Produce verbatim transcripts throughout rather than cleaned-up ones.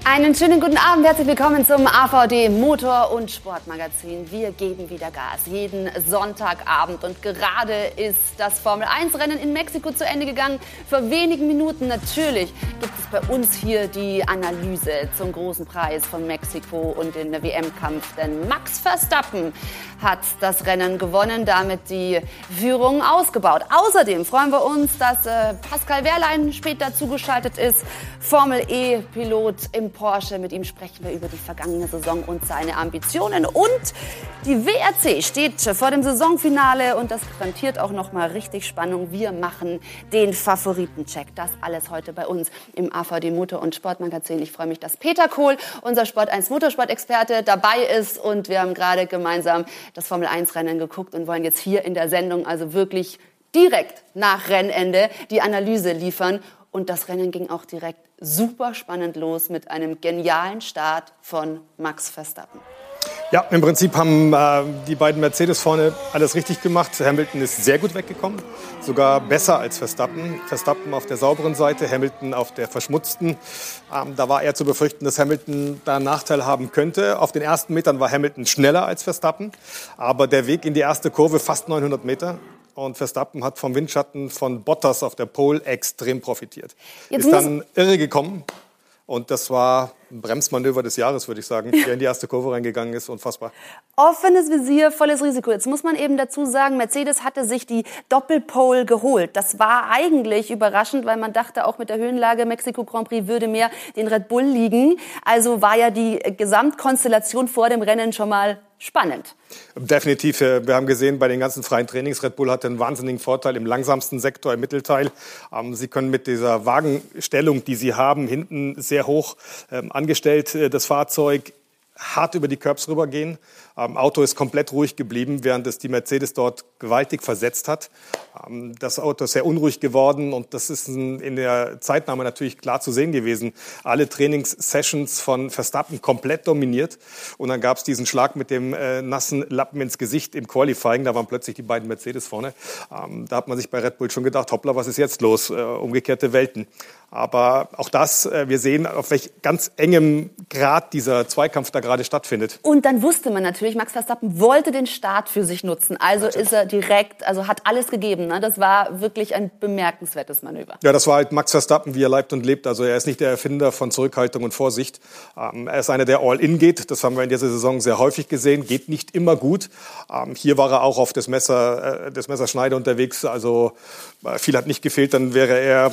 Einen schönen guten Abend, herzlich willkommen zum A V D Motor- und Sportmagazin. Wir geben wieder Gas, jeden Sonntagabend. Und gerade ist das Formel eins Rennen in Mexiko zu Ende gegangen. Vor wenigen Minuten natürlich gibt es bei uns hier die Analyse zum großen Preis von Mexiko und den W M-Kampf. Denn Max Verstappen hat das Rennen gewonnen, damit die Führung ausgebaut. Außerdem freuen wir uns, dass äh, Pascal Wehrlein später zugeschaltet ist, Formel-E-Pilot im Porsche. Mit ihm sprechen wir über die vergangene Saison und seine Ambitionen. Und die W R C steht vor dem Saisonfinale und das garantiert auch noch mal richtig Spannung. Wir machen den Favoritencheck. Das alles heute bei uns im A V D Motor- und Sportmagazin. Ich freue mich, dass Peter Kohl, unser Sport eins Motorsport-Experte, dabei ist. Und wir haben gerade gemeinsam das Formel eins Rennen geguckt und wollen jetzt hier in der Sendung also wirklich direkt nach Rennende die Analyse liefern. Und das Rennen ging auch direkt super spannend los mit einem genialen Start von Max Verstappen. Ja, im Prinzip haben äh, die beiden Mercedes vorne alles richtig gemacht. Hamilton ist sehr gut weggekommen, sogar besser als Verstappen. Verstappen auf der sauberen Seite, Hamilton auf der verschmutzten. Ähm, da war eher zu befürchten, dass Hamilton da einen Nachteil haben könnte. Auf den ersten Metern war Hamilton schneller als Verstappen, aber der Weg in die erste Kurve fast neunhundert Meter. Und Verstappen hat vom Windschatten von Bottas auf der Pole extrem profitiert. Jetzt ist dann irre gekommen. Und das war ein Bremsmanöver des Jahres, würde ich sagen, der in die erste Kurve reingegangen ist. Unfassbar. Offenes Visier, volles Risiko. Jetzt muss man eben dazu sagen, Mercedes hatte sich die Doppelpole geholt. Das war eigentlich überraschend, weil man dachte, auch mit der Höhenlage Mexiko Grand Prix würde mehr den Red Bull liegen. Also war ja die Gesamtkonstellation vor dem Rennen schon mal spannend. Definitiv. Wir haben gesehen, bei den ganzen freien Trainings, Red Bull hatte einen wahnsinnigen Vorteil im langsamsten Sektor, im Mittelteil. Sie können mit dieser Wagenstellung, die sie haben, hinten sehr hoch angestellt, das Fahrzeug hart über die Curbs rübergehen. Ähm, Auto ist komplett ruhig geblieben, während es die Mercedes dort gewaltig versetzt hat. Ähm, das Auto ist sehr unruhig geworden und das ist ein, in der Zeitnahme natürlich klar zu sehen gewesen. Alle Trainingssessions von Verstappen komplett dominiert. Und dann gab es diesen Schlag mit dem äh, nassen Lappen ins Gesicht im Qualifying. Da waren plötzlich die beiden Mercedes vorne. Ähm, da hat man sich bei Red Bull schon gedacht, hoppla, was ist jetzt los? Äh, umgekehrte Welten. Aber auch das, äh, wir sehen, auf welch ganz engem Grad dieser Zweikampf da gerade stattfindet. Und dann wusste man natürlich, Max Verstappen wollte den Start für sich nutzen. Also natürlich. Ist er direkt, also hat alles gegeben. Ne? Das war wirklich ein bemerkenswertes Manöver. Ja, das war halt Max Verstappen, wie er leibt und lebt. Also er ist nicht der Erfinder von Zurückhaltung und Vorsicht. Ähm, er ist einer, der all in geht. Das haben wir in dieser Saison sehr häufig gesehen. Geht nicht immer gut. Ähm, hier war er auch auf das Messer, äh, das Messerschneide unterwegs. Also äh, viel hat nicht gefehlt. Dann wäre er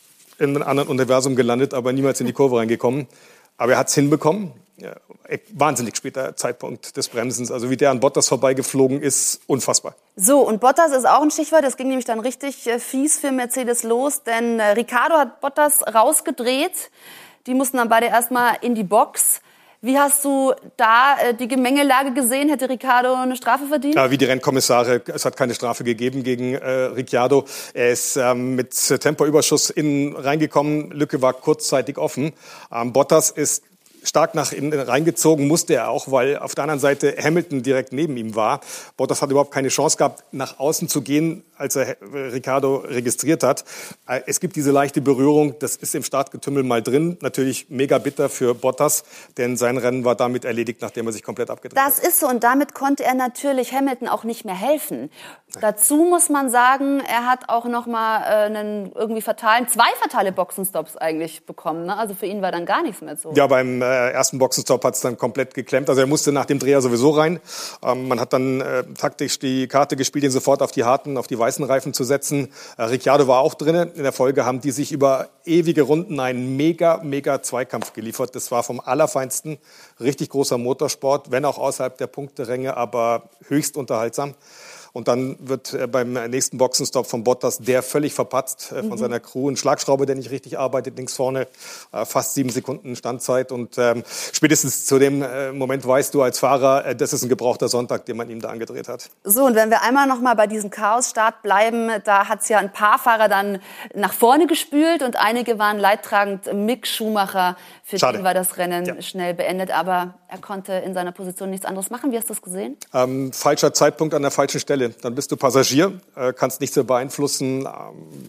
in einem anderen Universum gelandet, aber niemals in die Kurve reingekommen. Aber er hat es hinbekommen. Ja, wahnsinnig später Zeitpunkt des Bremsens. Also wie der an Bottas vorbeigeflogen ist, unfassbar. So, und Bottas ist auch ein Stichwort. Das ging nämlich dann richtig äh, fies für Mercedes los, denn äh, Ricciardo hat Bottas rausgedreht. Die mussten dann beide erstmal in die Box. Wie hast du da äh, die Gemengelage gesehen? Hätte Ricciardo eine Strafe verdient? Ja, wie die Rennkommissare. Es hat keine Strafe gegeben gegen äh, Ricciardo. Er ist ähm, mit Tempoüberschuss innen reingekommen. Lücke war kurzzeitig offen. Ähm, Bottas ist stark nach innen reingezogen, musste er auch, weil auf der anderen Seite Hamilton direkt neben ihm war. Bottas hat überhaupt keine Chance gehabt, nach außen zu gehen, als er Ricciardo registriert hat. Es gibt diese leichte Berührung, das ist im Startgetümmel mal drin. Natürlich mega bitter für Bottas, denn sein Rennen war damit erledigt, nachdem er sich komplett abgedreht hat. Das ist so und damit konnte er natürlich Hamilton auch nicht mehr helfen. Dazu muss man sagen, er hat auch noch mal äh, einen irgendwie fatalen, zwei fatale Boxenstops eigentlich bekommen. Ne? Also für ihn war dann gar nichts mehr so. Ja, beim äh, ersten Boxenstopp hat es dann komplett geklemmt. Also er musste nach dem Dreher sowieso rein. Ähm, man hat dann äh, taktisch die Karte gespielt, ihn sofort auf die harten, auf die weißen Reifen zu setzen. Äh, Ricciardo war auch drin. In der Folge haben die sich über ewige Runden einen mega, mega Zweikampf geliefert. Das war vom Allerfeinsten. Richtig großer Motorsport, wenn auch außerhalb der Punkteränge, aber höchst unterhaltsam. Und dann wird äh, beim nächsten Boxenstopp von Bottas der völlig verpatzt äh, von mhm. seiner Crew. Ein Schlagschrauber, der nicht richtig arbeitet, links vorne, äh, fast sieben Sekunden Standzeit. Und ähm, spätestens zu dem äh, Moment weißt du als Fahrer, äh, das ist ein gebrauchter Sonntag, den man ihm da angedreht hat. So, und wenn wir einmal noch mal bei diesem Chaos-Start bleiben, da hat es ja ein paar Fahrer dann nach vorne gespült und einige waren leidtragend. Mick Schumacher, für Schade. den war das Rennen ja. schnell beendet, aber er konnte in seiner Position nichts anderes machen. Wie hast du das gesehen? Ähm, falscher Zeitpunkt an der falschen Stelle. Dann bist du Passagier, äh, kannst nichts mehr beeinflussen. Ähm,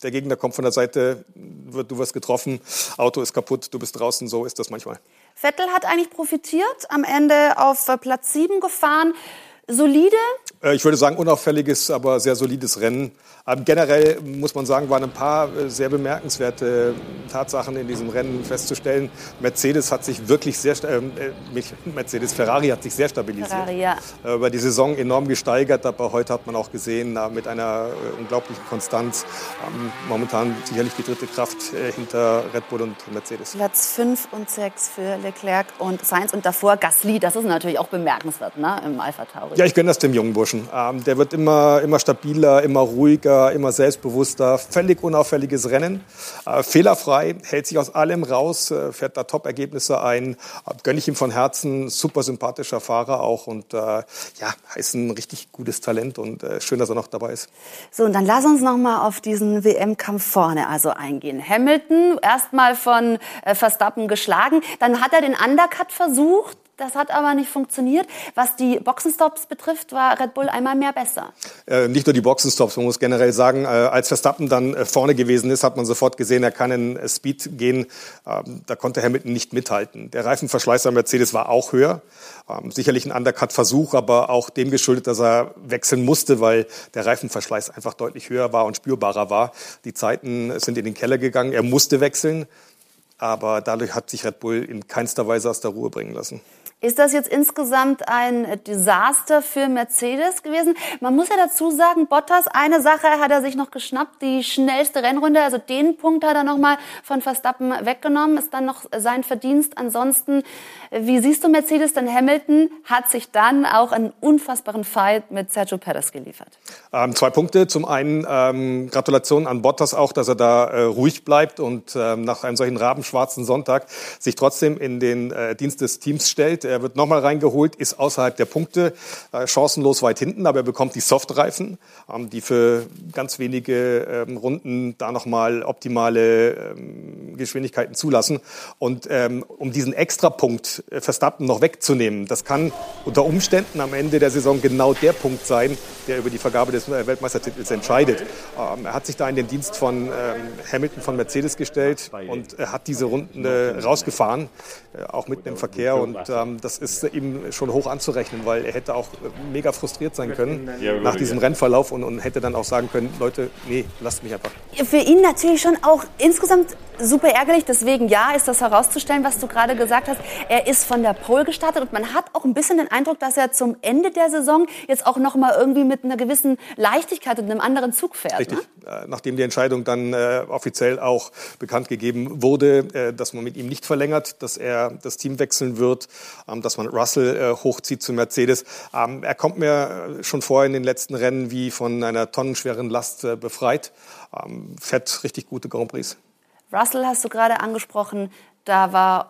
der Gegner kommt von der Seite, du wirst getroffen, Auto ist kaputt, du bist draußen, so ist das manchmal. Vettel hat eigentlich profitiert, am Ende auf Platz sieben gefahren. Solide? Ich würde sagen, unauffälliges, aber sehr solides Rennen. Aber generell muss man sagen, waren ein paar sehr bemerkenswerte Tatsachen in diesem Rennen festzustellen. Mercedes hat sich wirklich sehr, äh, Mercedes, Ferrari hat sich sehr stabilisiert. Ferrari, ja. Über die Saison enorm gesteigert, aber heute hat man auch gesehen, mit einer unglaublichen Konstanz. Momentan sicherlich die dritte Kraft hinter Red Bull und Mercedes. Platz fünf und sechs für Leclerc und Sainz und davor Gasly. Das ist natürlich auch bemerkenswert, ne, im Alpha Tauri. Ja, ich gönne das dem jungen Burschen. Ähm, der wird immer, immer stabiler, immer ruhiger, immer selbstbewusster. Völlig unauffälliges Rennen. Äh, fehlerfrei, hält sich aus allem raus, äh, fährt da Top-Ergebnisse ein. Äh, gönne ich ihm von Herzen. Super sympathischer Fahrer auch. Und äh, ja, ist ein richtig gutes Talent und äh, schön, dass er noch dabei ist. So, und dann lass uns noch mal auf diesen W M-Kampf vorne also eingehen. Hamilton erstmal von äh, Verstappen geschlagen. Dann hat er den Undercut versucht. Das hat aber nicht funktioniert. Was die Boxenstops betrifft, war Red Bull einmal mehr besser. Äh, nicht nur die Boxenstops, man muss generell sagen, äh, als Verstappen dann äh, vorne gewesen ist, hat man sofort gesehen, er kann in äh, Speed gehen. Ähm, da konnte Hamilton nicht mithalten. Der Reifenverschleiß am Mercedes war auch höher. Ähm, sicherlich ein Undercut-Versuch, aber auch dem geschuldet, dass er wechseln musste, weil der Reifenverschleiß einfach deutlich höher war und spürbarer war. Die Zeiten sind in den Keller gegangen. Er musste wechseln. Aber dadurch hat sich Red Bull in keinster Weise aus der Ruhe bringen lassen. Ist das jetzt insgesamt ein Desaster für Mercedes gewesen? Man muss ja dazu sagen, Bottas, eine Sache hat er sich noch geschnappt, die schnellste Rennrunde. Also den Punkt hat er noch mal von Verstappen weggenommen, ist dann noch sein Verdienst. Ansonsten, wie siehst du Mercedes? Denn Hamilton hat sich dann auch einen unfassbaren Fight mit Sergio Perez geliefert. Ähm, zwei Punkte. Zum einen ähm, Gratulation an Bottas auch, dass er da äh, ruhig bleibt und ähm, nach einem solchen rabenschwarzen Sonntag sich trotzdem in den äh, Dienst des Teams stellt. Er wird nochmal reingeholt, ist außerhalb der Punkte, äh, chancenlos weit hinten, aber er bekommt die Softreifen, ähm, die für ganz wenige ähm, Runden da nochmal optimale ähm, Geschwindigkeiten zulassen. Und ähm, um diesen Extrapunkt äh, Verstappen noch wegzunehmen, das kann unter Umständen am Ende der Saison genau der Punkt sein, der über die Vergabe des Weltmeistertitels entscheidet. Ähm, er hat sich da in den Dienst von ähm, Hamilton von Mercedes gestellt und er hat diese Runden äh, rausgefahren, äh, auch mitten im Verkehr. Und ähm, das ist ihm schon hoch anzurechnen, weil er hätte auch mega frustriert sein können nach diesem Rennverlauf und, und hätte dann auch sagen können, Leute, nee, lasst mich einfach. Für ihn natürlich schon auch insgesamt super ärgerlich. Deswegen, ja, ist das herauszustellen, was du gerade gesagt hast. Er ist von der Pole gestartet und man hat auch ein bisschen den Eindruck, dass er zum Ende der Saison jetzt auch noch mal irgendwie mit einer gewissen Leichtigkeit und einem anderen Zug fährt. Richtig. Ne? Nachdem die Entscheidung dann äh, offiziell auch bekannt gegeben wurde, äh, dass man mit ihm nicht verlängert, dass er das Team wechseln wird, ähm, dass man Russell äh, hochzieht zu Mercedes. Ähm, er kommt mir schon vor in den letzten Rennen wie von einer tonnenschweren Last äh, befreit. Ähm, fährt richtig gute Grand Prix. Russell hast du gerade angesprochen, da war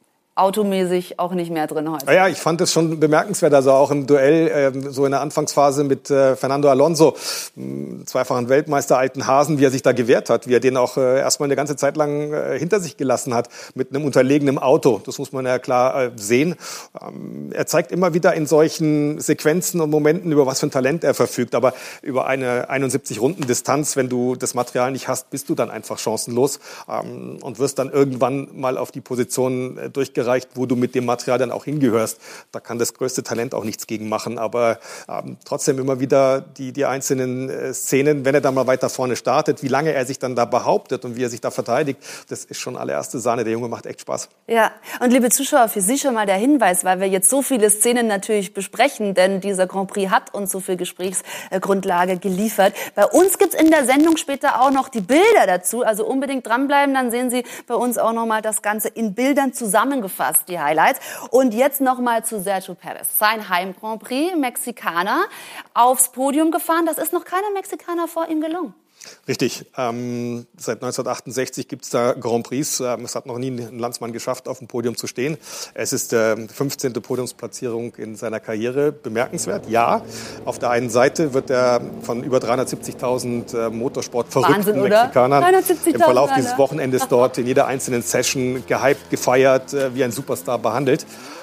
automäßig auch nicht mehr drin heute. Ja, ich fand es schon bemerkenswert, also auch im Duell, äh, so in der Anfangsphase mit äh, Fernando Alonso, mh, zweifachen Weltmeister, alten Hasen, wie er sich da gewehrt hat, wie er den auch äh, erstmal eine ganze Zeit lang äh, hinter sich gelassen hat, mit einem unterlegenen Auto. Das muss man ja klar äh, sehen. Ähm, er zeigt immer wieder in solchen Sequenzen und Momenten, über was für ein Talent er verfügt. Aber über eine einundsiebzig Runden Distanz, wenn du das Material nicht hast, bist du dann einfach chancenlos ähm, und wirst dann irgendwann mal auf die Position äh, durchgereicht, wo du mit dem Material dann auch hingehörst. Da kann das größte Talent auch nichts gegen machen. Aber ähm, trotzdem immer wieder die, die einzelnen äh, Szenen, wenn er dann mal weiter vorne startet, wie lange er sich dann da behauptet und wie er sich da verteidigt, das ist schon allererste Sahne. Der Junge macht echt Spaß. Ja, und liebe Zuschauer, für Sie schon mal der Hinweis, weil wir jetzt so viele Szenen natürlich besprechen, denn dieser Grand Prix hat uns so viel Gesprächsgrundlage geliefert. Bei uns gibt's in der Sendung später auch noch die Bilder dazu, also unbedingt dranbleiben, dann sehen Sie bei uns auch noch mal das Ganze in Bildern zusammengefasst. Fast die Highlights. Und jetzt noch mal zu Sergio Perez. Sein Heim-Grand Prix, Mexikaner, aufs Podium gefahren. Das ist noch keinem Mexikaner vor ihm gelungen. Richtig. Ähm, seit neunzehnhundertachtundsechzig gibt es da Grand Prix. Ähm, es hat noch nie ein Landsmann geschafft, auf dem Podium zu stehen. Es ist die äh, fünfzehnte Podiumsplatzierung in seiner Karriere. Bemerkenswert, ja. Auf der einen Seite wird er von über dreihundertsiebzigtausend äh, Motorsport-verrückten Mexikanern im Verlauf dieses Wochenendes dort in jeder einzelnen Session gehypt, gefeiert, äh, wie ein Superstar behandelt.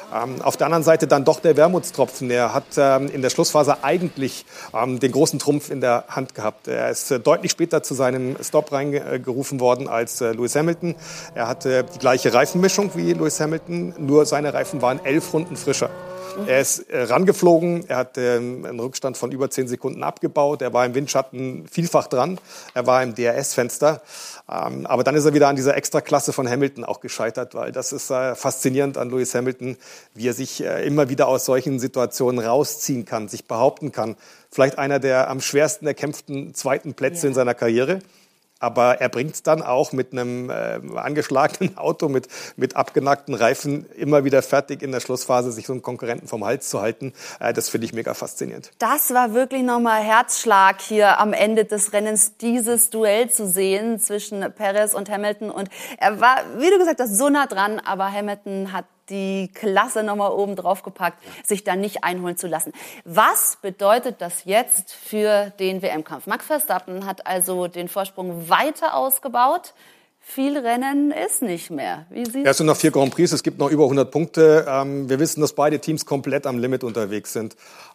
Ähm, auf der anderen Seite dann doch der Wermutstropfen. Er hat ähm, in der Schlussphase eigentlich ähm, den großen Trumpf in der Hand gehabt. Er ist äh, deutlich später zu seinem Stop reingerufen worden als äh, Lewis Hamilton. Er hatte die gleiche Reifenmischung wie Lewis Hamilton, nur seine Reifen waren elf Runden frischer. Er ist äh, rangeflogen, er hat äh, einen Rückstand von über zehn Sekunden abgebaut, er war im Windschatten vielfach dran, er war im D R S-Fenster. Ähm, aber dann ist er wieder an dieser Extraklasse von Hamilton auch gescheitert, weil das ist äh, faszinierend an Lewis Hamilton, wie er sich äh, immer wieder aus solchen Situationen rausziehen kann, sich behaupten kann. Vielleicht einer der am schwersten erkämpften zweiten Plätze ja. in seiner Karriere. Aber er bringt es dann auch mit einem äh, angeschlagenen Auto, mit, mit abgenackten Reifen immer wieder fertig in der Schlussphase, sich so einen Konkurrenten vom Hals zu halten. Äh, das finde ich mega faszinierend. Das war wirklich nochmal Herzschlag hier am Ende des Rennens, dieses Duell zu sehen zwischen Perez und Hamilton. Und er war, wie du gesagt hast, so nah dran, aber Hamilton hat die Klasse nochmal oben drauf gepackt, sich da nicht einholen zu lassen. Was bedeutet das jetzt für den W M-Kampf? Max Verstappen hat also den Vorsprung weiter ausgebaut. Viel Rennen ist nicht mehr. Wie siehst du? Ja, es sind noch vier Grand Prix, es gibt noch über hundert Punkte. Wir wissen, dass beide Teams komplett am Limit unterwegs sind.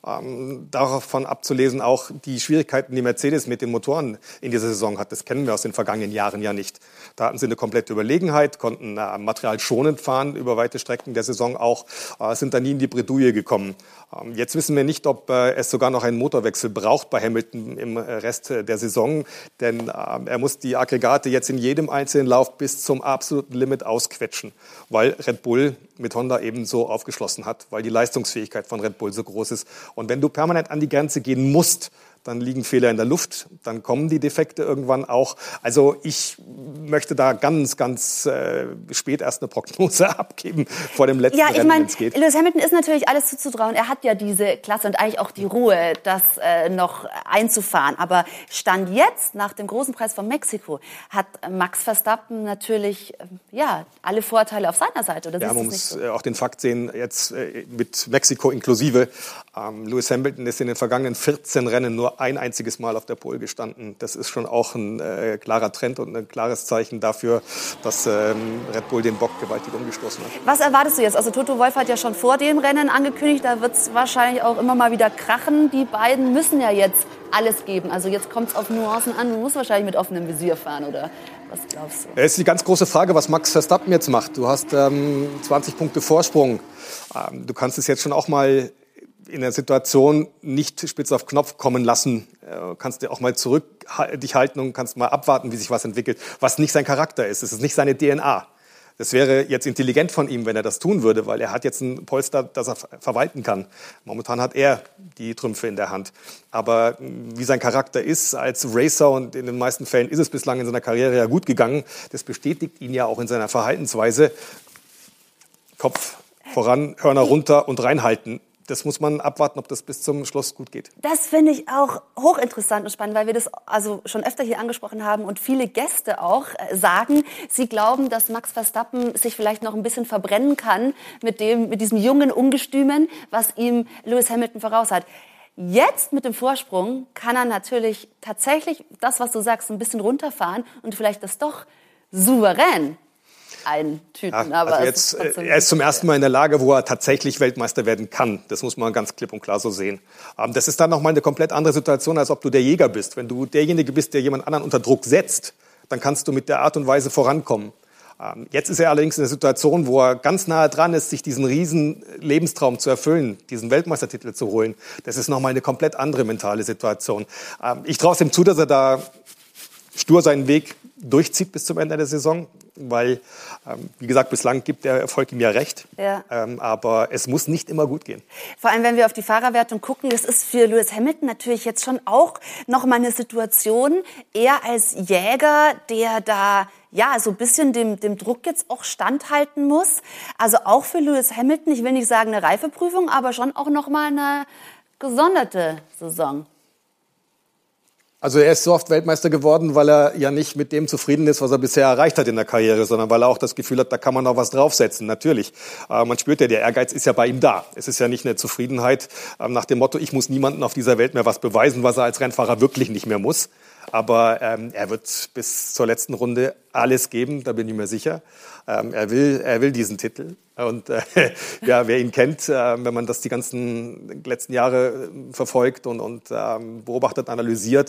Davon abzulesen auch die Schwierigkeiten, die Mercedes mit den Motoren in dieser Saison hat. Das kennen wir aus den vergangenen Jahren ja nicht. Da hatten sie eine komplette Überlegenheit, konnten Material schonend fahren über weite Strecken der Saison auch, sind da nie in die Bredouille gekommen. Jetzt wissen wir nicht, ob es sogar noch einen Motorwechsel braucht bei Hamilton im Rest der Saison, denn er muss die Aggregate jetzt in jedem einzelnen Lauf bis zum absoluten Limit ausquetschen, weil Red Bull mit Honda eben so aufgeschlossen hat, weil die Leistungsfähigkeit von Red Bull so groß ist. Und wenn du permanent an die Grenze gehen musst, dann liegen Fehler in der Luft, dann kommen die Defekte irgendwann auch. Also ich möchte da ganz, ganz äh, spät erst eine Prognose abgeben vor dem letzten ja, ich Rennen, mein, wenn es geht. Lewis Hamilton ist natürlich alles zuzutrauen. Er hat ja diese Klasse und eigentlich auch die Ruhe, das äh, noch einzufahren. Aber Stand jetzt, nach dem großen Preis von Mexiko, hat Max Verstappen natürlich äh, ja, alle Vorteile auf seiner Seite. Oder ja, man muss so? auch den Fakt sehen, jetzt äh, mit Mexiko inklusive. Ähm, Lewis Hamilton ist in den vergangenen vierzehn Rennen nur ein einziges Mal auf der Pole gestanden. Das ist schon auch ein äh, klarer Trend und ein klares Zeichen dafür, dass ähm, Red Bull den Bock gewaltig umgestoßen hat. Was erwartest du jetzt? Also Toto Wolff hat ja schon vor dem Rennen angekündigt, da wird es wahrscheinlich auch immer mal wieder krachen. Die beiden müssen ja jetzt alles geben. Also jetzt kommt es auf Nuancen an. Du musst wahrscheinlich mit offenem Visier fahren, oder was glaubst du? Es ist die ganz große Frage, was Max Verstappen jetzt macht. Du hast ähm, zwanzig Punkte Vorsprung. Ähm, du kannst es jetzt schon auch mal in der Situation nicht spitz auf Knopf kommen lassen. Du kannst dir auch mal zurück dich halten und kannst mal abwarten, wie sich was entwickelt, was nicht sein Charakter ist. Es ist nicht seine D N A. Das wäre jetzt intelligent von ihm, wenn er das tun würde, weil er hat jetzt ein Polster, das er verwalten kann. Momentan hat er die Trümpfe in der Hand. Aber wie sein Charakter ist als Racer, und in den meisten Fällen ist es bislang in seiner Karriere ja gut gegangen, das bestätigt ihn ja auch in seiner Verhaltensweise. Kopf voran, Hörner runter und reinhalten. Das muss man abwarten, ob das bis zum Schluss gut geht. Das finde ich auch hochinteressant und spannend, weil wir das also schon öfter hier angesprochen haben und viele Gäste auch sagen, sie glauben, dass Max Verstappen sich vielleicht noch ein bisschen verbrennen kann mit dem, mit diesem jungen Ungestümen, was ihm Lewis Hamilton voraus hat. Jetzt mit dem Vorsprung kann er natürlich tatsächlich das, was du sagst, ein bisschen runterfahren und vielleicht das doch souverän eintüten. Ja, also jetzt, er ist zum ersten Mal in der Lage, wo er tatsächlich Weltmeister werden kann. Das muss man ganz klipp und klar so sehen. Das ist dann nochmal eine komplett andere Situation, als ob du der Jäger bist. Wenn du derjenige bist, der jemand anderen unter Druck setzt, dann kannst du mit der Art und Weise vorankommen. Jetzt ist er allerdings in der Situation, wo er ganz nahe dran ist, sich diesen riesen Lebenstraum zu erfüllen, diesen Weltmeistertitel zu holen. Das ist nochmal eine komplett andere mentale Situation. Ich traue es ihm zu, dass er da stur seinen Weg durchzieht bis zum Ende der Saison, weil, ähm, wie gesagt, bislang gibt der Erfolg ihm ja recht. Ja. Ähm, aber es muss nicht immer gut gehen. Vor allem, wenn wir auf die Fahrerwertung gucken, das ist für Lewis Hamilton natürlich jetzt schon auch noch mal eine Situation, er als Jäger, der da ja so ein bisschen dem, dem Druck jetzt auch standhalten muss. Also auch für Lewis Hamilton, ich will nicht sagen eine Reifeprüfung, aber schon auch noch mal eine gesonderte Saison. Also er ist so oft Weltmeister geworden, weil er ja nicht mit dem zufrieden ist, was er bisher erreicht hat in der Karriere, sondern weil er auch das Gefühl hat, da kann man noch was draufsetzen. Natürlich, äh, man spürt ja, der Ehrgeiz ist ja bei ihm da. Es ist ja nicht eine Zufriedenheit äh, nach dem Motto, ich muss niemandem auf dieser Welt mehr was beweisen, was er als Rennfahrer wirklich nicht mehr muss. Aber ähm, er wird bis zur letzten Runde alles geben, da bin ich mir sicher. Ähm, er will, er will diesen Titel. Und äh, ja, wer ihn kennt, äh, wenn man das die ganzen letzten Jahre verfolgt und, und ähm, beobachtet, analysiert,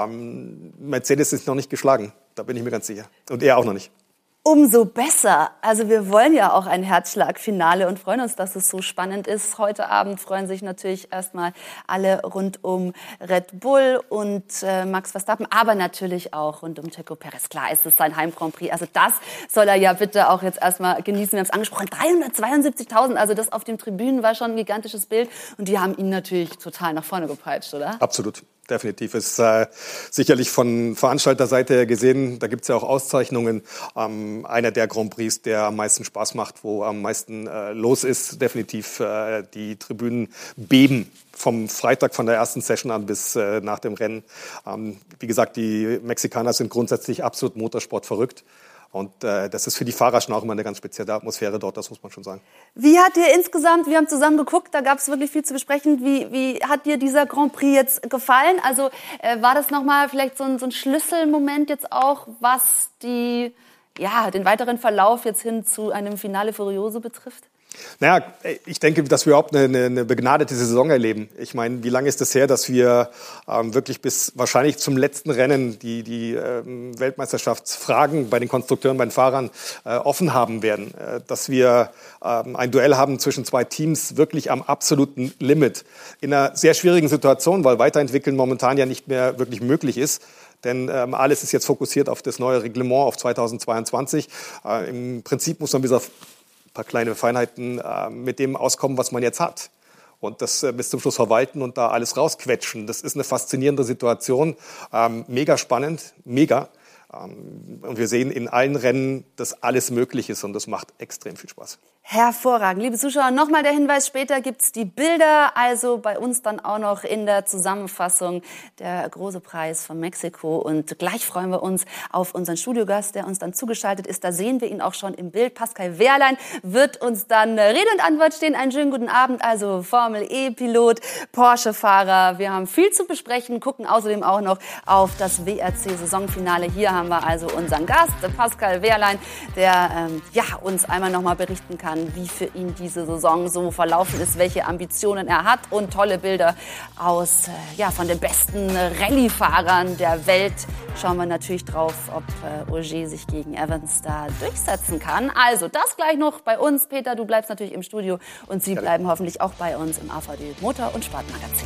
ähm, Mercedes ist noch nicht geschlagen. Da bin ich mir ganz sicher. Und er auch noch nicht. Umso besser. Also wir wollen ja auch ein Herzschlagfinale und freuen uns, dass es so spannend ist. Heute Abend freuen sich natürlich erstmal alle rund um Red Bull und äh, Max Verstappen, aber natürlich auch rund um Checo Perez. Klar, es ist sein Heim-Grand Prix. Also das soll er ja bitte auch jetzt erstmal genießen. Wir haben es angesprochen, dreihundertzweiundsiebzigtausend. Also das auf den Tribünen war schon ein gigantisches Bild. Und die haben ihn natürlich total nach vorne gepeitscht, oder? Absolut. Definitiv. Ist äh, sicherlich von Veranstalterseite her gesehen, da gibt es ja auch Auszeichnungen. Ähm, einer der Grand Prix, der am meisten Spaß macht, wo am meisten äh, los ist. Definitiv äh, die Tribünen beben vom Freitag von der ersten Session an bis äh, nach dem Rennen. Ähm, wie gesagt, die Mexikaner sind grundsätzlich absolut Motorsport verrückt. Und äh, das ist für die Fahrer schon auch immer eine ganz spezielle Atmosphäre dort, das muss man schon sagen. Wie hat dir insgesamt, wir haben zusammen geguckt, da gab es wirklich viel zu besprechen, wie, wie hat dir dieser Grand Prix jetzt gefallen? Also äh, war das nochmal vielleicht so ein, so ein Schlüsselmoment jetzt auch, was die, ja, den weiteren Verlauf jetzt hin zu einem Finale Furioso betrifft? Naja, ich denke, dass wir überhaupt eine, eine begnadete Saison erleben. Ich meine, wie lange ist es her, dass wir ähm, wirklich bis wahrscheinlich zum letzten Rennen die, die ähm, Weltmeisterschaftsfragen bei den Konstrukteuren, bei den Fahrern äh, offen haben werden. Äh, dass wir ähm, ein Duell haben zwischen zwei Teams wirklich am absoluten Limit. In einer sehr schwierigen Situation, weil Weiterentwickeln momentan ja nicht mehr wirklich möglich ist. Denn ähm, alles ist jetzt fokussiert auf das neue Reglement, auf zweitausendzweiundzwanzig. Äh, Im Prinzip muss man bis auf ein paar kleine Feinheiten äh, mit dem auskommen, was man jetzt hat. Und das äh, bis zum Schluss verwalten und da alles rausquetschen. Das ist eine faszinierende Situation. Ähm, mega spannend, mega. Ähm, und wir sehen in allen Rennen, dass alles möglich ist und das macht extrem viel Spaß. Hervorragend. Liebe Zuschauer, nochmal der Hinweis, später gibt's die Bilder, also bei uns dann auch noch in der Zusammenfassung der große Preis von Mexiko. Und gleich freuen wir uns auf unseren Studiogast, der uns dann zugeschaltet ist. Da sehen wir ihn auch schon im Bild. Pascal Wehrlein wird uns dann Rede und Antwort stehen. Einen schönen guten Abend, also Formel-E-Pilot, Porsche-Fahrer. Wir haben viel zu besprechen, gucken außerdem auch noch auf das W R C-Saisonfinale. Hier haben wir also unseren Gast, Pascal Wehrlein, der ähm, ja, uns einmal nochmal berichten kann, wie für ihn diese Saison so verlaufen ist, welche Ambitionen er hat und tolle Bilder aus, äh, ja, von den besten Rallye-Fahrern der Welt. Schauen wir natürlich drauf, ob äh, Ogier sich gegen Evans da durchsetzen kann. Also das gleich noch bei uns. Peter, du bleibst natürlich im Studio und Sie bleiben hoffentlich auch bei uns im A V D Motor- und Sportmagazin.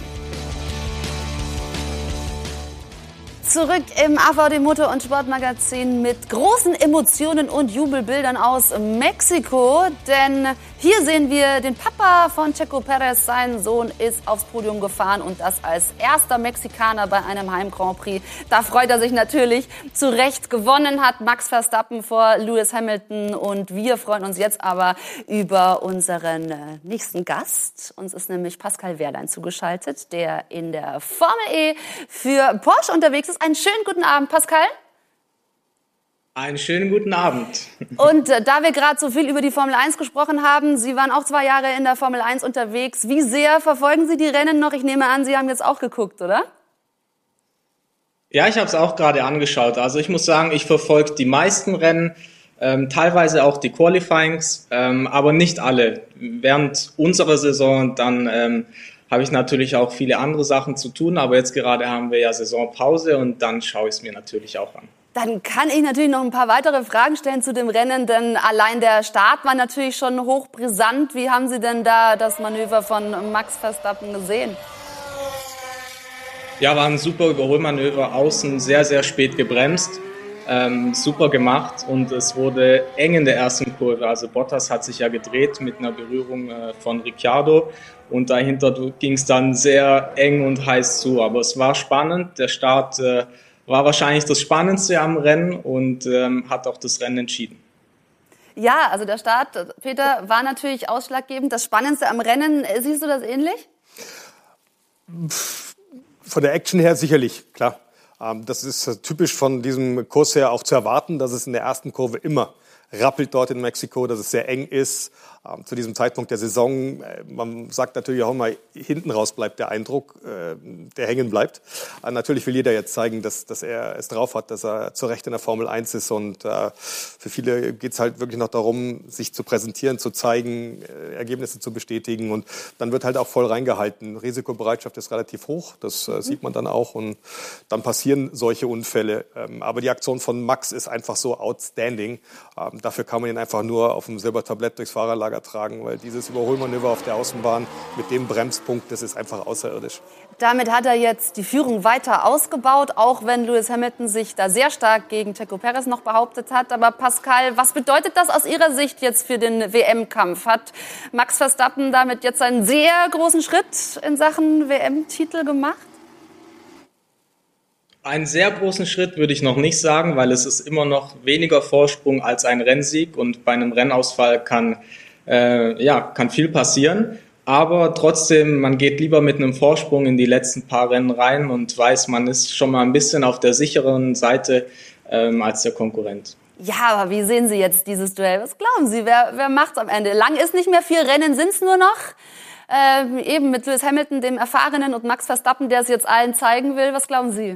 Zurück im A V D Motor- und Sportmagazin mit großen Emotionen und Jubelbildern aus Mexiko. Denn hier sehen wir den Papa von Checo Perez. Sein Sohn ist aufs Podium gefahren und das als erster Mexikaner bei einem Heim-Grand Prix. Da freut er sich natürlich. Zu Recht gewonnen hat Max Verstappen vor Lewis Hamilton. Und wir freuen uns jetzt aber über unseren nächsten Gast. Uns ist nämlich Pascal Wehrlein zugeschaltet, der in der Formel E für Porsche unterwegs ist. Einen schönen guten Abend, Pascal. Einen schönen guten Abend. Und äh, da wir gerade so viel über die Formel eins gesprochen haben, Sie waren auch zwei Jahre in der Formel eins unterwegs. Wie sehr verfolgen Sie die Rennen noch? Ich nehme an, Sie haben jetzt auch geguckt, oder? Ja, ich habe es auch gerade angeschaut. Also ich muss sagen, ich verfolge die meisten Rennen, ähm, teilweise auch die Qualifyings, ähm, aber nicht alle. Während unserer Saison dann ähm, habe ich natürlich auch viele andere Sachen zu tun, aber jetzt gerade haben wir ja Saisonpause und dann schaue ich es mir natürlich auch an. Dann kann ich natürlich noch ein paar weitere Fragen stellen zu dem Rennen, denn allein der Start war natürlich schon hochbrisant. Wie haben Sie denn da das Manöver von Max Verstappen gesehen? Ja, war ein super Überholmanöver, außen sehr, sehr spät gebremst. Ähm, super gemacht und es wurde eng in der ersten Kurve. Also Bottas hat sich ja gedreht mit einer Berührung äh, von Ricciardo und dahinter ging es dann sehr eng und heiß zu. Aber es war spannend. Der Start äh, war wahrscheinlich das Spannendste am Rennen und ähm, hat auch das Rennen entschieden. Ja, also der Start, Peter, war natürlich ausschlaggebend. Das Spannendste am Rennen, siehst du das ähnlich? Von der Action her sicherlich, klar. Das ist typisch von diesem Kurs her auch zu erwarten, dass es in der ersten Kurve immer rappelt dort in Mexiko, dass es sehr eng ist. Ähm, zu diesem Zeitpunkt der Saison, äh, man sagt natürlich auch immer, hinten raus bleibt der Eindruck, äh, der hängen bleibt. Äh, natürlich will jeder jetzt zeigen, dass, dass er es drauf hat, dass er zu Recht in der Formel eins ist. Und äh, für viele geht es halt wirklich noch darum, sich zu präsentieren, zu zeigen, äh, Ergebnisse zu bestätigen. Und dann wird halt auch voll reingehalten. Risikobereitschaft ist relativ hoch, das äh, sieht man dann auch. Und dann passieren solche Unfälle. Ähm, aber die Aktion von Max ist einfach so outstanding. Ähm, Dafür kann man ihn einfach nur auf dem Silbertablett durchs Fahrerlager tragen, weil dieses Überholmanöver auf der Außenbahn mit dem Bremspunkt, das ist einfach außerirdisch. Damit hat er jetzt die Führung weiter ausgebaut, auch wenn Lewis Hamilton sich da sehr stark gegen Checo Perez noch behauptet hat. Aber Pascal, was bedeutet das aus Ihrer Sicht jetzt für den W M-Kampf? Hat Max Verstappen damit jetzt einen sehr großen Schritt in Sachen W M-Titel gemacht? Einen sehr großen Schritt würde ich noch nicht sagen, weil es ist immer noch weniger Vorsprung als ein Rennsieg und bei einem Rennausfall kann, äh, ja, kann viel passieren. Aber trotzdem, man geht lieber mit einem Vorsprung in die letzten paar Rennen rein und weiß, man ist schon mal ein bisschen auf der sicheren Seite ähm, als der Konkurrent. Ja, aber wie sehen Sie jetzt dieses Duell? Was glauben Sie, wer, wer macht's am Ende? Lang ist nicht mehr, vier Rennen sind's nur noch. Ähm, eben mit Lewis Hamilton, dem Erfahrenen, und Max Verstappen, der es jetzt allen zeigen will. Was glauben Sie?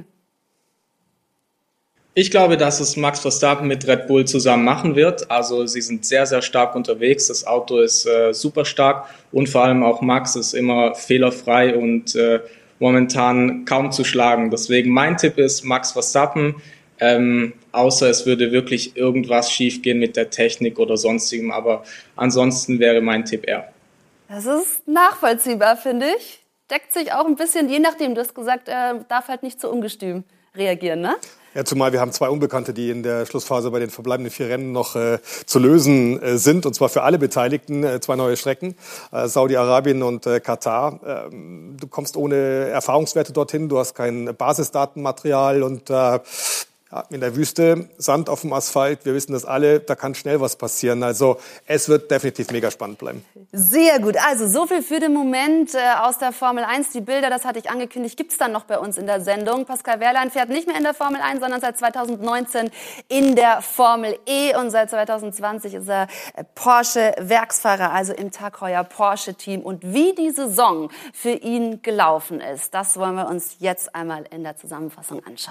Ich glaube, dass es Max Verstappen mit Red Bull zusammen machen wird. Also sie sind sehr, sehr stark unterwegs. Das Auto ist äh, super stark und vor allem auch Max ist immer fehlerfrei und äh, momentan kaum zu schlagen. Deswegen mein Tipp ist Max Verstappen, ähm, außer es würde wirklich irgendwas schiefgehen mit der Technik oder sonstigem. Aber ansonsten wäre mein Tipp er. Das ist nachvollziehbar, finde ich. Deckt sich auch ein bisschen, je nachdem, du hast gesagt, er darf halt nicht zu ungestüm reagieren, ne? Ja, zumal wir haben zwei Unbekannte, die in der Schlussphase bei den verbleibenden vier Rennen noch äh, zu lösen äh, sind. Und zwar für alle Beteiligten äh, zwei neue Strecken, äh, Saudi-Arabien und äh, Katar. Ähm, du kommst ohne Erfahrungswerte dorthin, du hast kein Basisdatenmaterial und äh, ja, in der Wüste, Sand auf dem Asphalt, wir wissen das alle, da kann schnell was passieren. Also es wird definitiv mega spannend bleiben. Sehr gut, also so viel für den Moment äh, aus der Formel eins. Die Bilder, das hatte ich angekündigt, gibt's dann noch bei uns in der Sendung. Pascal Wehrlein fährt nicht mehr in der Formel eins, sondern seit zweitausendneunzehn in der Formel E. Und seit zweitausendzwanzig ist er Porsche-Werksfahrer, also im Tag Heuer Porsche-Team. Und wie die Saison für ihn gelaufen ist, das wollen wir uns jetzt einmal in der Zusammenfassung anschauen.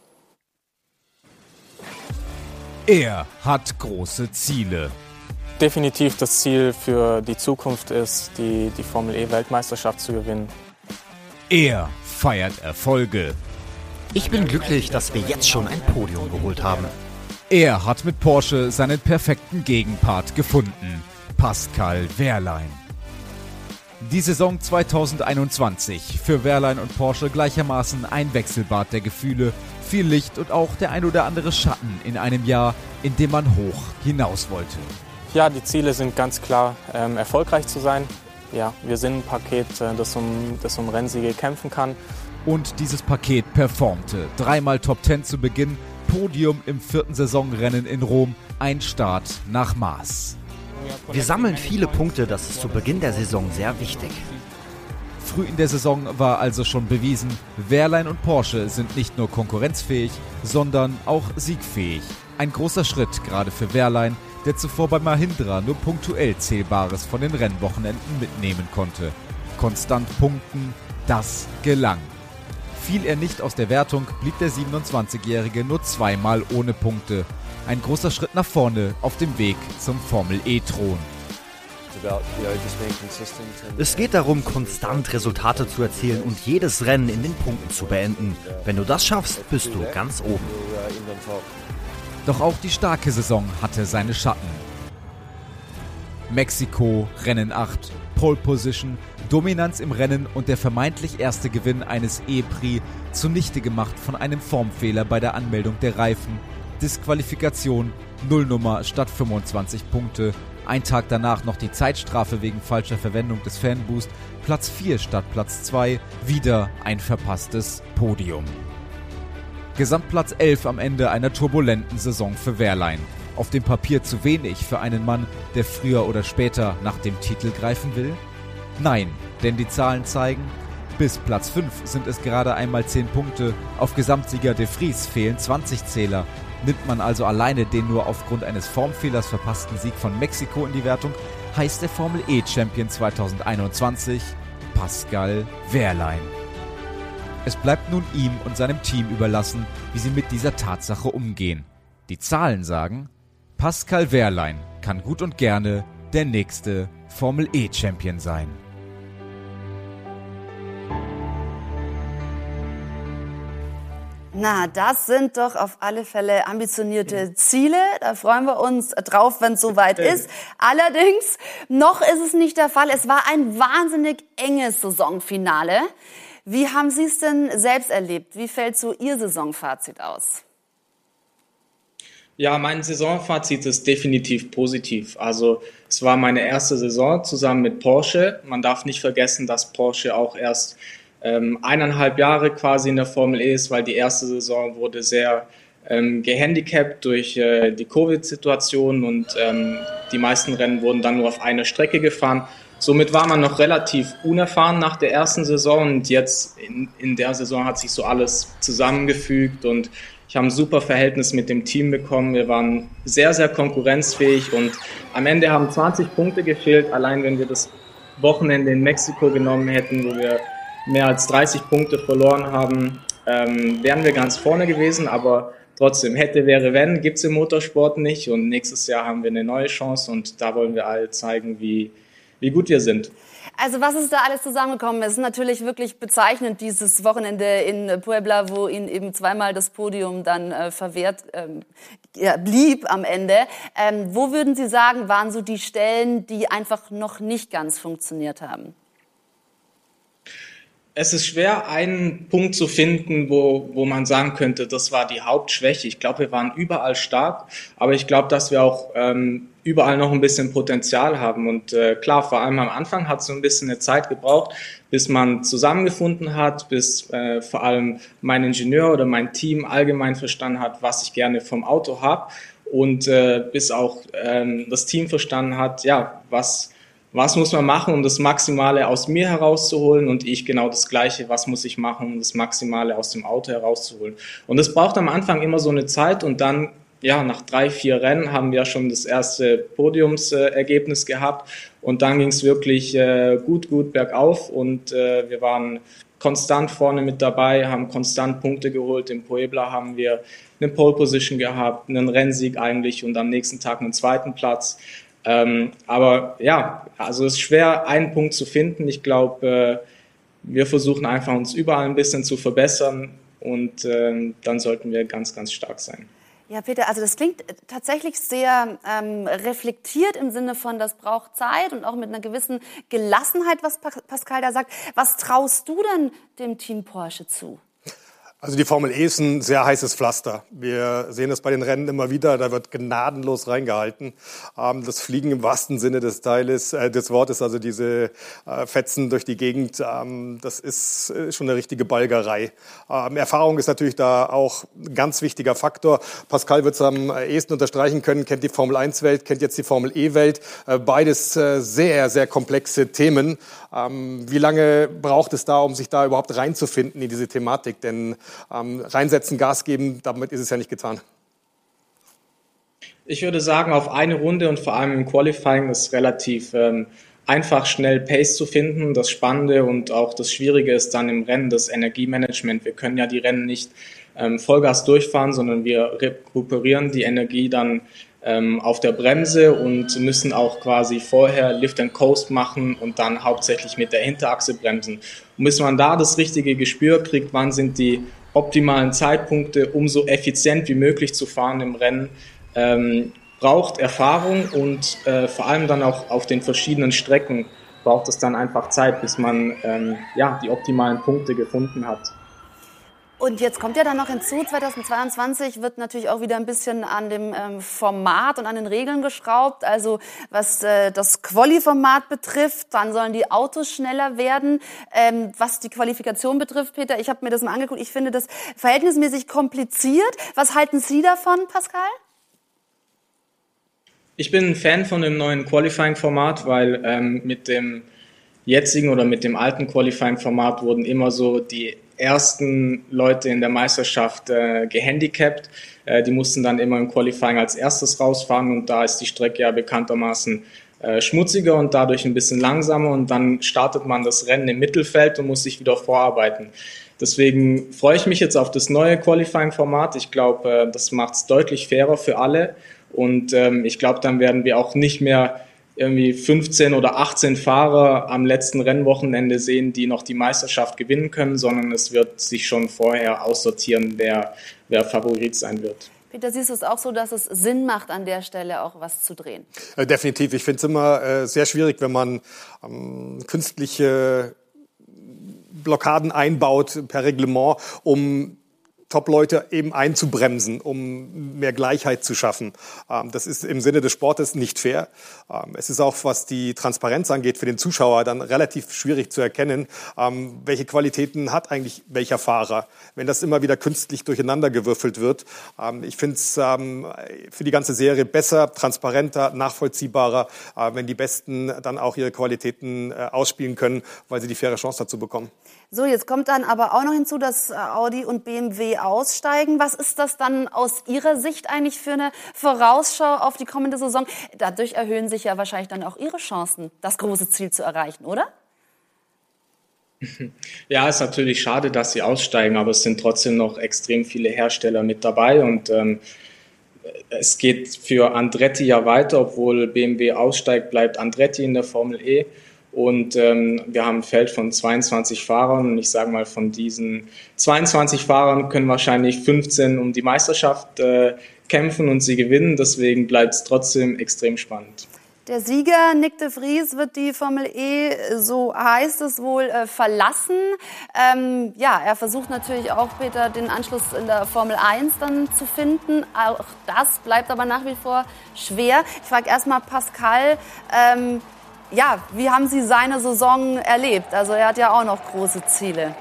Er hat große Ziele. Definitiv das Ziel für die Zukunft ist, die, die Formel E-Weltmeisterschaft zu gewinnen. Er feiert Erfolge. Ich bin glücklich, dass wir jetzt schon ein Podium geholt haben. Er hat mit Porsche seinen perfekten Gegenpart gefunden. Pascal Wehrlein. Die Saison zweitausendeinundzwanzig. Für Wehrlein und Porsche gleichermaßen ein Wechselbad der Gefühle, viel Licht und auch der ein oder andere Schatten in einem Jahr, in dem man hoch hinaus wollte. Ja, die Ziele sind ganz klar, ähm, erfolgreich zu sein. Ja, wir sind ein Paket, äh, das, um, das um Rennsiege kämpfen kann. Und dieses Paket performte. Dreimal Top Ten zu Beginn, Podium im vierten Saisonrennen in Rom, ein Start nach Maß. Wir sammeln viele Punkte, das ist zu Beginn der Saison sehr wichtig. Früh in der Saison war also schon bewiesen, Wehrlein und Porsche sind nicht nur konkurrenzfähig, sondern auch siegfähig. Ein großer Schritt gerade für Wehrlein, der zuvor bei Mahindra nur punktuell Zählbares von den Rennwochenenden mitnehmen konnte. Konstant punkten, das gelang. Fiel er nicht aus der Wertung, blieb der siebenundzwanzigjährige nur zweimal ohne Punkte. Ein großer Schritt nach vorne auf dem Weg zum Formel-E-Thron. Es geht darum, konstant Resultate zu erzielen und jedes Rennen in den Punkten zu beenden. Wenn du das schaffst, bist du ganz oben. Doch auch die starke Saison hatte seine Schatten. Mexiko, Rennen acht, Pole Position, Dominanz im Rennen und der vermeintlich erste Gewinn eines E-Prix zunichte gemacht von einem Formfehler bei der Anmeldung der Reifen. Disqualifikation, Nullnummer statt fünfundzwanzig Punkte. Ein Tag danach noch die Zeitstrafe wegen falscher Verwendung des Fanboost. Platz vier statt Platz zwei. Wieder ein verpasstes Podium. Gesamtplatz elf am Ende einer turbulenten Saison für Wehrlein. Auf dem Papier zu wenig für einen Mann, der früher oder später nach dem Titel greifen will? Nein, denn die Zahlen zeigen, Bis Platz fünf sind es gerade einmal zehn Punkte. Auf Gesamtsieger De Vries fehlen zwanzig Zähler. Nimmt man also alleine den nur aufgrund eines Formfehlers verpassten Sieg von Mexiko in die Wertung, heißt der Formel-E-Champion zwanzig einundzwanzig Pascal Wehrlein. Es bleibt nun ihm und seinem Team überlassen, wie sie mit dieser Tatsache umgehen. Die Zahlen sagen, Pascal Wehrlein kann gut und gerne der nächste Formel-E-Champion sein. Na, das sind doch auf alle Fälle ambitionierte Ziele. Da freuen wir uns drauf, wenn es soweit ist. Allerdings, noch ist es nicht der Fall. Es war ein wahnsinnig enges Saisonfinale. Wie haben Sie es denn selbst erlebt? Wie fällt so Ihr Saisonfazit aus? Ja, mein Saisonfazit ist definitiv positiv. Also es war meine erste Saison zusammen mit Porsche. Man darf nicht vergessen, dass Porsche auch erst ähm, eineinhalb Jahre quasi in der Formel E ist, weil die erste Saison wurde sehr ähm, gehandicapt durch äh, die Covid-Situation und ähm, die meisten Rennen wurden dann nur auf einer Strecke gefahren. Somit war man noch relativ unerfahren nach der ersten Saison und jetzt in, in der Saison hat sich so alles zusammengefügt und ich habe ein super Verhältnis mit dem Team bekommen. Wir waren sehr, sehr konkurrenzfähig und am Ende haben zwanzig Punkte gefehlt. Allein wenn wir das Wochenende in Mexiko genommen hätten, wo wir mehr als dreißig Punkte verloren haben, ähm, wären wir ganz vorne gewesen. Aber trotzdem, hätte, wäre, wenn, gibt es im Motorsport nicht. Und nächstes Jahr haben wir eine neue Chance und da wollen wir alle zeigen, wie, wie gut wir sind. Also was ist da alles zusammengekommen? Es ist natürlich wirklich bezeichnend, dieses Wochenende in Puebla, wo Ihnen eben zweimal das Podium dann äh, verwehrt ähm, ja, blieb am Ende. Ähm, wo würden Sie sagen, waren so die Stellen, die einfach noch nicht ganz funktioniert haben? Es ist schwer, einen Punkt zu finden, wo, wo man sagen könnte, das war die Hauptschwäche. Ich glaube, wir waren überall stark, aber ich glaube, dass wir auch ähm, überall noch ein bisschen Potenzial haben. Und äh, klar, vor allem am Anfang hat es so ein bisschen eine Zeit gebraucht, bis man zusammengefunden hat, bis äh, vor allem mein Ingenieur oder mein Team allgemein verstanden hat, was ich gerne vom Auto habe und äh, bis auch ähm, das Team verstanden hat, ja, was Was muss man machen, um das Maximale aus mir herauszuholen und ich genau das Gleiche, was muss ich machen, um das Maximale aus dem Auto herauszuholen. Und es braucht am Anfang immer so eine Zeit und dann, ja, nach drei, vier Rennen haben wir schon das erste Podiumsergebnis gehabt und dann ging es wirklich äh, gut, gut bergauf und äh, wir waren konstant vorne mit dabei, haben konstant Punkte geholt. In Puebla haben wir eine Pole Position gehabt, einen Rennsieg eigentlich und am nächsten Tag einen zweiten Platz. Ähm, aber ja, also es ist schwer, einen Punkt zu finden. Ich glaube, äh, wir versuchen einfach, uns überall ein bisschen zu verbessern und äh, dann sollten wir ganz, ganz stark sein. Ja, Peter, also das klingt tatsächlich sehr ähm, reflektiert im Sinne von, das braucht Zeit und auch mit einer gewissen Gelassenheit, was Pascal da sagt. Was traust du denn dem Team Porsche zu? Also die Formel E ist ein sehr heißes Pflaster. Wir sehen das bei den Rennen immer wieder, da wird gnadenlos reingehalten. Ähm, das Fliegen im wahrsten Sinne des Teiles, äh, des Wortes, also diese äh, Fetzen durch die Gegend, ähm, das ist äh, schon eine richtige Balgerei. Ähm, Erfahrung ist natürlich da auch ein ganz wichtiger Faktor. Pascal wird es am ehesten unterstreichen können, kennt die Formel eins Welt, kennt jetzt die Formel E Welt. Äh, beides äh, sehr, sehr komplexe Themen. Ähm, wie lange braucht es da, um sich da überhaupt reinzufinden in diese Thematik? Denn Ähm, reinsetzen, Gas geben, damit ist es ja nicht getan. Ich würde sagen, auf eine Runde und vor allem im Qualifying ist relativ ähm, einfach, schnell Pace zu finden. Das Spannende und auch das Schwierige ist dann im Rennen das Energiemanagement. Wir können ja die Rennen nicht ähm, Vollgas durchfahren, sondern wir rekuperieren die Energie dann ähm, auf der Bremse und müssen auch quasi vorher Lift and Coast machen und dann hauptsächlich mit der Hinterachse bremsen. Und bis man da das richtige Gespür kriegt, wann sind die optimalen Zeitpunkte, um so effizient wie möglich zu fahren im Rennen, ähm, braucht Erfahrung und äh, vor allem dann auch auf den verschiedenen Strecken braucht es dann einfach Zeit, bis man ähm, ja, die optimalen Punkte gefunden hat. Und jetzt kommt ja dann noch hinzu, zweitausendzweiundzwanzig wird natürlich auch wieder ein bisschen an dem ähm, Format und an den Regeln geschraubt. Also was äh, das Quali-Format betrifft, dann sollen die Autos schneller werden. Ähm, was die Qualifikation betrifft, Peter, ich habe mir das mal angeguckt, ich finde das verhältnismäßig kompliziert. Was halten Sie davon, Pascal? Ich bin ein Fan von dem neuen Qualifying-Format, weil ähm, mit dem jetzigen oder mit dem alten Qualifying-Format wurden immer so die ersten Leute in der Meisterschaft äh, gehandicapt. Äh, die mussten dann immer im Qualifying als erstes rausfahren und da ist die Strecke ja bekanntermaßen äh, schmutziger und dadurch ein bisschen langsamer und dann startet man das Rennen im Mittelfeld und muss sich wieder vorarbeiten. Deswegen freue ich mich jetzt auf das neue Qualifying-Format. Ich glaube, äh, das macht es deutlich fairer für alle und ähm, ich glaube, dann werden wir auch nicht mehr irgendwie fünfzehn oder achtzehn Fahrer am letzten Rennwochenende sehen, die noch die Meisterschaft gewinnen können, sondern es wird sich schon vorher aussortieren, wer, wer Favorit sein wird. Peter, siehst du es auch so, dass es Sinn macht, an der Stelle auch was zu drehen? Äh, definitiv. Ich finde es immer äh, sehr schwierig, wenn man ähm, künstliche Blockaden einbaut per Reglement, um Top-Leute eben einzubremsen, um mehr Gleichheit zu schaffen. Das ist im Sinne des Sportes nicht fair. Es ist auch, was die Transparenz angeht, für den Zuschauer dann relativ schwierig zu erkennen, welche Qualitäten hat eigentlich welcher Fahrer, wenn das immer wieder künstlich durcheinandergewürfelt wird. Ich finde es für die ganze Serie besser, transparenter, nachvollziehbarer, wenn die Besten dann auch ihre Qualitäten ausspielen können, weil sie die faire Chance dazu bekommen. So, jetzt kommt dann aber auch noch hinzu, dass Audi und B M W aussteigen. Was ist das dann aus Ihrer Sicht eigentlich für eine Vorausschau auf die kommende Saison? Dadurch erhöhen sich ja wahrscheinlich dann auch Ihre Chancen, das große Ziel zu erreichen, oder? Ja, ist natürlich schade, dass sie aussteigen, aber es sind trotzdem noch extrem viele Hersteller mit dabei und ähm, es geht für Andretti ja weiter, obwohl B M W aussteigt, bleibt Andretti in der Formel E. Und ähm, wir haben ein Feld von zweiundzwanzig Fahrern und ich sage mal, von diesen zweiundzwanzig Fahrern können wahrscheinlich fünfzehn um die Meisterschaft äh, kämpfen und sie gewinnen. Deswegen bleibt es trotzdem extrem spannend. Der Sieger Nyck de Vries wird die Formel E, so heißt es wohl, äh, verlassen. Ähm, ja, er versucht natürlich auch, Peter, den Anschluss in der Formel eins dann zu finden. Auch das bleibt aber nach wie vor schwer. Ich frage erstmal Pascal, ähm, ja, wie haben Sie seine Saison erlebt? Also er hat ja auch noch große Ziele.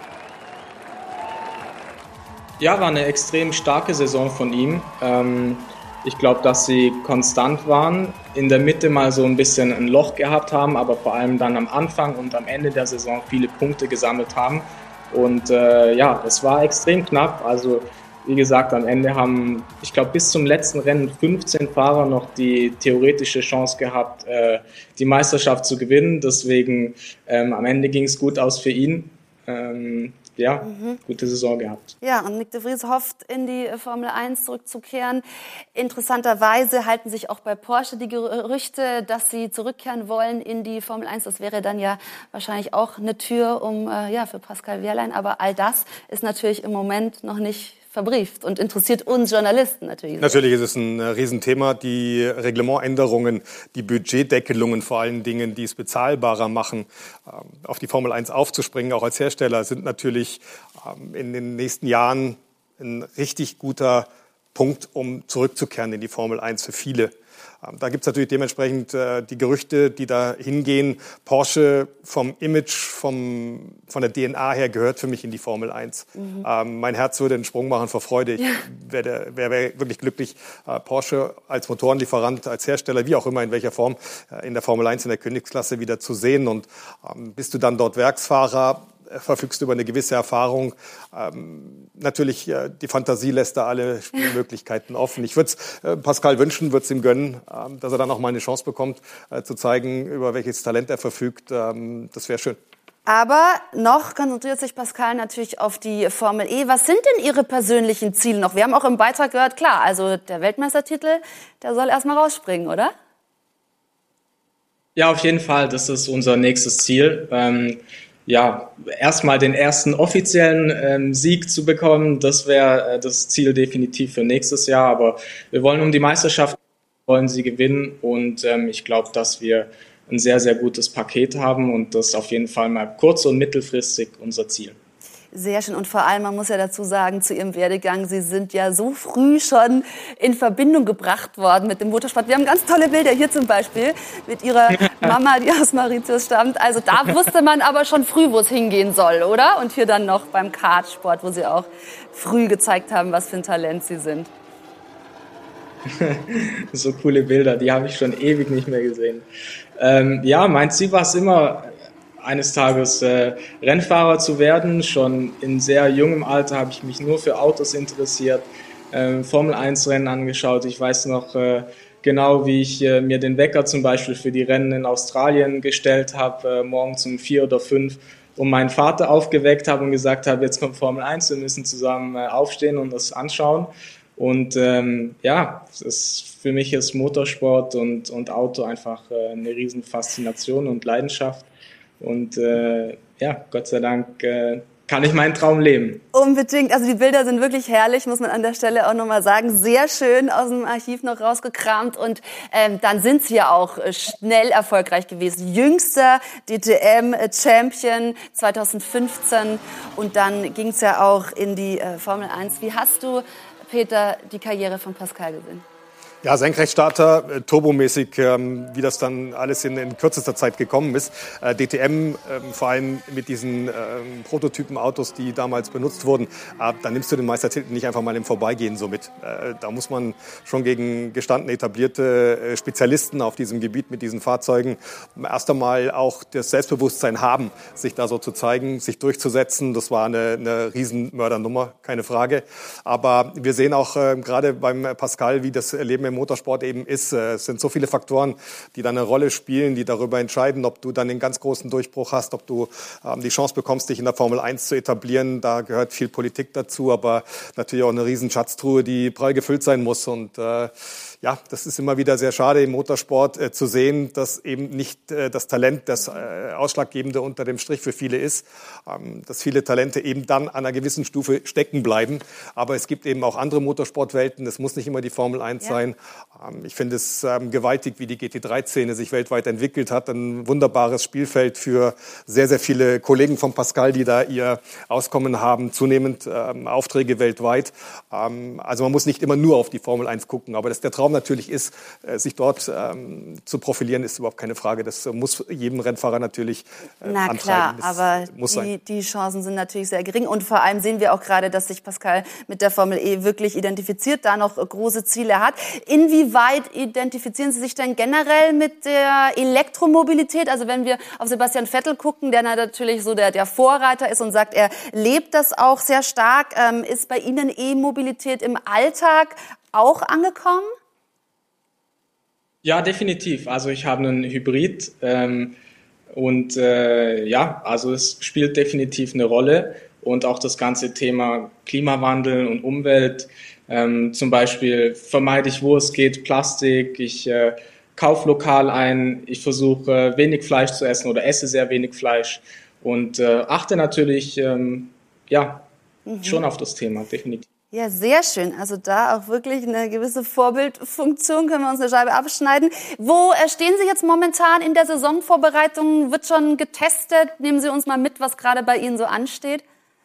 Ja, war eine extrem starke Saison von ihm. Ähm, ich glaube, dass sie konstant waren, in der Mitte mal so ein bisschen ein Loch gehabt haben, aber vor allem dann am Anfang und am Ende der Saison viele Punkte gesammelt haben. Und äh, ja, es war extrem knapp. Also wie gesagt, am Ende haben, ich glaube, bis zum letzten Rennen fünfzehn Fahrer noch die theoretische Chance gehabt, äh, die Meisterschaft zu gewinnen. Deswegen ähm, am Ende ging es gut aus für ihn. Ähm, ja, mhm. Gute Saison gehabt. Ja, und Nyck de Vries hofft, in die Formel eins zurückzukehren. Interessanterweise halten sich auch bei Porsche die Gerüchte, dass sie zurückkehren wollen in die Formel eins. Das wäre dann ja wahrscheinlich auch eine Tür um, äh, ja, für Pascal Wehrlein. Aber all das ist natürlich im Moment noch nicht verbrieft und interessiert uns Journalisten natürlich. Natürlich ist es ein Riesenthema. Die Reglementänderungen, die Budgetdeckelungen vor allen Dingen, die es bezahlbarer machen, auf die Formel eins aufzuspringen, auch als Hersteller, sind natürlich in den nächsten Jahren ein richtig guter Punkt, um zurückzukehren in die Formel eins für viele. Da gibt es natürlich dementsprechend äh, die Gerüchte, die da hingehen. Porsche vom Image, vom, von der D N A her gehört für mich in die Formel eins. Mhm. Ähm, mein Herz würde einen Sprung machen vor Freude. Ich ja. wäre wär, wär wirklich glücklich, äh, Porsche als Motorenlieferant, als Hersteller, wie auch immer, in welcher Form, äh, in der Formel eins, in der Königsklasse wieder zu sehen. Und ähm, bist du dann dort Werksfahrer, verfügst über eine gewisse Erfahrung. Ähm, natürlich, äh, die Fantasie lässt da alle Spielmöglichkeiten offen. Ich würde es äh, Pascal wünschen, würde es ihm gönnen, ähm, dass er dann auch mal eine Chance bekommt, äh, zu zeigen, über welches Talent er verfügt. Ähm, das wäre schön. Aber noch konzentriert sich Pascal natürlich auf die Formel E. Was sind denn Ihre persönlichen Ziele noch? Wir haben auch im Beitrag gehört, klar, also der Weltmeistertitel, der soll erst mal rausspringen, oder? Ja, auf jeden Fall. Das ist unser nächstes Ziel. Ähm, Ja, erstmal den ersten offiziellen ähm, Sieg zu bekommen, das wäre äh, das Ziel definitiv für nächstes Jahr. Aber wir wollen um die Meisterschaft, wollen sie gewinnen und ähm, ich glaube, dass wir ein sehr, sehr gutes Paket haben und das ist auf jeden Fall mal kurz- und mittelfristig unser Ziel. Sehr schön. Und vor allem, man muss ja dazu sagen, zu Ihrem Werdegang, Sie sind ja so früh schon in Verbindung gebracht worden mit dem Motorsport. Wir haben ganz tolle Bilder hier zum Beispiel mit Ihrer Mama, die aus Mauritius stammt. Also da wusste man aber schon früh, wo es hingehen soll, oder? Und hier dann noch beim Kartsport, wo Sie auch früh gezeigt haben, was für ein Talent Sie sind. So coole Bilder, die habe ich schon ewig nicht mehr gesehen. Ähm, ja, mein Ziel war es immer, eines Tages äh, Rennfahrer zu werden. Schon in sehr jungem Alter habe ich mich nur für Autos interessiert, äh, Formel eins Rennen angeschaut. Ich weiß noch äh, genau, wie ich äh, mir den Wecker zum Beispiel für die Rennen in Australien gestellt habe, äh, morgens um vier oder fünf, und meinen Vater aufgeweckt habe und gesagt habe, jetzt kommt Formel eins, wir müssen zusammen äh, aufstehen und das anschauen. Und ähm, ja, das, für mich ist Motorsport und, und Auto einfach äh, eine riesen Faszination und Leidenschaft. Und äh, ja, Gott sei Dank äh, kann ich meinen Traum leben. Unbedingt. Also die Bilder sind wirklich herrlich, muss man an der Stelle auch nochmal sagen. Sehr schön aus dem Archiv noch rausgekramt. Und ähm, dann sind sie ja auch schnell erfolgreich gewesen. Jüngster D T M-Champion zwanzig fünfzehn. Und dann ging es ja auch in die äh, Formel eins. Wie hast du, Peter, die Karriere von Pascal gesehen? Ja, Senkrechtstarter, äh, turbomäßig, ähm, wie das dann alles in, in kürzester Zeit gekommen ist. Äh, D T M, ähm, vor allem mit diesen ähm, Prototypen-Autos, die damals benutzt wurden, äh, da nimmst du den Meistertitel nicht einfach mal im Vorbeigehen so mit. Äh, da muss man schon gegen gestandene, etablierte äh, Spezialisten auf diesem Gebiet mit diesen Fahrzeugen erst einmal auch das Selbstbewusstsein haben, sich da so zu zeigen, sich durchzusetzen. Das war eine, eine Riesenmördernummer, keine Frage. Aber wir sehen auch äh, gerade beim Pascal, wie das Leben im Motorsport eben ist. Es sind so viele Faktoren, die da eine Rolle spielen, die darüber entscheiden, ob du dann den ganz großen Durchbruch hast, ob du ähm, die Chance bekommst, dich in der Formel eins zu etablieren. Da gehört viel Politik dazu, aber natürlich auch eine riesen Schatztruhe, die prall gefüllt sein muss. Und äh, ja, das ist immer wieder sehr schade im Motorsport äh, zu sehen, dass eben nicht äh, das Talent das äh, Ausschlaggebende unter dem Strich für viele ist, ähm, dass viele Talente eben dann an einer gewissen Stufe stecken bleiben. Aber es gibt eben auch andere Motorsportwelten. Es muss nicht immer die Formel eins ja. sein. Ähm, ich finde es ähm, gewaltig, wie die G T drei Szene sich weltweit entwickelt hat. Ein wunderbares Spielfeld für sehr, sehr viele Kollegen von Pascal, die da ihr Auskommen haben, zunehmend ähm, Aufträge weltweit. Ähm, also man muss nicht immer nur auf die Formel eins gucken, aber das ist der Traum natürlich ist, sich dort ähm, zu profilieren, ist überhaupt keine Frage. Das muss jedem Rennfahrer natürlich äh, Na antreiben. klar, das aber muss die, sein. die Chancen sind natürlich sehr gering. Und vor allem sehen wir auch gerade, dass sich Pascal mit der Formel E wirklich identifiziert, da noch große Ziele hat. Inwieweit identifizieren Sie sich denn generell mit der Elektromobilität? Also wenn wir auf Sebastian Vettel gucken, der natürlich so der, der Vorreiter ist und sagt, er lebt das auch sehr stark. Ähm, ist bei Ihnen E-Mobilität im Alltag auch angekommen? Ja, definitiv. Also ich habe einen Hybrid ähm, und äh, ja, also es spielt definitiv eine Rolle, und auch das ganze Thema Klimawandel und Umwelt. Ähm, zum Beispiel vermeide ich, wo es geht, Plastik. Ich äh, kaufe lokal ein. Ich versuche äh, wenig Fleisch zu essen oder esse sehr wenig Fleisch und äh, achte natürlich ähm, ja mhm. schon auf das Thema, definitiv. Ja, sehr schön. Also da auch wirklich eine gewisse Vorbildfunktion, können wir uns eine Scheibe abschneiden. Wo stehen Sie jetzt momentan in der Saisonvorbereitung? Wird schon getestet? Nehmen Sie uns mal mit, was gerade bei Ihnen so ansteht.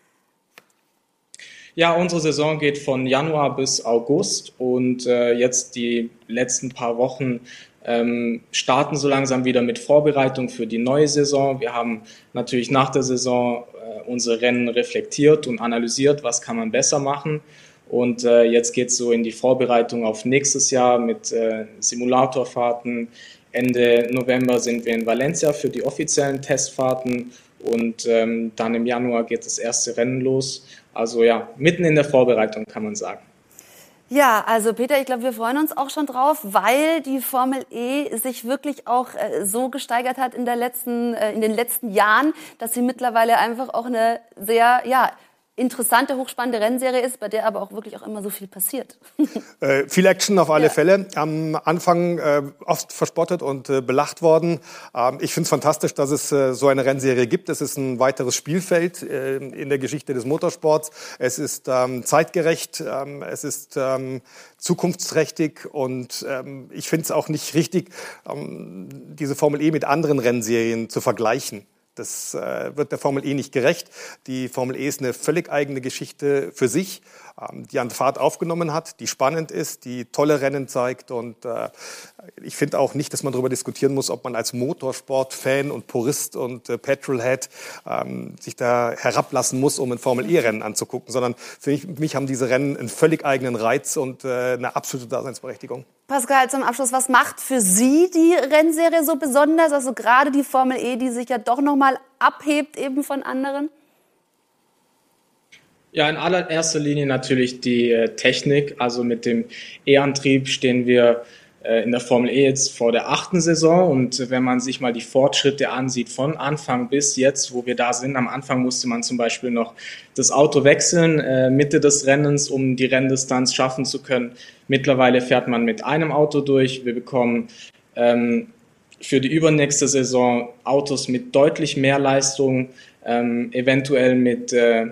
Ja, unsere Saison geht von Januar bis August, und äh, jetzt die letzten paar Wochen ähm, starten so langsam wieder mit Vorbereitung für die neue Saison. Wir haben natürlich nach der Saison äh, unsere Rennen reflektiert und analysiert, was kann man besser machen. Und äh, jetzt geht es so in die Vorbereitung auf nächstes Jahr mit äh, Simulatorfahrten. Ende November sind wir in Valencia für die offiziellen Testfahrten, und ähm, dann im Januar geht das erste Rennen los. Also ja, mitten in der Vorbereitung, kann man sagen. Ja, also Peter, ich glaube, wir freuen uns auch schon drauf, weil die Formel E sich wirklich auch äh, so gesteigert hat in, der letzten, äh, in den letzten Jahren, dass sie mittlerweile einfach auch eine sehr, ja, interessante, hochspannende Rennserie ist, bei der aber auch wirklich auch immer so viel passiert. Äh, viel Action auf alle ja. Fälle. Am Anfang äh, oft verspottet und äh, belacht worden. Ähm, ich finde es fantastisch, dass es äh, so eine Rennserie gibt. Es ist ein weiteres Spielfeld äh, in der Geschichte des Motorsports. Es ist ähm, zeitgerecht, ähm, es ist ähm, zukunftsträchtig, und ähm, ich finde es auch nicht richtig, ähm, diese Formel E mit anderen Rennserien zu vergleichen. Das äh, wird der Formel E nicht gerecht. Die Formel E ist eine völlig eigene Geschichte für sich, ähm, die an Fahrt aufgenommen hat, die spannend ist, die tolle Rennen zeigt. Und äh, ich finde auch nicht, dass man darüber diskutieren muss, ob man als Motorsport-Fan und Purist und äh, Petrolhead ähm, sich da herablassen muss, um ein Formel-E-Rennen anzugucken, sondern für mich, für mich haben diese Rennen einen völlig eigenen Reiz und äh, eine absolute Daseinsberechtigung. Pascal, zum Abschluss, was macht für Sie die Rennserie so besonders? Also gerade die Formel E, die sich ja doch nochmal abhebt eben von anderen? Ja, in allererster Linie natürlich die äh, Technik. Also mit dem E-Antrieb stehen wir äh, in der Formel E jetzt vor der achten Saison. Und äh, wenn man sich mal die Fortschritte ansieht von Anfang bis jetzt, wo wir da sind, am Anfang musste man zum Beispiel noch das Auto wechseln, äh, Mitte des Rennens, um die Renndistanz schaffen zu können. Mittlerweile fährt man mit einem Auto durch. Wir bekommen ähm, für die übernächste Saison Autos mit deutlich mehr Leistung, ähm, eventuell mit äh,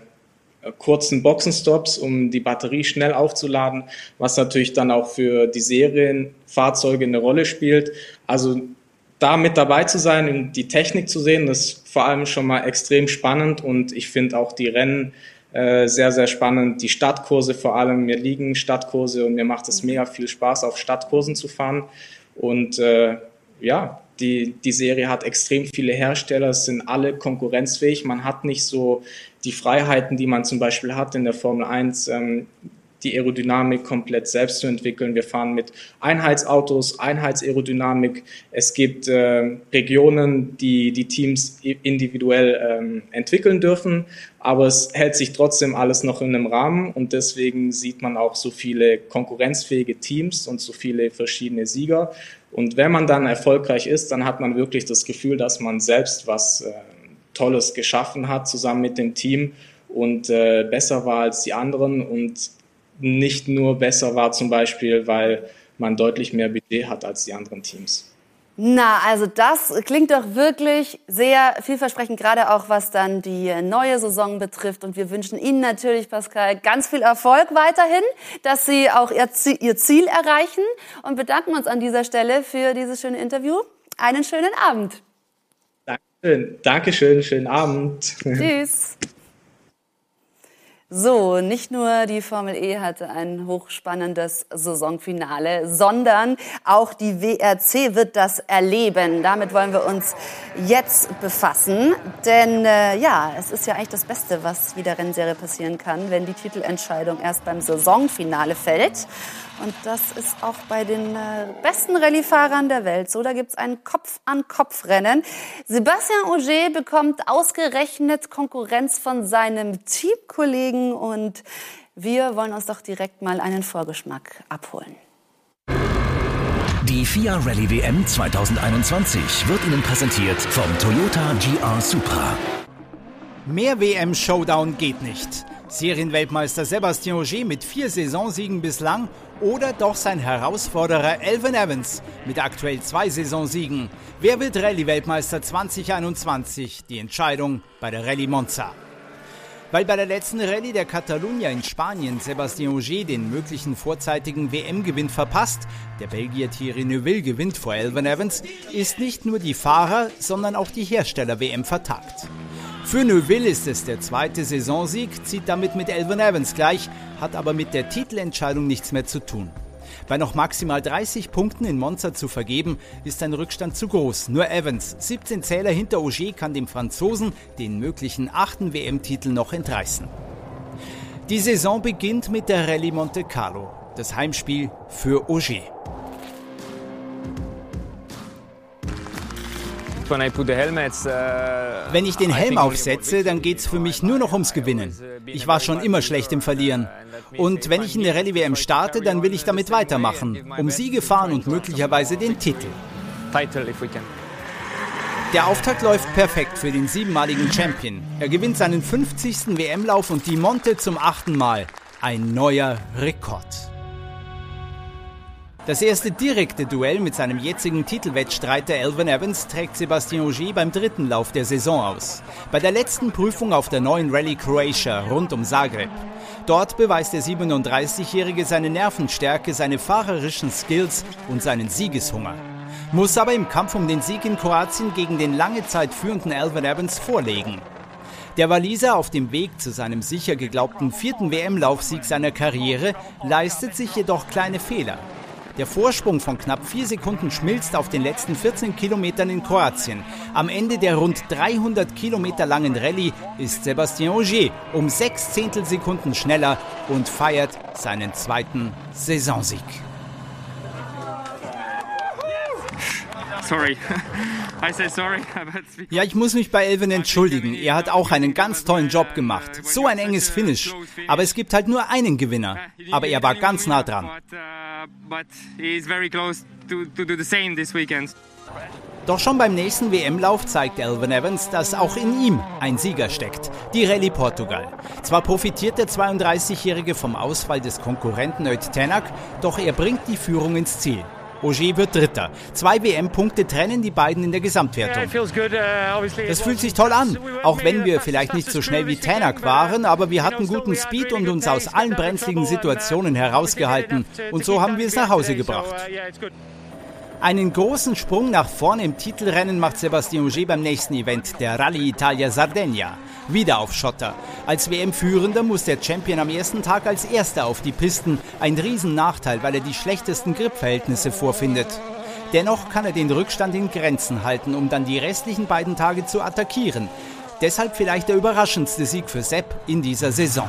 kurzen Boxenstops, um die Batterie schnell aufzuladen, was natürlich dann auch für die Serienfahrzeuge eine Rolle spielt. Also da mit dabei zu sein und die Technik zu sehen, das ist vor allem schon mal extrem spannend und ich finde auch die Rennen äh, sehr, sehr spannend. Die Stadtkurse vor allem, mir liegen Stadtkurse und mir macht es mega viel Spaß, auf Stadtkursen zu fahren und äh, ja, Die, die Serie hat extrem viele Hersteller, es sind alle konkurrenzfähig. Man hat nicht so die Freiheiten, die man zum Beispiel hat in der Formel eins, ähm, die Aerodynamik komplett selbst zu entwickeln. Wir fahren mit Einheitsautos, Einheitsaerodynamik. Es gibt äh, Regionen, die die Teams individuell ähm, entwickeln dürfen, aber es hält sich trotzdem alles noch in einem Rahmen und deswegen sieht man auch so viele konkurrenzfähige Teams und so viele verschiedene Sieger. Und wenn man dann erfolgreich ist, dann hat man wirklich das Gefühl, dass man selbst was äh, Tolles geschaffen hat, zusammen mit dem Team und äh, besser war als die anderen und nicht nur besser war zum Beispiel, weil man deutlich mehr Budget hat als die anderen Teams. Na, also das klingt doch wirklich sehr vielversprechend, gerade auch was dann die neue Saison betrifft. Und wir wünschen Ihnen natürlich, Pascal, ganz viel Erfolg weiterhin, dass Sie auch Ihr Ziel, Ihr Ziel erreichen und bedanken uns an dieser Stelle für dieses schöne Interview. Einen schönen Abend. Dankeschön, Dankeschön, schönen Abend. Tschüss. So, nicht nur die Formel E hatte ein hochspannendes Saisonfinale, sondern auch die W R C wird das erleben. Damit wollen wir uns jetzt befassen, denn äh, ja, es ist ja eigentlich das Beste, was wieder Rennserie passieren kann, wenn die Titelentscheidung erst beim Saisonfinale fällt. Und das ist auch bei den äh, besten Rallye-Fahrern der Welt so. Da gibt's ein Kopf-an-Kopf-Rennen. Sebastian Ogier bekommt ausgerechnet Konkurrenz von seinem Teamkollegen. Und wir wollen uns doch direkt mal einen Vorgeschmack abholen. Die FIA Rallye W M zwanzig einundzwanzig wird Ihnen präsentiert vom Toyota G R Supra. Mehr W M-Showdown geht nicht. Serienweltmeister Sebastian Ogier mit vier Saisonsiegen bislang oder doch sein Herausforderer Elfyn Evans mit aktuell zwei Saisonsiegen. Wer wird Rallye-Weltmeister zwanzig einundzwanzig? Die Entscheidung bei der Rallye Monza. Weil bei der letzten Rallye der Catalunya in Spanien Sebastian Ogier den möglichen vorzeitigen W M-Gewinn verpasst, der Belgier Thierry Neuville gewinnt vor Elfyn Evans, ist nicht nur die Fahrer, sondern auch die Hersteller-W M vertagt. Für Neuville ist es der zweite Saisonsieg, zieht damit mit Elfyn Evans gleich, hat aber mit der Titelentscheidung nichts mehr zu tun. Bei noch maximal dreißig Punkten in Monza zu vergeben, ist ein Rückstand zu groß. Nur Evans, siebzehn Zähler hinter Ogier, kann dem Franzosen den möglichen achten W M-Titel noch entreißen. Die Saison beginnt mit der Rallye Monte Carlo, das Heimspiel für Ogier. Wenn ich den Helm aufsetze, dann geht's für mich nur noch ums Gewinnen. Ich war schon immer schlecht im Verlieren. Und wenn ich in der Rallye W M starte, dann will ich damit weitermachen, um Siege fahren und möglicherweise den Titel. Der Auftakt läuft perfekt für den siebenmaligen Champion. Er gewinnt seinen fünfzigsten W M-Lauf und die Monte zum achten Mal. Ein neuer Rekord. Das erste direkte Duell mit seinem jetzigen Titelwettstreiter Elfyn Evans trägt Sebastian Ogier beim dritten Lauf der Saison aus. Bei der letzten Prüfung auf der neuen Rallye Croatia rund um Zagreb. Dort beweist der siebenunddreißigjährige seine Nervenstärke, seine fahrerischen Skills und seinen Siegeshunger. Muss aber im Kampf um den Sieg in Kroatien gegen den lange Zeit führenden Elfyn Evans vorlegen. Der Waliser auf dem Weg zu seinem sicher geglaubten vierten W M-Laufsieg seiner Karriere leistet sich jedoch kleine Fehler. Der Vorsprung von knapp vier Sekunden schmilzt auf den letzten vierzehn Kilometern in Kroatien. Am Ende der rund dreihundert Kilometer langen Rallye ist Sebastian Ogier um sechs Zehntelsekunden schneller und feiert seinen zweiten Saisonsieg. sorry. I said sorry. Ja, ich muss mich bei Elfyn entschuldigen. Er hat auch einen ganz tollen Job gemacht. So ein enges Finish. Aber es gibt halt nur einen Gewinner. Aber er war ganz nah dran. Doch schon beim nächsten W M-Lauf zeigt Elfyn Evans, dass auch in ihm ein Sieger steckt. Die Rallye Portugal. Zwar profitiert der zweiunddreißigjährige vom Ausfall des Konkurrenten Ott Tänak, doch er bringt die Führung ins Ziel. Ogier wird Dritter. Zwei W M-Punkte trennen die beiden in der Gesamtwertung. Das fühlt sich toll an, auch wenn wir vielleicht nicht so schnell wie Tänak waren, aber wir hatten guten Speed und uns aus allen brenzligen Situationen herausgehalten. Und so haben wir es nach Hause gebracht. Einen großen Sprung nach vorne im Titelrennen macht Sébastien Ogier beim nächsten Event, der Rallye Italia Sardegna. Wieder auf Schotter. Als W M-Führender muss der Champion am ersten Tag als Erster auf die Pisten. Ein Riesennachteil, weil er die schlechtesten Gripverhältnisse vorfindet. Dennoch kann er den Rückstand in Grenzen halten, um dann die restlichen beiden Tage zu attackieren. Deshalb vielleicht der überraschendste Sieg für Sepp in dieser Saison.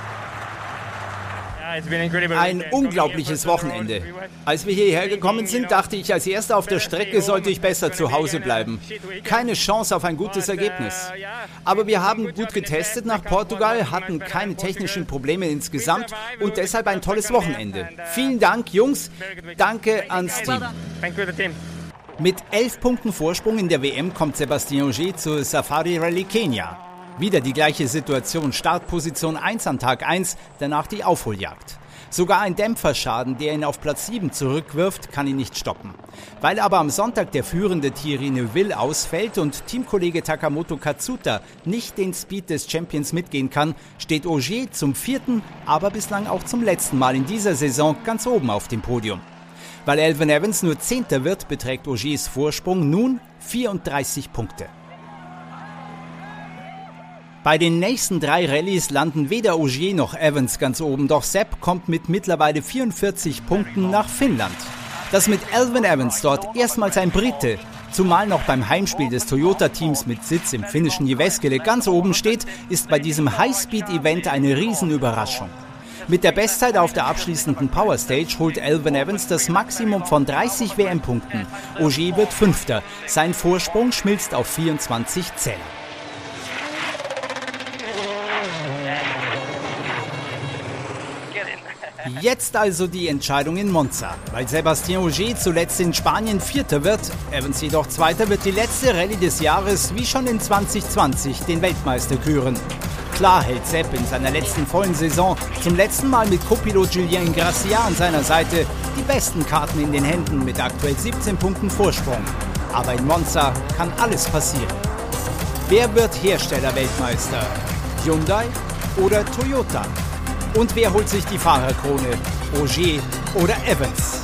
Ein unglaubliches Wochenende. Als wir hierher gekommen sind, dachte ich, als Erster auf der Strecke sollte ich besser zu Hause bleiben. Keine Chance auf ein gutes Ergebnis. Aber wir haben gut getestet nach Portugal, hatten keine technischen Probleme insgesamt und deshalb ein tolles Wochenende. Vielen Dank, Jungs. Danke ans Team. Mit elf Punkten Vorsprung in der W M kommt Sébastien Ogier zur Safari Rallye Kenia. Wieder die gleiche Situation, Startposition eins an Tag eins, danach die Aufholjagd. Sogar ein Dämpferschaden, der ihn auf Platz sieben zurückwirft, kann ihn nicht stoppen. Weil aber am Sonntag der führende Thierry Neuville ausfällt und Teamkollege Takamoto Katsuta nicht den Speed des Champions mitgehen kann, steht Ogier zum vierten, aber bislang auch zum letzten Mal in dieser Saison ganz oben auf dem Podium. Weil Elfyn Evans nur Zehnter wird, beträgt Ogiers Vorsprung nun vierunddreißig Punkte. Bei den nächsten drei Rallyes landen weder Ogier noch Evans ganz oben, doch Sepp kommt mit mittlerweile vierundvierzig Punkten nach Finnland. Dass mit Elfyn Evans dort erstmals ein Brite, zumal noch beim Heimspiel des Toyota-Teams mit Sitz im finnischen Jyväskylä ganz oben steht, ist bei diesem High-Speed-Event eine Riesenüberraschung. Mit der Bestzeit auf der abschließenden Powerstage holt Elfyn Evans das Maximum von dreißig W M-Punkten. Ogier wird Fünfter. Sein Vorsprung schmilzt auf vierundzwanzig Zähler. Jetzt also die Entscheidung in Monza. Weil Sébastien Ogier zuletzt in Spanien Vierter wird, Evans jedoch Zweiter, wird die letzte Rallye des Jahres wie schon in zwanzig zwanzig den Weltmeister küren. Klar hält Sepp in seiner letzten vollen Saison zum letzten Mal mit Co-Pilot Julien Gracia an seiner Seite die besten Karten in den Händen mit aktuell siebzehn Punkten Vorsprung. Aber in Monza kann alles passieren. Wer wird Hersteller-Weltmeister? Hyundai oder Toyota? Und wer holt sich die Fahrerkrone? Ogier oder Evans?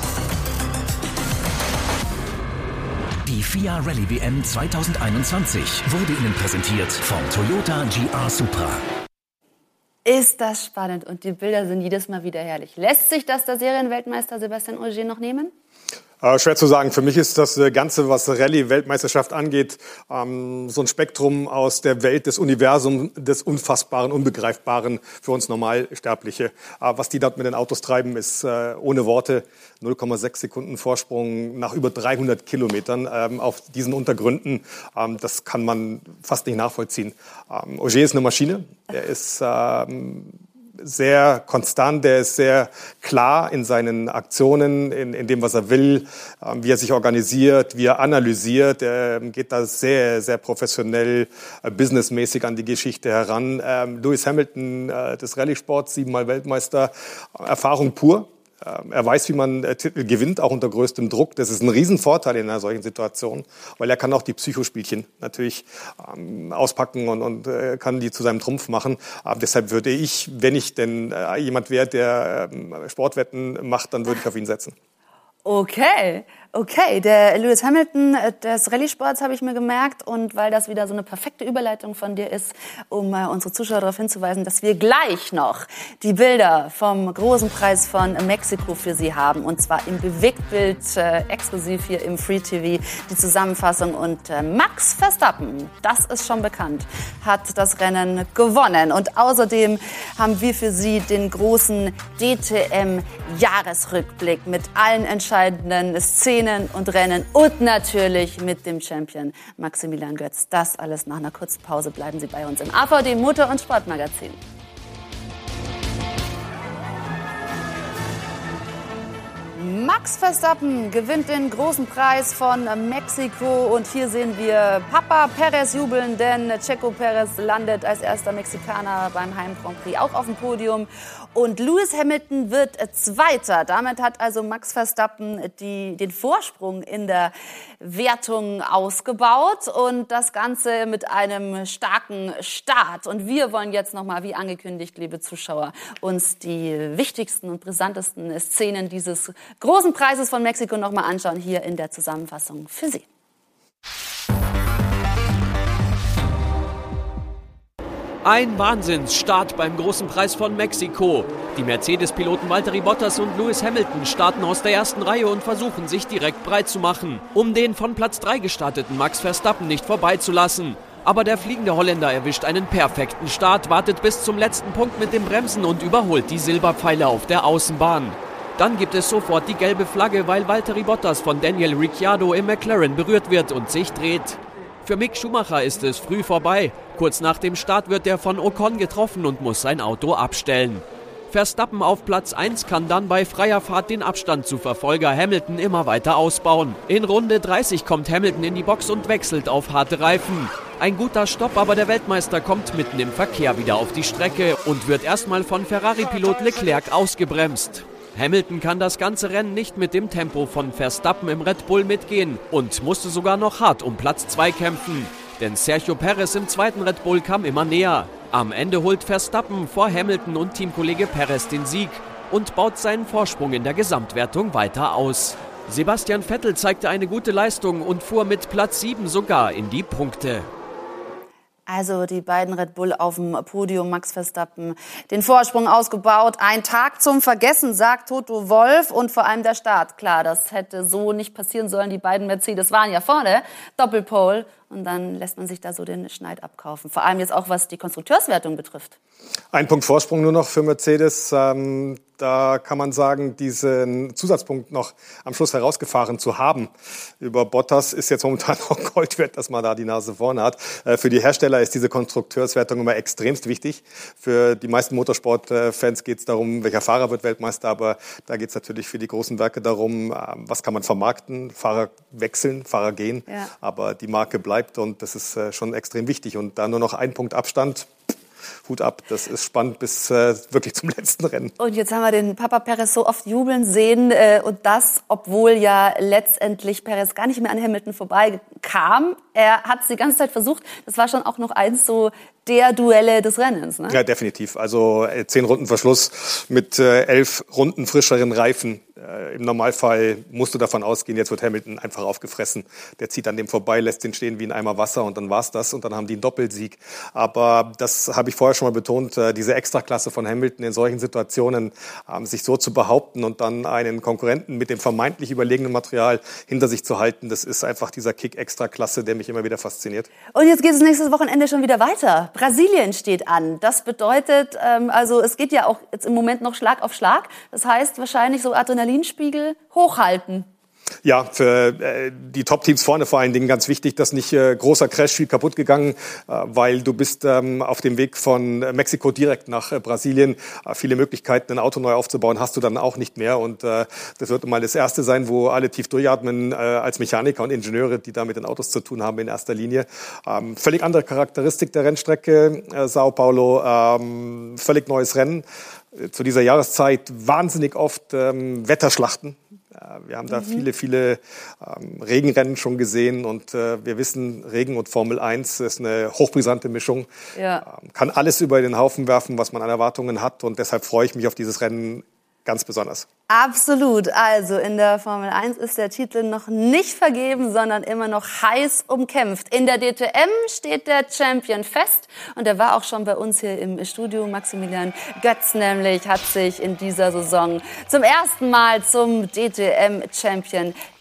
Die F I A Rallye W M zwanzig einundzwanzig wurde Ihnen präsentiert vom Toyota G R Supra. Ist das spannend und die Bilder sind jedes Mal wieder herrlich. Lässt sich das der Serienweltmeister Sébastien Ogier noch nehmen? Äh, schwer zu sagen. Für mich ist das Ganze, was Rallye-Weltmeisterschaft angeht, ähm, so ein Spektrum aus der Welt des Universums, des Unfassbaren, Unbegreifbaren für uns Normalsterbliche. Äh, was die dort mit den Autos treiben, ist äh, ohne Worte null Komma sechs Sekunden Vorsprung nach über dreihundert Kilometern ähm, auf diesen Untergründen. Ähm, das kann man fast nicht nachvollziehen. Ähm, Ogier ist eine Maschine. Er ist ähm, sehr konstant, der ist sehr klar in seinen Aktionen, in, in dem, was er will, äh, wie er sich organisiert, wie er analysiert. Er geht da sehr, sehr professionell, äh, businessmäßig an die Geschichte heran. Ähm, Lewis Hamilton äh, des Rallye-Sports, siebenmal Weltmeister, Erfahrung pur. Er weiß, wie man Titel gewinnt, auch unter größtem Druck. Das ist ein Riesenvorteil in einer solchen Situation, weil er kann auch die Psychospielchen natürlich ähm, auspacken und, und äh, kann die zu seinem Trumpf machen. Aber deshalb würde ich, wenn ich denn äh, jemand wäre, der äh, Sportwetten macht, dann würde ich auf ihn setzen. Okay, okay. Der Lewis Hamilton des Rallye-Sports habe ich mir gemerkt. Und weil das wieder so eine perfekte Überleitung von dir ist, um äh, unsere Zuschauer darauf hinzuweisen, dass wir gleich noch die Bilder vom großen Preis von Mexiko für Sie haben. Und zwar im Bewegtbild, äh, exklusiv hier im Free T V, die Zusammenfassung. Und äh, Max Verstappen, das ist schon bekannt, hat das Rennen gewonnen. Und außerdem haben wir für Sie den großen D T M-Jahresrückblick mit allen entscheidenden Szenen Szenen und Rennen und natürlich mit dem Champion Maximilian Götz. Das alles nach einer kurzen Pause. Bleiben Sie bei uns im A V D Motor- und Sportmagazin. Max Verstappen gewinnt den großen Preis von Mexiko und hier sehen wir Papa Perez jubeln, denn Checo Perez landet als erster Mexikaner beim Heim Grand Prix auch auf dem Podium und Lewis Hamilton wird Zweiter. Damit hat also Max Verstappen die, den Vorsprung in der Wertung ausgebaut und das Ganze mit einem starken Start. Und wir wollen jetzt nochmal, wie angekündigt, liebe Zuschauer, uns die wichtigsten und brisantesten Szenen dieses großen Preises von Mexiko noch mal anschauen, hier in der Zusammenfassung für Sie. Ein Wahnsinnsstart beim großen Preis von Mexiko. Die Mercedes-Piloten Valtteri Bottas und Lewis Hamilton starten aus der ersten Reihe und versuchen sich direkt breit zu machen, um den von Platz drei gestarteten Max Verstappen nicht vorbeizulassen. Aber der fliegende Holländer erwischt einen perfekten Start, wartet bis zum letzten Punkt mit dem Bremsen und überholt die Silberpfeile auf der Außenbahn. Dann gibt es sofort die gelbe Flagge, weil Valtteri Bottas von Daniel Ricciardo im McLaren berührt wird und sich dreht. Für Mick Schumacher ist es früh vorbei. Kurz nach dem Start wird er von Ocon getroffen und muss sein Auto abstellen. Verstappen auf Platz eins kann dann bei freier Fahrt den Abstand zu Verfolger Hamilton immer weiter ausbauen. In Runde dreißig kommt Hamilton in die Box und wechselt auf harte Reifen. Ein guter Stopp, aber der Weltmeister kommt mitten im Verkehr wieder auf die Strecke und wird erstmal von Ferrari-Pilot Leclerc ausgebremst. Hamilton kann das ganze Rennen nicht mit dem Tempo von Verstappen im Red Bull mitgehen und musste sogar noch hart um Platz zwei kämpfen. Denn Sergio Perez im zweiten Red Bull kam immer näher. Am Ende holt Verstappen vor Hamilton und Teamkollege Perez den Sieg und baut seinen Vorsprung in der Gesamtwertung weiter aus. Sebastian Vettel zeigte eine gute Leistung und fuhr mit Platz sieben sogar in die Punkte. Also die beiden Red Bull auf dem Podium, Max Verstappen den Vorsprung ausgebaut. Ein Tag zum Vergessen, sagt Toto Wolff, und vor allem der Start. Klar, das hätte so nicht passieren sollen. Die beiden Mercedes waren ja vorne, Doppelpole. Und dann lässt man sich da so den Schneid abkaufen. Vor allem jetzt auch, was die Konstrukteurswertung betrifft. Ein Punkt Vorsprung nur noch für Mercedes. Ähm, da kann man sagen, diesen Zusatzpunkt noch am Schluss herausgefahren zu haben über Bottas ist jetzt momentan auch Gold wert, dass man da die Nase vorne hat. Äh, für die Hersteller ist diese Konstrukteurswertung immer extremst wichtig. Für die meisten Motorsportfans geht es darum, welcher Fahrer wird Weltmeister. Aber da geht es natürlich für die großen Werke darum, äh, was kann man vermarkten. Fahrer wechseln, Fahrer gehen. Ja. Aber die Marke bleibt. Und das ist äh, schon extrem wichtig. Und da nur noch ein Punkt Abstand, Hut ab, das ist spannend bis äh, wirklich zum letzten Rennen. Und jetzt haben wir den Papa Perez so oft jubeln sehen. Äh, und das, obwohl ja letztendlich Perez gar nicht mehr an Hamilton vorbeikam. Er hat es die ganze Zeit versucht. Das war schon auch noch eins so der Duelle des Rennens, ne? Ja, definitiv. Also äh, zehn Runden Verschluss mit äh, elf Runden frischeren Reifen. Äh, Im Normalfall musst du davon ausgehen, jetzt wird Hamilton einfach aufgefressen. Der zieht an dem vorbei, lässt den stehen wie ein Eimer Wasser und dann war's das. Und dann haben die einen Doppelsieg. Aber das habe ich vorher schon mal betont, äh, diese Extraklasse von Hamilton in solchen Situationen, äh, sich so zu behaupten und dann einen Konkurrenten mit dem vermeintlich überlegenen Material hinter sich zu halten, das ist einfach dieser Kick Extraklasse, der mich immer wieder fasziniert. Und jetzt geht es nächstes Wochenende schon wieder weiter. Brasilien steht an. Das bedeutet, ähm, also es geht ja auch jetzt im Moment noch Schlag auf Schlag. Das heißt wahrscheinlich so Adrenalinspiegel hochhalten. Ja, für äh, die Top-Teams vorne vor allen Dingen ganz wichtig, dass nicht äh, großer Crash, viel kaputt gegangen, äh, weil du bist ähm, auf dem Weg von Mexiko direkt nach äh, Brasilien. Äh, viele Möglichkeiten, ein Auto neu aufzubauen, hast du dann auch nicht mehr. Und äh, das wird mal das Erste sein, wo alle tief durchatmen äh, als Mechaniker und Ingenieure, die da mit den Autos zu tun haben in erster Linie. Ähm, völlig andere Charakteristik der Rennstrecke, äh, Sao Paulo, ähm, völlig neues Rennen. Äh, zu dieser Jahreszeit wahnsinnig oft ähm, Wetterschlachten. Wir haben da mhm. viele, viele ähm, Regenrennen schon gesehen und äh, wir wissen, Regen und Formel eins ist eine hochbrisante Mischung. Ja. Ähm, kann alles über den Haufen werfen, was man an Erwartungen hat und deshalb freue ich mich auf dieses Rennen ganz besonders. Absolut. Also in der Formel eins ist der Titel noch nicht vergeben, sondern immer noch heiß umkämpft. In der D T M steht der Champion fest und er war auch schon bei uns hier im Studio. Maximilian Götz nämlich hat sich in dieser Saison zum ersten Mal zum D T M-Champion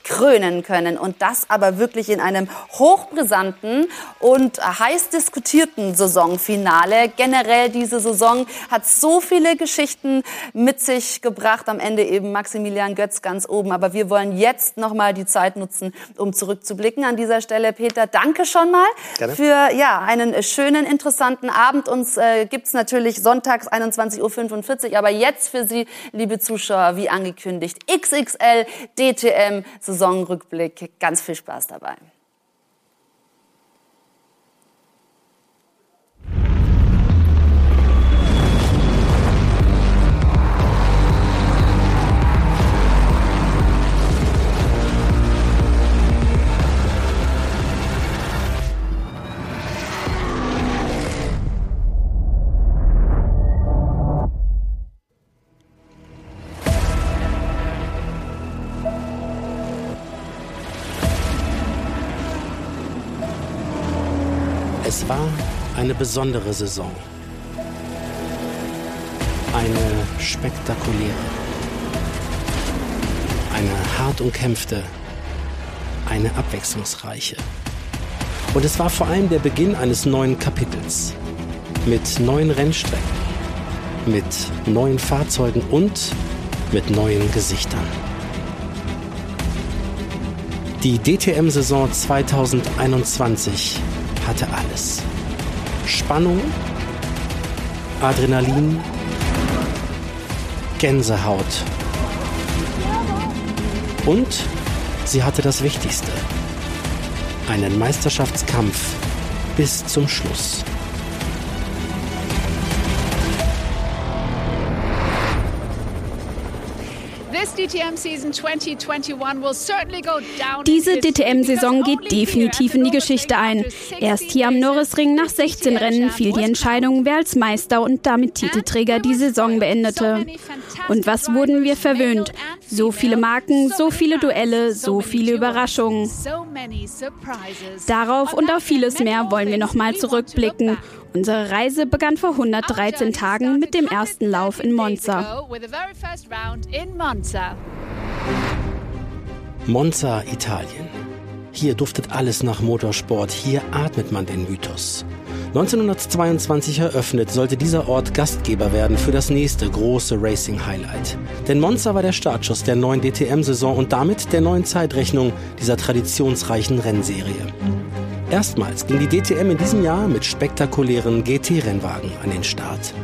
krönen können. Und das aber wirklich in einem hochbrisanten und heiß diskutierten Saisonfinale. Generell diese Saison hat so viele Geschichten mit sich gebracht. Am Ende eben Maximilian Götz ganz oben. Aber wir wollen jetzt noch mal die Zeit nutzen, um zurückzublicken. An dieser Stelle, Peter, danke schon mal Gerne. für ja, einen schönen, interessanten Abend. Uns äh, gibt's natürlich sonntags einundzwanzig Uhr fünfundvierzig. Aber jetzt für Sie, liebe Zuschauer, wie angekündigt, X X L D T M Saisonrückblick. Ganz viel Spaß dabei. Es war eine besondere Saison. Eine spektakuläre. Eine hart umkämpfte. Eine abwechslungsreiche. Und es war vor allem der Beginn eines neuen Kapitels. Mit neuen Rennstrecken. Mit neuen Fahrzeugen und mit neuen Gesichtern. Die D T M-Saison zweitausendeinundzwanzig hatte alles. Spannung, Adrenalin, Gänsehaut. Und sie hatte das Wichtigste. Einen Meisterschaftskampf bis zum Schluss. Diese D T M-Saison geht definitiv in die Geschichte ein. Erst hier am Norrisring nach sechzehn Rennen fiel die Entscheidung, wer als Meister und damit Titelträger die Saison beendete. Und was wurden wir verwöhnt? So viele Marken, so viele Duelle, so viele Überraschungen. Darauf und auf vieles mehr wollen wir nochmal zurückblicken. Unsere Reise begann vor hundertdreizehn Tagen mit dem ersten Lauf in Monza. Monza, Italien. Hier duftet alles nach Motorsport, hier atmet man den Mythos. neunzehnhundertzweiundzwanzig eröffnet, sollte dieser Ort Gastgeber werden für das nächste große Racing-Highlight. Denn Monza war der Startschuss der neuen D T M-Saison und damit der neuen Zeitrechnung dieser traditionsreichen Rennserie. Erstmals ging die D T M in diesem Jahr mit spektakulären G T-Rennwagen an den Start.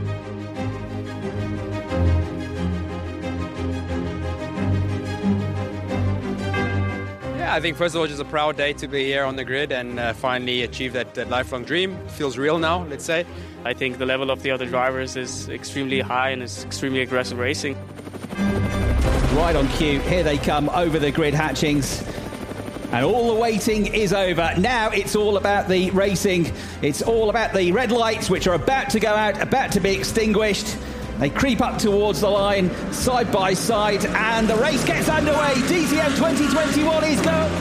I think first of all, just a proud day to be here on the grid and uh, finally achieve that, that lifelong dream. It feels real now, let's say. I think the level of the other drivers is extremely high and it's extremely aggressive racing. Right on cue, here they come over the grid hatchings. And all the waiting is over. Now it's all about the racing. It's all about the red lights, which are about to go out, about to be extinguished. They creep up towards the line, side by side, and the race gets underway. D T M twenty twenty-one is go.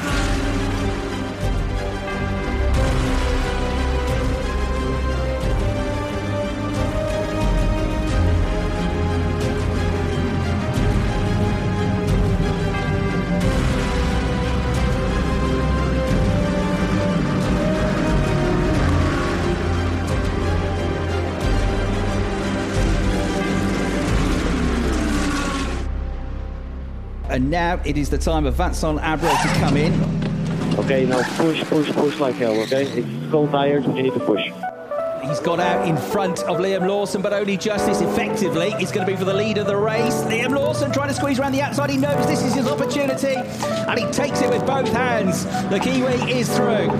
And now it is the time of Vincent Abreu to come in. Okay, now push, push, push like hell, okay? It's cold tires, you need to push. He's got out in front of Liam Lawson, but only just this effectively. It's going to be for the lead of the race. Liam Lawson trying to squeeze around the outside. He knows this is his opportunity, and he takes it with both hands. The Kiwi is through.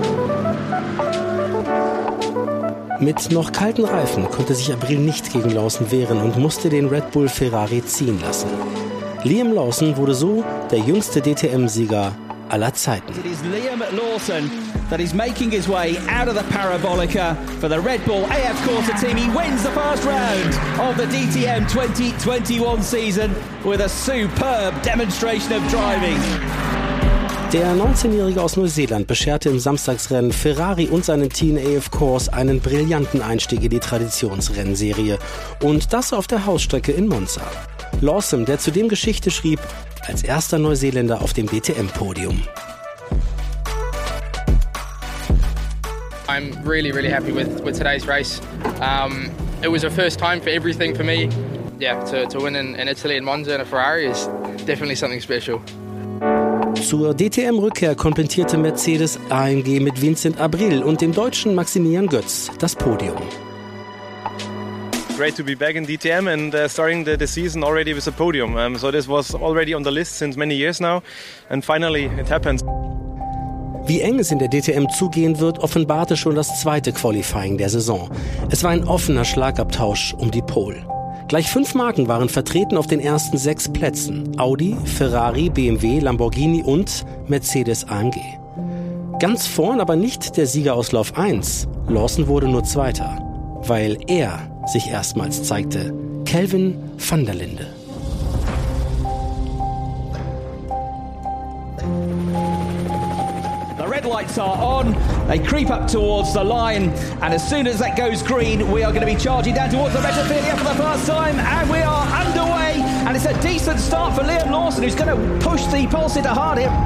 Mit noch kalten Reifen konnte sich Abreu nicht gegen Lawson wehren und musste den Red Bull Ferrari ziehen lassen. Liam Lawson wurde so der jüngste D T M-Sieger aller Zeiten. It is Liam Lawson that is making his way out of the Parabolica for the Red Bull A F Corsa team. He wins the first round of the D T M twenty twenty-one season with a superb demonstration of driving. Der neunzehnjährige aus Neuseeland bescherte im Samstagsrennen Ferrari und seinen Team A F Corse einen brillanten Einstieg in die Traditionsrennserie. Und das auf der Hausstrecke in Monza. Lawson, der zudem Geschichte schrieb, als erster Neuseeländer auf dem D T M-Podium. I'm really, really happy with, with today's race. Um, it was a first time for everything for me. Yeah, to, to win in, in Italy in Monza in a Ferrari is definitely something special. Zur D T M-Rückkehr komplettierte Mercedes A M G mit Vincent Abril und dem Deutschen Maximilian Götz das Podium. Great to be back in D T M and uh, starting the, the season already with a podium. Um, so this was already on the list since many years now and finally it happened. Wie eng es in der D T M zugehen wird, offenbarte schon das zweite Qualifying der Saison. Es war ein offener Schlagabtausch um die Pole. Gleich fünf Marken waren vertreten auf den ersten sechs Plätzen. Audi, Ferrari, B M W, Lamborghini und Mercedes A M G. Ganz vorn aber nicht der Sieger aus Lauf eins. Lawson wurde nur Zweiter, weil er sich erstmals zeigte. Kelvin van der Linde. Red lights are on, they creep up towards the line, and as soon as that goes green, we are going to be charging down towards the Reggio for the first time, and we are underway, and it's a decent start for Liam Lawson, who's going to push the pole sitter hard here.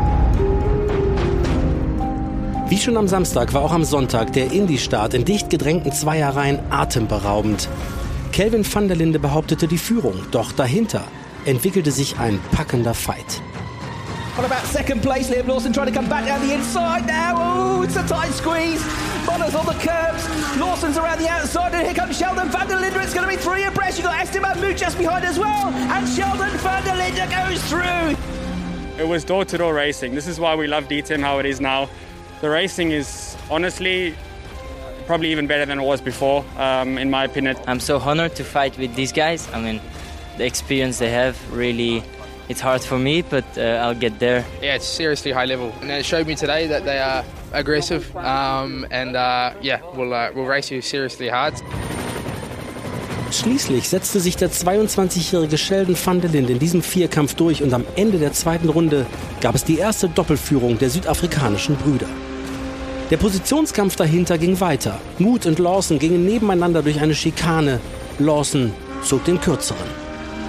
Wie schon am Samstag war auch am Sonntag der Indy-Start in dicht gedrängten Zweierreihen atemberaubend. Kelvin van der Linde behauptete die Führung, doch dahinter entwickelte sich ein packender Fight. On about second place, Liam Lawson trying to come back down the inside now. Oh, it's a tight squeeze. Bottas on the curbs. Lawson's around the outside, and here comes Sheldon van der Linde. It's going to be three abreast. You've got Esteban Muth just behind as well. And Sheldon van der Linde goes through. It was door-to-door racing. This is why we love D T M how it is now. The racing is honestly probably even better than it was before, um, in my opinion. I'm so honored to fight with these guys. I mean, the experience they have really... It's hard for me, but uh, I'll get there. Yeah, it's seriously high level, and it showed me today that they are aggressive, um, and uh, yeah, we'll uh, we'll race you seriously hard. Schließlich setzte sich der zweiundzwanzigjährige Sheldon van der Linde in diesem Vierkampf durch und am Ende der zweiten Runde gab es die erste Doppelführung der südafrikanischen Brüder. Der Positionskampf dahinter ging weiter. Muth und Lawson gingen nebeneinander durch eine Schikane. Lawson zog den kürzeren.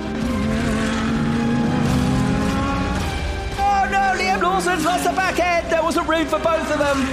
Lawson's lost the back end. There wasn't room for both of them.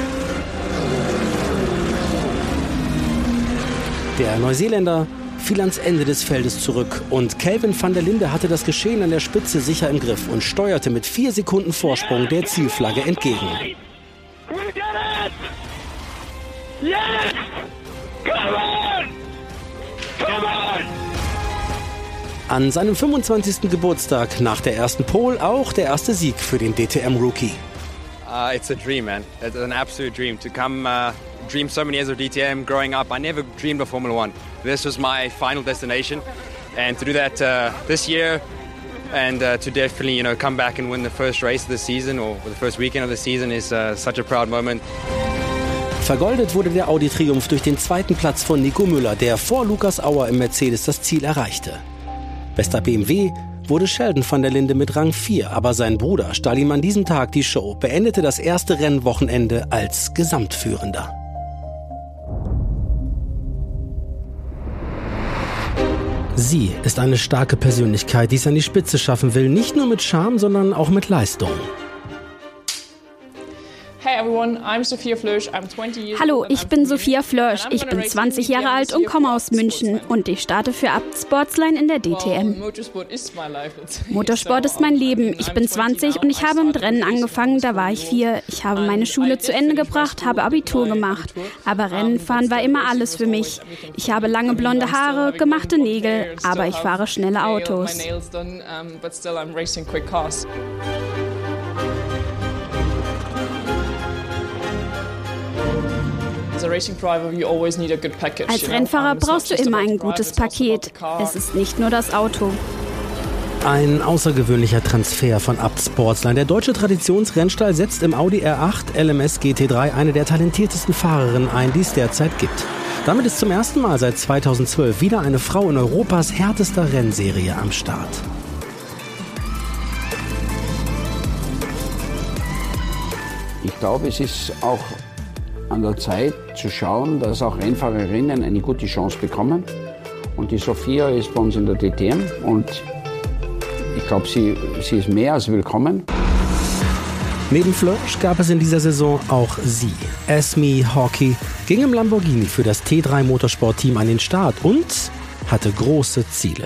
Der Neuseeländer fiel ans Ende des Feldes zurück und Kelvin van der Linde hatte das Geschehen an der Spitze sicher im Griff und steuerte mit vier Sekunden Vorsprung der Zielflagge entgegen. We did it! Yes! Come on! Come on! An seinem fünfundzwanzigsten Geburtstag nach der ersten Pole auch der erste Sieg für den D T M-Rookie. Uh, it's a dream, man. It's an absolute dream to come. Uh, dream so many years of D T M growing up. I never dreamed of Formula One. This was my final destination, and to do that uh, this year, and uh, to definitely, you know, come back and win the first race of the season or the first weekend of the season is uh, such a proud moment. Vergoldet wurde der Audi-Triumph durch den zweiten Platz von Nico Müller, der vor Lukas Auer im Mercedes das Ziel erreichte. Bester B M W wurde Sheldon van der Linde mit Rang vier, aber sein Bruder stahl ihm an diesem Tag die Show, beendete das erste Rennwochenende als Gesamtführender. Sie ist eine starke Persönlichkeit, die es an die Spitze schaffen will, nicht nur mit Charme, sondern auch mit Leistung. Hallo, ich bin Sophia Flörsch. Ich bin zwanzig Jahre alt und komme aus München und ich starte für Abt Sportsline in der D T M. Motorsport ist mein Leben. Ich bin zwanzig und ich habe mit Rennen angefangen, da war ich vier. Ich habe meine Schule zu Ende gebracht, habe Abitur gemacht. Aber Rennenfahren war immer alles für mich. Ich habe lange blonde Haare, gemachte Nägel, aber ich fahre schnelle Autos. Als Rennfahrer brauchst du immer ein gutes Paket. Es ist nicht nur das Auto. Ein außergewöhnlicher Transfer von Abt Sportsline. Der deutsche Traditionsrennstall setzt im Audi R acht L M S G T drei eine der talentiertesten Fahrerinnen ein, die es derzeit gibt. Damit ist zum ersten Mal seit zweitausendzwölf wieder eine Frau in Europas härtester Rennserie am Start. glaube, es ist auch an der Zeit zu schauen, dass auch Rennfahrerinnen eine gute Chance bekommen. Und die Sophia ist bei uns in der D T M und ich glaube, sie, sie ist mehr als willkommen. Neben Flörsch gab es in dieser Saison auch sie. Esme Hawkey ging im Lamborghini für das T drei Motorsport-Team an den Start und hatte große Ziele.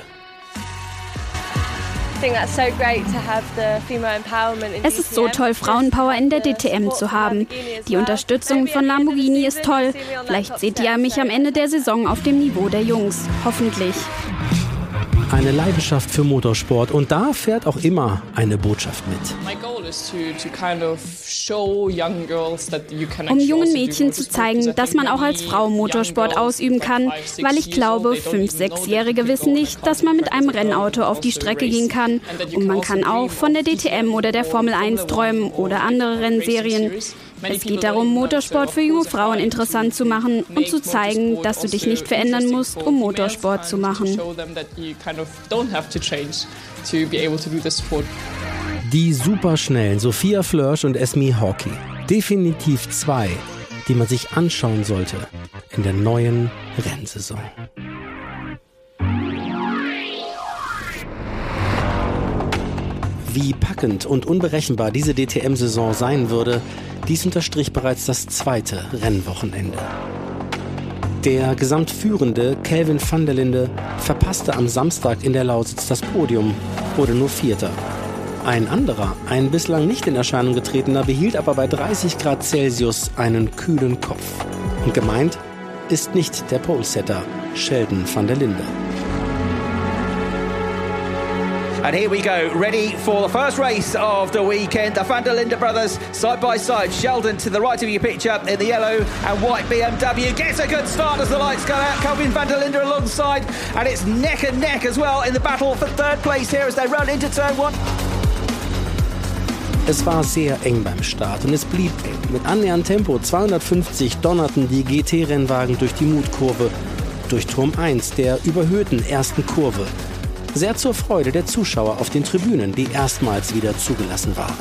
Es ist so toll, Frauenpower in der D T M zu haben. Die Unterstützung von Lamborghini ist toll. Vielleicht seht ihr mich am Ende der Saison auf dem Niveau der Jungs. Hoffentlich. Eine Leidenschaft für Motorsport und da fährt auch immer eine Botschaft mit. Um jungen Mädchen zu zeigen, dass man auch als Frau Motorsport ausüben kann, weil ich glaube, fünf-, sechsjährige wissen nicht, dass man mit einem Rennauto auf die Strecke gehen kann und man kann auch von der D T M oder der Formel eins träumen oder andere Rennserien. Es geht darum, Motorsport für junge Frauen interessant zu machen und zu zeigen, dass du dich nicht verändern musst, um Motorsport zu machen. Die superschnellen Sophia Flörsch und Esme Hawkey. Definitiv zwei, die man sich anschauen sollte in der neuen Rennsaison. Wie packend und unberechenbar diese D T M-Saison sein würde, dies unterstrich bereits das zweite Rennwochenende. Der Gesamtführende Kelvin van der Linde verpasste am Samstag in der Lausitz das Podium, wurde nur Vierter. Ein anderer, ein bislang nicht in Erscheinung getretener, behielt aber bei dreißig Grad Celsius einen kühlen Kopf. Und gemeint ist nicht der Polesetter Sheldon van der Linde. And here we go, ready for the first race of the weekend. The Van der Linde brothers side by side. Sheldon to the right of your picture in the yellow and white B M W. Gets a good start as the lights go out. Kelvin van der Linde alongside. And it's neck and neck as well in the battle for third place here as they run into turn one. Es war sehr eng beim Start und es blieb eng. Mit annähernd Tempo zweihundertfünfzig donnerten die G T-Rennwagen durch die Mutkurve, durch Turm eins der überhöhten ersten Kurve. Sehr zur Freude der Zuschauer auf den Tribünen, die erstmals wieder zugelassen waren.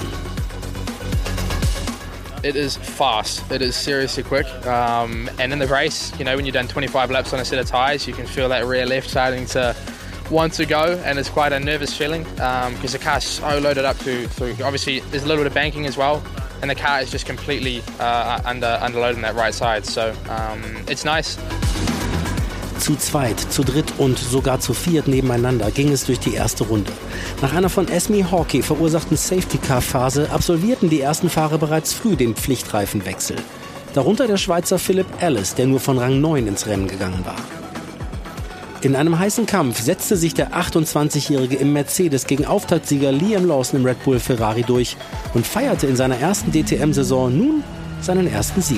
It is fast. It is seriously quick. Um, and in the race, you know, when you've done twenty-five laps on a set of tyres, you can feel that rear left starting to want to go, and it's quite a nervous feeling because um, the car's so loaded up through, through. Obviously, there's a little bit of banking as well, and the car is just completely uh, under underloaded on that right side. So um, it's nice. Zu zweit, zu dritt und sogar zu viert nebeneinander ging es durch die erste Runde. Nach einer von Esme Hawkey verursachten Safety-Car-Phase absolvierten die ersten Fahrer bereits früh den Pflichtreifenwechsel. Darunter der Schweizer Philip Ellis, der nur von Rang neun ins Rennen gegangen war. In einem heißen Kampf setzte sich der achtundzwanzigjährige im Mercedes gegen Auftaktsieger Liam Lawson im Red Bull Ferrari durch und feierte in seiner ersten D T M-Saison nun seinen ersten Sieg.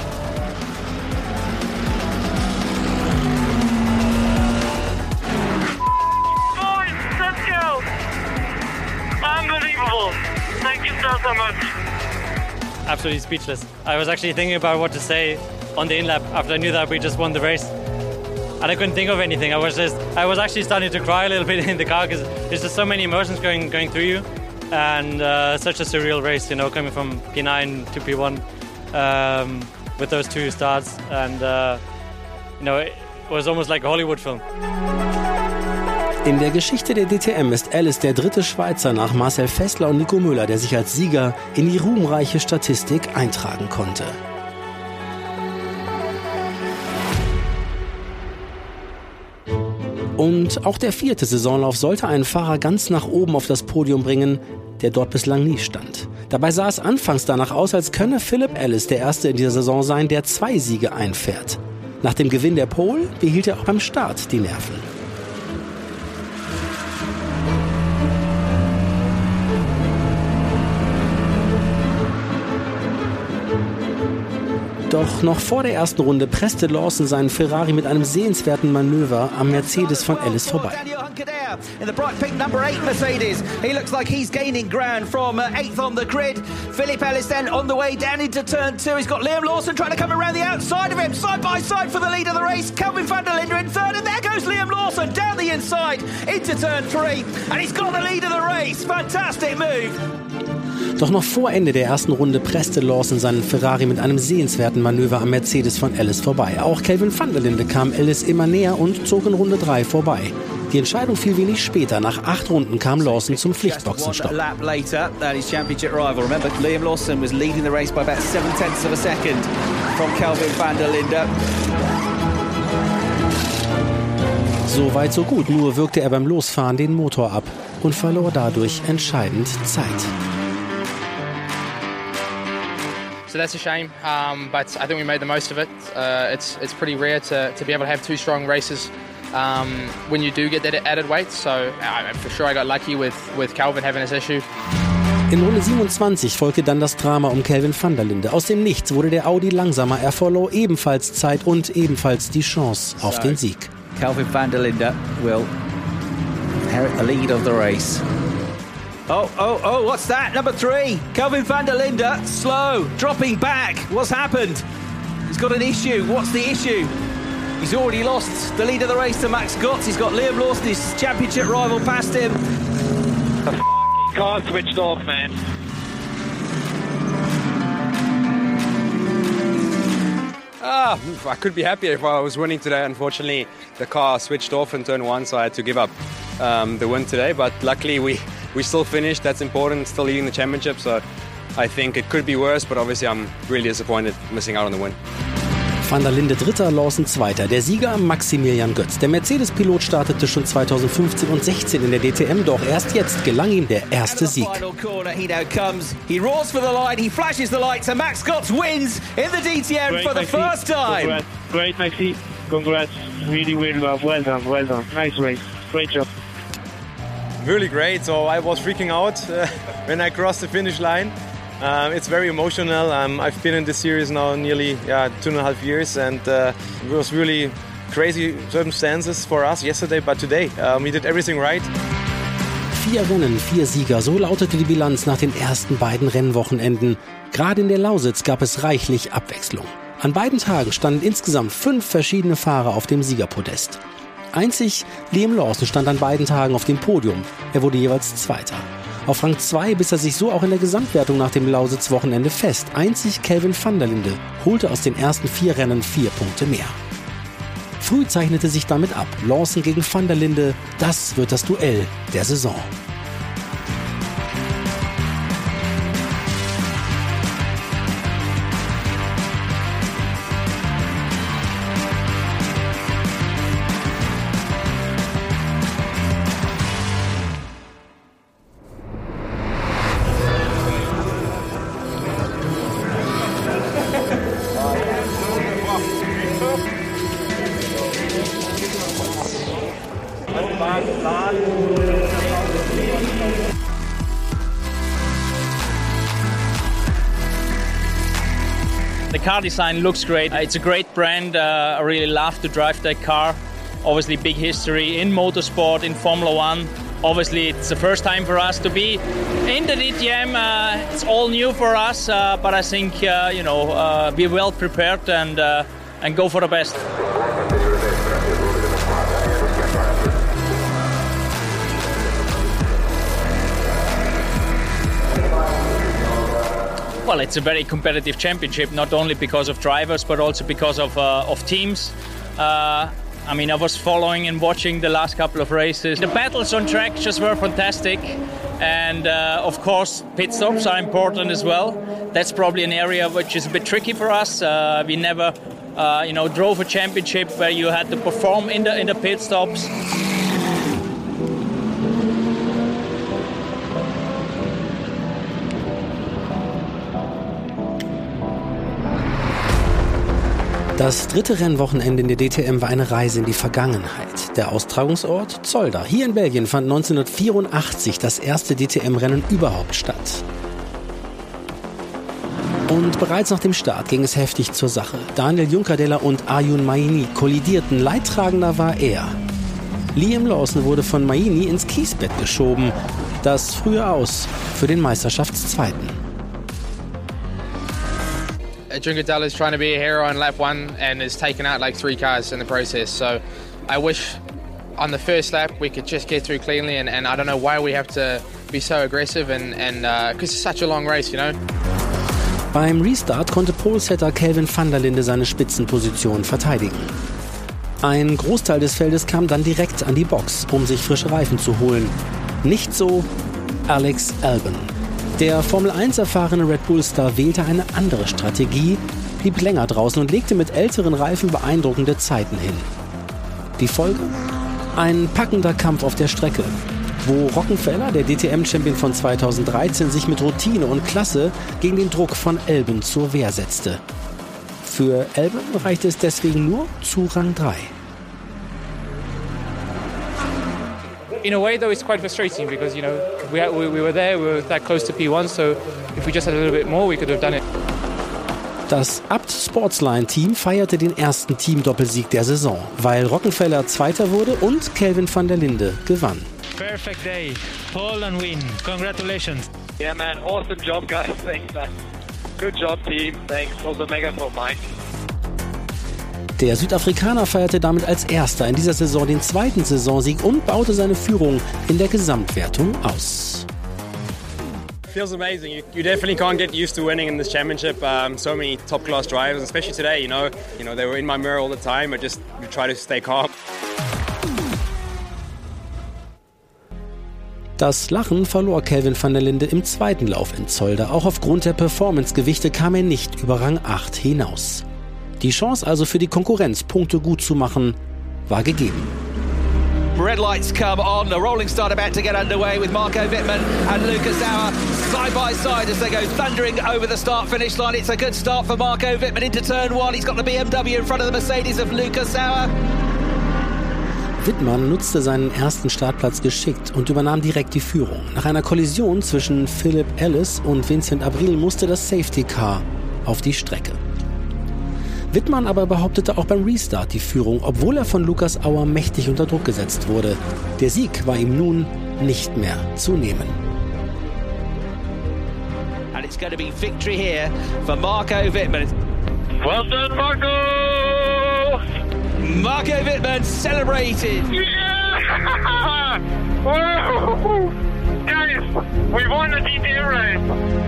Absolutely speechless. I was actually thinking about what to say on the in-lap after I knew that we just won the race. And I couldn't think of anything. I was just, I was actually starting to cry a little bit in the car because there's just so many emotions going going through you. And uh, such a surreal race, you know, coming from P nine to P one um, with those two starts. And, uh, you know, it was almost like a Hollywood film. In der Geschichte der D T M ist Ellis der dritte Schweizer nach Marcel Fessler und Nico Müller, der sich als Sieger in die ruhmreiche Statistik eintragen konnte. Und auch der vierte Saisonlauf sollte einen Fahrer ganz nach oben auf das Podium bringen, der dort bislang nie stand. Dabei sah es anfangs danach aus, als könne Philip Ellis der Erste in dieser Saison sein, der zwei Siege einfährt. Nach dem Gewinn der Pole behielt er auch beim Start die Nerven. Doch noch vor der ersten Runde presste Lawson seinen Ferrari mit einem sehenswerten Manöver am Mercedes von Ellis vorbei. In the bright pink number eight Mercedes. He looks like he's gaining ground from uh, eighth on the grid. Philip Ellis then on the way down into turn two. He's got Liam Lawson trying to come around the outside of him. Side by side for the lead of the race. Kelvin van der Linde in third. And there goes Liam Lawson down the inside into turn three. And he's got the lead of the race. Fantastic move. Doch noch vor Ende der ersten Runde presste Lawson seinen Ferrari mit einem sehenswerten Manöver am Mercedes von Ellis vorbei. Auch Kelvin van der Linde kam Ellis immer näher und zog in Runde drei vorbei. Die Entscheidung fiel wenig später. Nach acht Runden kam Lawson zum Pflichtboxenstopp. Lap later, that is championship rival. Remember, Liam Lawson was leading the race by about seven tenths of a second from Kelvin van der Linde. So weit, so gut. Nur wirkte er beim Losfahren den Motor ab und verlor dadurch entscheidend Zeit. So that's a shame, um, but I think we made the most of it. Uh, it's it's pretty rare to, to be able to have two strong races um, when you do get that added weight. So uh, for sure I got lucky with, with Kelvin having his issue. In Runde siebenundzwanzig folgte dann das Drama um Kelvin van der Linde. Aus dem Nichts wurde der Audi langsamer. Er verlor ebenfalls Zeit und ebenfalls die Chance auf so, den Sieg. Kelvin van der Linde will inherit the lead of the race. Oh, oh, oh, what's that? Number three, Kelvin van der Linde, slow, dropping back. What's happened? He's got an issue. What's the issue? He's already lost the lead of the race to Max Gotts. He's got Liam Lawson, his championship rival, past him. The f***ing car switched off, man. Ah, I could be happier if I was winning today. Unfortunately, the car switched off in turn one, so I had to give up um, the win today. But luckily, we, we still finished. That's important, still leading the championship. So I think it could be worse, but obviously I'm really disappointed missing out on the win. Van der Linde Dritter, Lawson Zweiter. Der Sieger Maximilian Götz. Der Mercedes-Pilot startete schon zweitausendfünfzehn und sechzehn in der D T M, doch erst jetzt gelang ihm der erste Sieg. He roars for the line, he flashes the lights, and Max Gotts wins in the D T M Great, for the Maxi. first time. Congrats. Great, Maxi. Congrats. Really, really well. Well done, well done. Nice race. Great job. Really great. So I was freaking out uh, when I crossed the finish line. Um, it's very emotional. Um, I've been in this series now nearly yeah, two and a half years, and uh, it was really crazy circumstances for us yesterday, but today um, we did everything right. Vier Rennen, vier Sieger, so lautete die Bilanz nach den ersten beiden Rennwochenenden. Gerade in der Lausitz gab es reichlich Abwechslung. An beiden Tagen standen insgesamt fünf verschiedene Fahrer auf dem Siegerpodest. Einzig Liam Lawson stand an beiden Tagen auf dem Podium. Er wurde jeweils Zweiter. Auf Rang zwei biss er sich so auch in der Gesamtwertung nach dem Lausitz-Wochenende fest. Einzig Kelvin van der Linde holte aus den ersten vier Rennen vier Punkte mehr. Früh zeichnete sich damit ab. Lawson gegen van der Linde, das wird das Duell der Saison. The car design looks great. It's a great brand. Uh, I really love to drive that car. Obviously, big history in motorsport, in Formula One. Obviously, it's the first time for us to be in the D T M. Uh, it's all new for us, uh, but I think uh, you know uh, we're well prepared and uh, and go for the best. Well, it's a very competitive championship, not only because of drivers, but also because of, uh, of teams. Uh, I mean, I was following and watching the last couple of races. The battles on track just were fantastic. And, uh, of course, pit stops are important as well. That's probably an area which is a bit tricky for us. Uh, we never, uh, you know, drove a championship where you had to perform in the, in the pit stops. Das dritte Rennwochenende in der D T M war eine Reise in die Vergangenheit. Der Austragungsort Zolder. Hier in Belgien fand neunzehnhundertvierundachtzig das erste D T M-Rennen überhaupt statt. Und bereits nach dem Start ging es heftig zur Sache. Daniel Juncadella und Ayun Maini kollidierten. Leidtragender war er. Liam Lawson wurde von Maini ins Kiesbett geschoben. Das frühe Aus für den Meisterschaftszweiten. Juncadella is trying to be a hero on lap one and has taken out like three cars in the process. So I wish on the first lap we could just get through cleanly, and, and I don't know why we have to be so aggressive and and because uh, it's such a long race, you know. Beim Restart konnte Polesetter Kelvin van der Linde seine Spitzenposition verteidigen. Ein Großteil des Feldes kam dann direkt an die Box, um sich frische Reifen zu holen. Nicht so Alex Albon. Der Formel eins erfahrene Red Bull-Star wählte eine andere Strategie, blieb länger draußen und legte mit älteren Reifen beeindruckende Zeiten hin. Die Folge? Ein packender Kampf auf der Strecke, wo Rockenfeller, der D T M-Champion von zweitausenddreizehn, sich mit Routine und Klasse gegen den Druck von Albon zur Wehr setzte. Für Albon reichte es deswegen nur zu Rang drei. In a way, though, it's quite frustrating because, you know, we, we, we were there, we were that close to P one, so if we just had a little bit more, we could have done it. Das Abt Sportsline-Team feierte den ersten Team-Doppelsieg der Saison, weil Rockenfeller Zweiter wurde und Kelvin van der Linde gewann. Perfect day, pole and win. Congratulations. Yeah, man, awesome job, guys. Thanks, man. Good job, team. Thanks. Also mega for mine. Der Südafrikaner feierte damit als Erster in dieser Saison den zweiten Saisonsieg und baute seine Führung in der Gesamtwertung aus. Feels amazing. You, you definitely can't get used to winning in this championship. Um, so many top-class drivers, especially today. You know, you know they were in my mirror all the time. I just try to stay calm. Das Lachen verlor Kelvin van der Linde im zweiten Lauf in Zolder. Auch aufgrund der Performance-Gewichte kam er nicht über Rang acht hinaus. Die Chance also für die Konkurrenz, Punkte gut zu machen, war gegeben. Red lights come on, a rolling start about to get underway with Marco Wittmann and Lucas Auer side by side as they go thundering over the start-finish line. It's a good start for Marco Wittmann into turn one. He's got the B M W in front of the Mercedes of Lucas Auer. Wittmann nutzte seinen ersten Startplatz geschickt und übernahm direkt die Führung. Nach einer Kollision zwischen Philip Ellis und Vincent Abril musste das Safety Car auf die Strecke. Wittmann aber behauptete auch beim Restart die Führung, obwohl er von Lucas Auer mächtig unter Druck gesetzt wurde. Der Sieg war ihm nun nicht mehr zu nehmen. And it's going to be victory here for Marco Wittmann. Well done, Marco! Marco Wittmann celebrated. Yeah! Woo! Guys, we won the D T M race.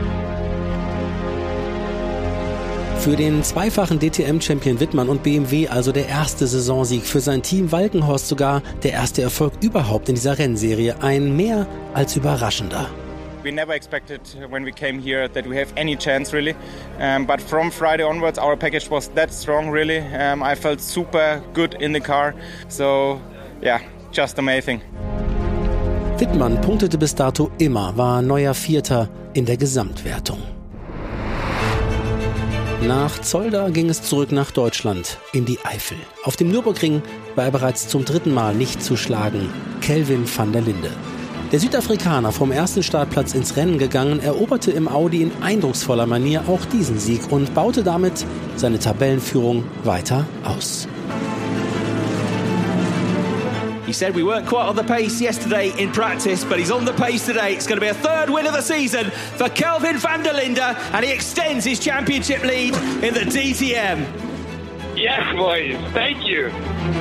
Für den zweifachen D T M-Champion Wittmann und B M W also der erste Saisonsieg, für sein Team Walkenhorst sogar der erste Erfolg überhaupt in dieser Rennserie. Ein mehr als überraschender. We never expected when we came here that we have any chance really, um, but from Friday onwards our package was that strong really. Um, I felt super good in the car, so yeah, just amazing. Wittmann punktete bis dato immer, war neuer Vierter in der Gesamtwertung. Nach Zolder ging es zurück nach Deutschland, in die Eifel. Auf dem Nürburgring war er bereits zum dritten Mal nicht zu schlagen, Kelvin van der Linde. Der Südafrikaner vom ersten Startplatz ins Rennen gegangen, eroberte im Audi in eindrucksvoller Manier auch diesen Sieg und baute damit seine Tabellenführung weiter aus. He said we weren't quite on the pace yesterday in practice, but he's on the pace today. It's going to be a third win of the season for Kelvin van der Linde, and he extends his championship lead in the D T M. Yes, boys. Thank you.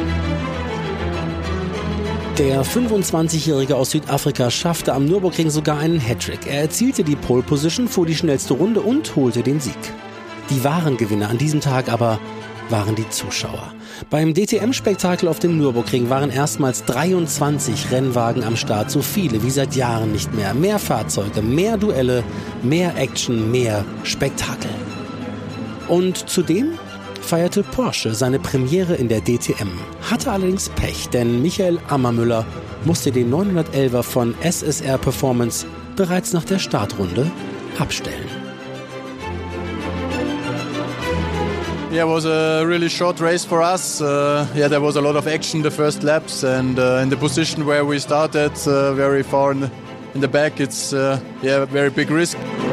Der fünfundzwanzigjährige aus Südafrika schaffte am Nürburgring sogar einen Hattrick. Er erzielte die Pole Position, fuhr die schnellste Runde und holte den Sieg. Die wahren Gewinner an diesem Tag aber waren die Zuschauer. Beim D T M-Spektakel auf dem Nürburgring waren erstmals dreiundzwanzig Rennwagen am Start, so viele wie seit Jahren nicht mehr. Mehr Fahrzeuge, mehr Duelle, mehr Action, mehr Spektakel. Und zudem feierte Porsche seine Premiere in der D T M. Hatte allerdings Pech, denn Michael Ammermüller musste den neunhundertelfer von S S R Performance bereits nach der Startrunde abstellen. Yeah, it was a really short race for us. Uh, yeah, there was a lot of action the first laps, and uh, in the position where we started, uh, very far in the, in the back, it's uh, yeah, very big risk.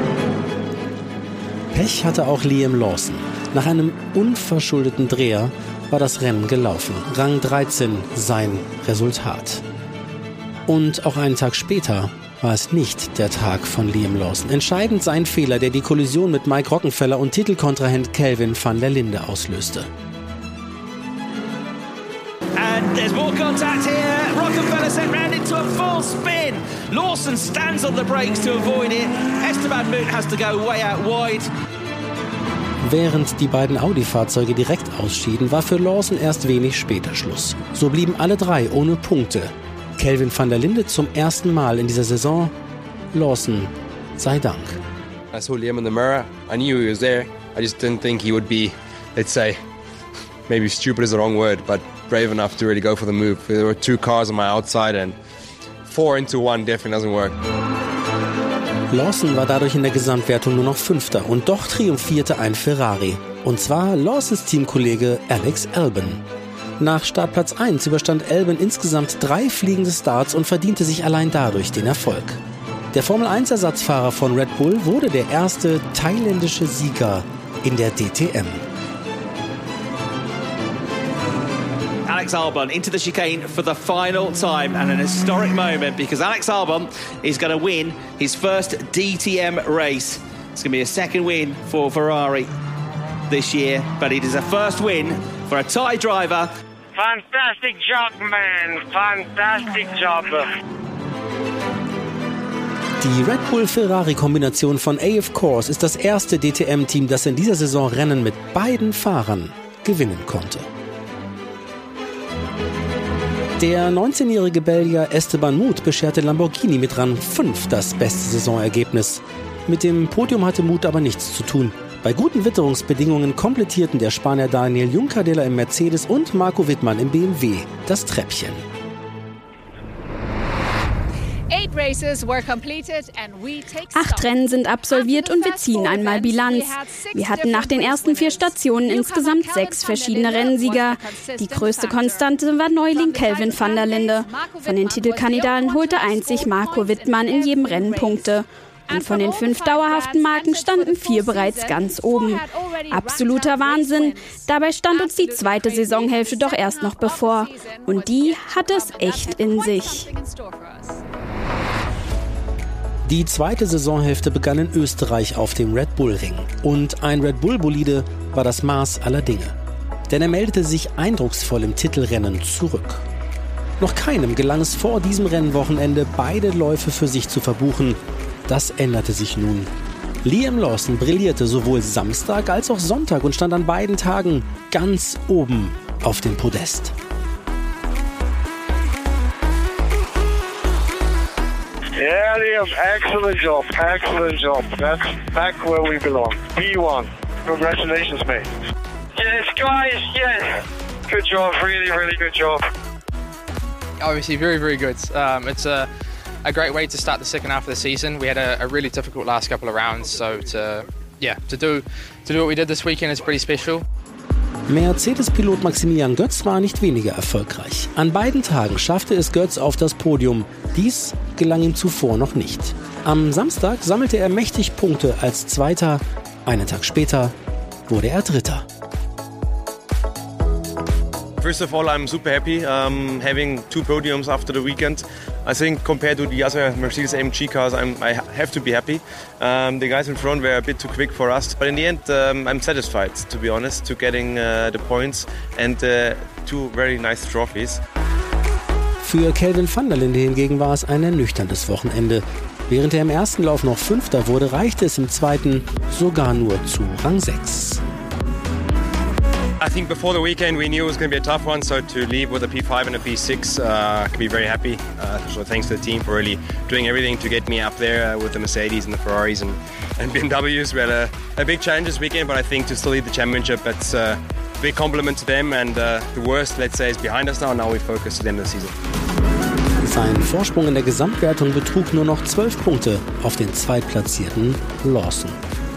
Pech hatte auch Liam Lawson. Nach einem unverschuldeten Dreher war das Rennen gelaufen. Rang dreizehn sein Resultat. Und auch einen Tag später war es nicht der Tag von Liam Lawson. Entscheidend sein Fehler, der die Kollision mit Mike Rockenfeller und Titelkontrahent Kelvin van der Linde auslöste. And there's more contact here. Rockefeller sent round into a full spin. Lawson stands on the brakes to avoid it. Esteban Moot has to go way out wide. Während die beiden Audi-Fahrzeuge direkt ausschieden, war für Lawson erst wenig später Schluss. So blieben alle drei ohne Punkte. Kelvin van der Linde zum ersten Mal in dieser Saison. Lawson sei Dank. I saw Liam in the mirror. I knew he was there. I just didn't think he would be, let's say, maybe stupid is the wrong word, but brave enough to really go for the move. There were two cars on my outside and four into one definitely doesn't work. Lawson war dadurch in der Gesamtwertung nur noch Fünfter und doch triumphierte ein Ferrari. Und zwar Lawsons Teamkollege Alex Albon. Nach Startplatz eins überstand Albon insgesamt drei fliegende Starts und verdiente sich allein dadurch den Erfolg. Der Formel eins Ersatzfahrer von Red Bull wurde der erste thailändische Sieger in der D T M. Alex Albon into the chicane for the final time, and an historic moment because Alex Albon is going to win his first D T M race. It's going to be a second win for Ferrari this year, but it is a first win for a Thai driver. Fantastic job, man. Fantastic job. Die Red Bull-Ferrari-Kombination von A F Corse ist das erste D T M-Team, das in dieser Saison Rennen mit beiden Fahrern gewinnen konnte. Der neunzehnjährige Belgier Esteban Moot bescherte Lamborghini mit Rang fünf das beste Saisonergebnis. Mit dem Podium hatte Moot aber nichts zu tun. Bei guten Witterungsbedingungen komplettierten der Spanier Daniel Juncadella im Mercedes und Marco Wittmann im B M W das Treppchen. Acht Rennen sind absolviert und wir ziehen einmal Bilanz. Wir hatten nach den ersten vier Stationen insgesamt sechs verschiedene Rennsieger. Die größte Konstante war Neuling Kelvin van der Linde. Von den Titelkandidaten holte einzig Marco Wittmann in jedem Rennen Punkte. Und von den fünf dauerhaften Marken standen vier bereits ganz oben. Absoluter Wahnsinn. Dabei stand uns die zweite Saisonhälfte doch erst noch bevor. Und die hat es echt in sich. Die zweite Saisonhälfte begann in Österreich auf dem Red Bull Ring. Und ein Red Bull Bolide war das Maß aller Dinge. Denn er meldete sich eindrucksvoll im Titelrennen zurück. Noch keinem gelang es vor diesem Rennwochenende, beide Läufe für sich zu verbuchen. Das änderte sich nun. Liam Lawson brillierte sowohl Samstag als auch Sonntag und stand an beiden Tagen ganz oben auf dem Podest. Yeah, Liam, excellent job, excellent job. That's back where we belong. P one. Congratulations, mate. Yes, guys, yes. Good job, really, really good job. Obviously, very, very good. Um, it's a, a great way to start the second half of the season. We had a, a really difficult last couple of rounds, so to, yeah, to do, to do what we did this weekend is pretty special. Mercedes-Pilot Maximilian Götz war nicht weniger erfolgreich. An beiden Tagen schaffte es Götz auf das Podium. Dies gelang ihm zuvor noch nicht. Am Samstag sammelte er mächtig Punkte als Zweiter. Einen Tag später wurde er Dritter. First of all, I'm super happy um, having two podiums after the weekend. I think compared to the other Mercedes A M G cars, I'm, I have to be happy. Um, the guys in front were a bit too quick for us, but in the end, um, I'm satisfied, to be honest, to getting uh, the points and uh, two very nice trophies. Für Kelvin van der Linde hingegen war es ein ernüchterndes Wochenende. Während er im ersten Lauf noch Fünfter wurde, reichte es im zweiten sogar nur zu Rang sechs. I think before the weekend we knew it was going to be a tough one, so to leave with a P five and a P six, uh, I could be very happy. Uh, so thanks to the team for really doing everything to get me up there uh, with the Mercedes and the Ferraris and, and B M Ws. We had a, a big challenge this weekend, but I think to still lead the championship, that's uh, a big compliment to them, and uh, the worst, let's say, is behind us now, and now we focus to the end of the season. Sein Vorsprung in der Gesamtwertung betrug nur noch zwölf Punkte auf den zweitplatzierten Lawson.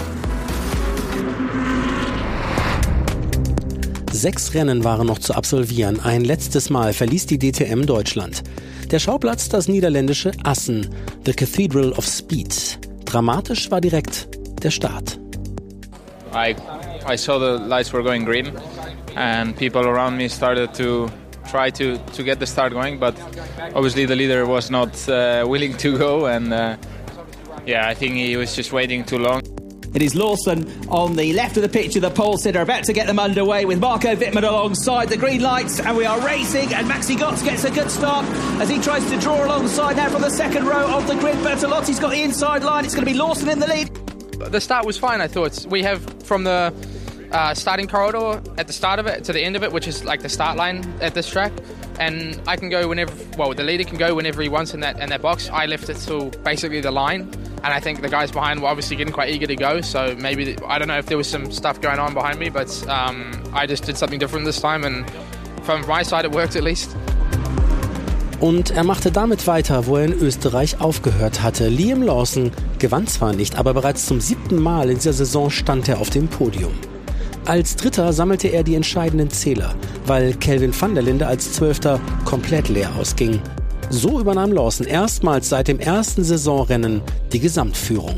Sechs Rennen waren noch zu absolvieren. Ein letztes Mal verließ die D T M Deutschland. Der Schauplatz das niederländische Assen, the Cathedral of Speed. Dramatisch war direkt der Start. I, I saw the lights were going green and people around me started to try to, to get the start going, but obviously the leader was not uh, willing to go and uh, yeah, I think he was just waiting too long. It is Lawson on the left of the picture, the pole sitter, about to get them underway with Marco Wittmann alongside the green lights, and we are racing, and Maxi Götz gets a good start as he tries to draw alongside now from the second row of the grid. Bertolotti's got the inside line. It's going to be Lawson in the lead. The start was fine, I thought. We have from the uh, starting corridor at the start of it to the end of it, which is like the start line at this track. And I can go whenever, well, the leader can go whenever he wants in that in that box. I left it till basically the line. And I think the guys behind were obviously getting quite eager to go. So maybe, the, I don't know if there was some stuff going on behind me, but um, I just did something different this time. And from my side, it worked at least. Und er machte damit weiter, wo er in Österreich aufgehört hatte. Liam Lawson gewann zwar nicht, aber bereits zum siebten Mal in dieser Saison stand er auf dem Podium. Als Dritter sammelte er die entscheidenden Zähler, weil Kelvin van der Linde als Zwölfter komplett leer ausging. So übernahm Lawson erstmals seit dem ersten Saisonrennen die Gesamtführung.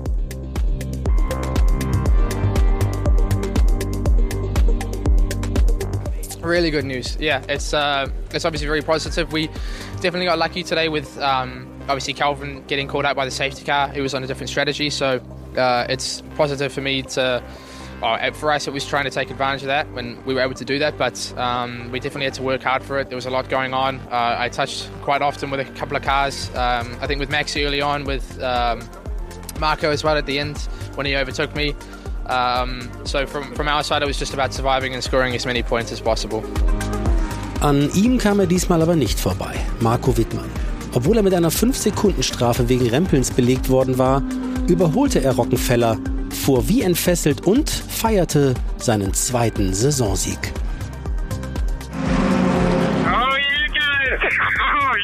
Really good news. Yeah, it's uh, it's obviously very positive. We definitely got lucky today with um, obviously Calvin getting called out by the safety car. He was on a different strategy, so uh, it's positive for me to. Oh, for us, it was trying to take advantage of that when we were able to do that, but um, we definitely had to work hard for it. There was a lot going on. Uh, I touched quite often with a couple of cars. Um, I think with Maxi early on, with um, Marco as well at the end when he overtook me. Um, so from, from our side, it was just about surviving and scoring as many points as possible. An ihm kam er diesmal aber nicht vorbei, Marco Wittmann. Obwohl er mit einer fünf Sekunden Strafe wegen Rempelns belegt worden war, überholte er Rockenfeller, fuhr wie entfesselt und feierte seinen zweiten Saisonsieg. Oh, you guys! Oh,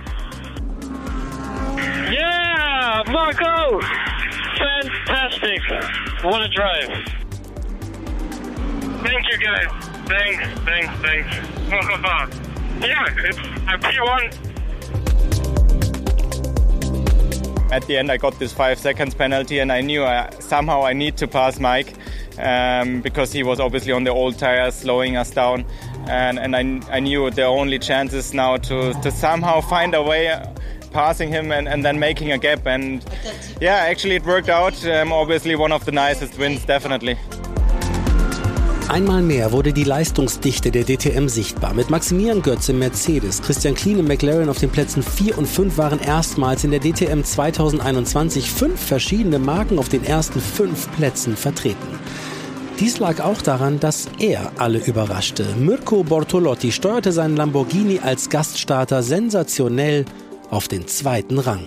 yeah! Yeah, Marco! Fantastic! What a drive! Thank you, guys. Thanks, thanks, thanks. Yeah, it's a P one. At the end, I got this five seconds penalty, and I knew I, somehow I need to pass Mike um, because he was obviously on the old tires, slowing us down, and and I, I knew the only chance is now to to somehow find a way passing him and, and then making a gap. And yeah, actually it worked out. Um, obviously one of the nicest wins, definitely. Einmal mehr wurde die Leistungsdichte der D T M sichtbar. Mit Maximilian Götz im Mercedes, Christian Klien im McLaren auf den Plätzen vier und fünf waren erstmals in der D T M zwanzig einundzwanzig fünf verschiedene Marken auf den ersten fünf Plätzen vertreten. Dies lag auch daran, dass er alle überraschte. Mirko Bortolotti steuerte seinen Lamborghini als Gaststarter sensationell auf den zweiten Rang.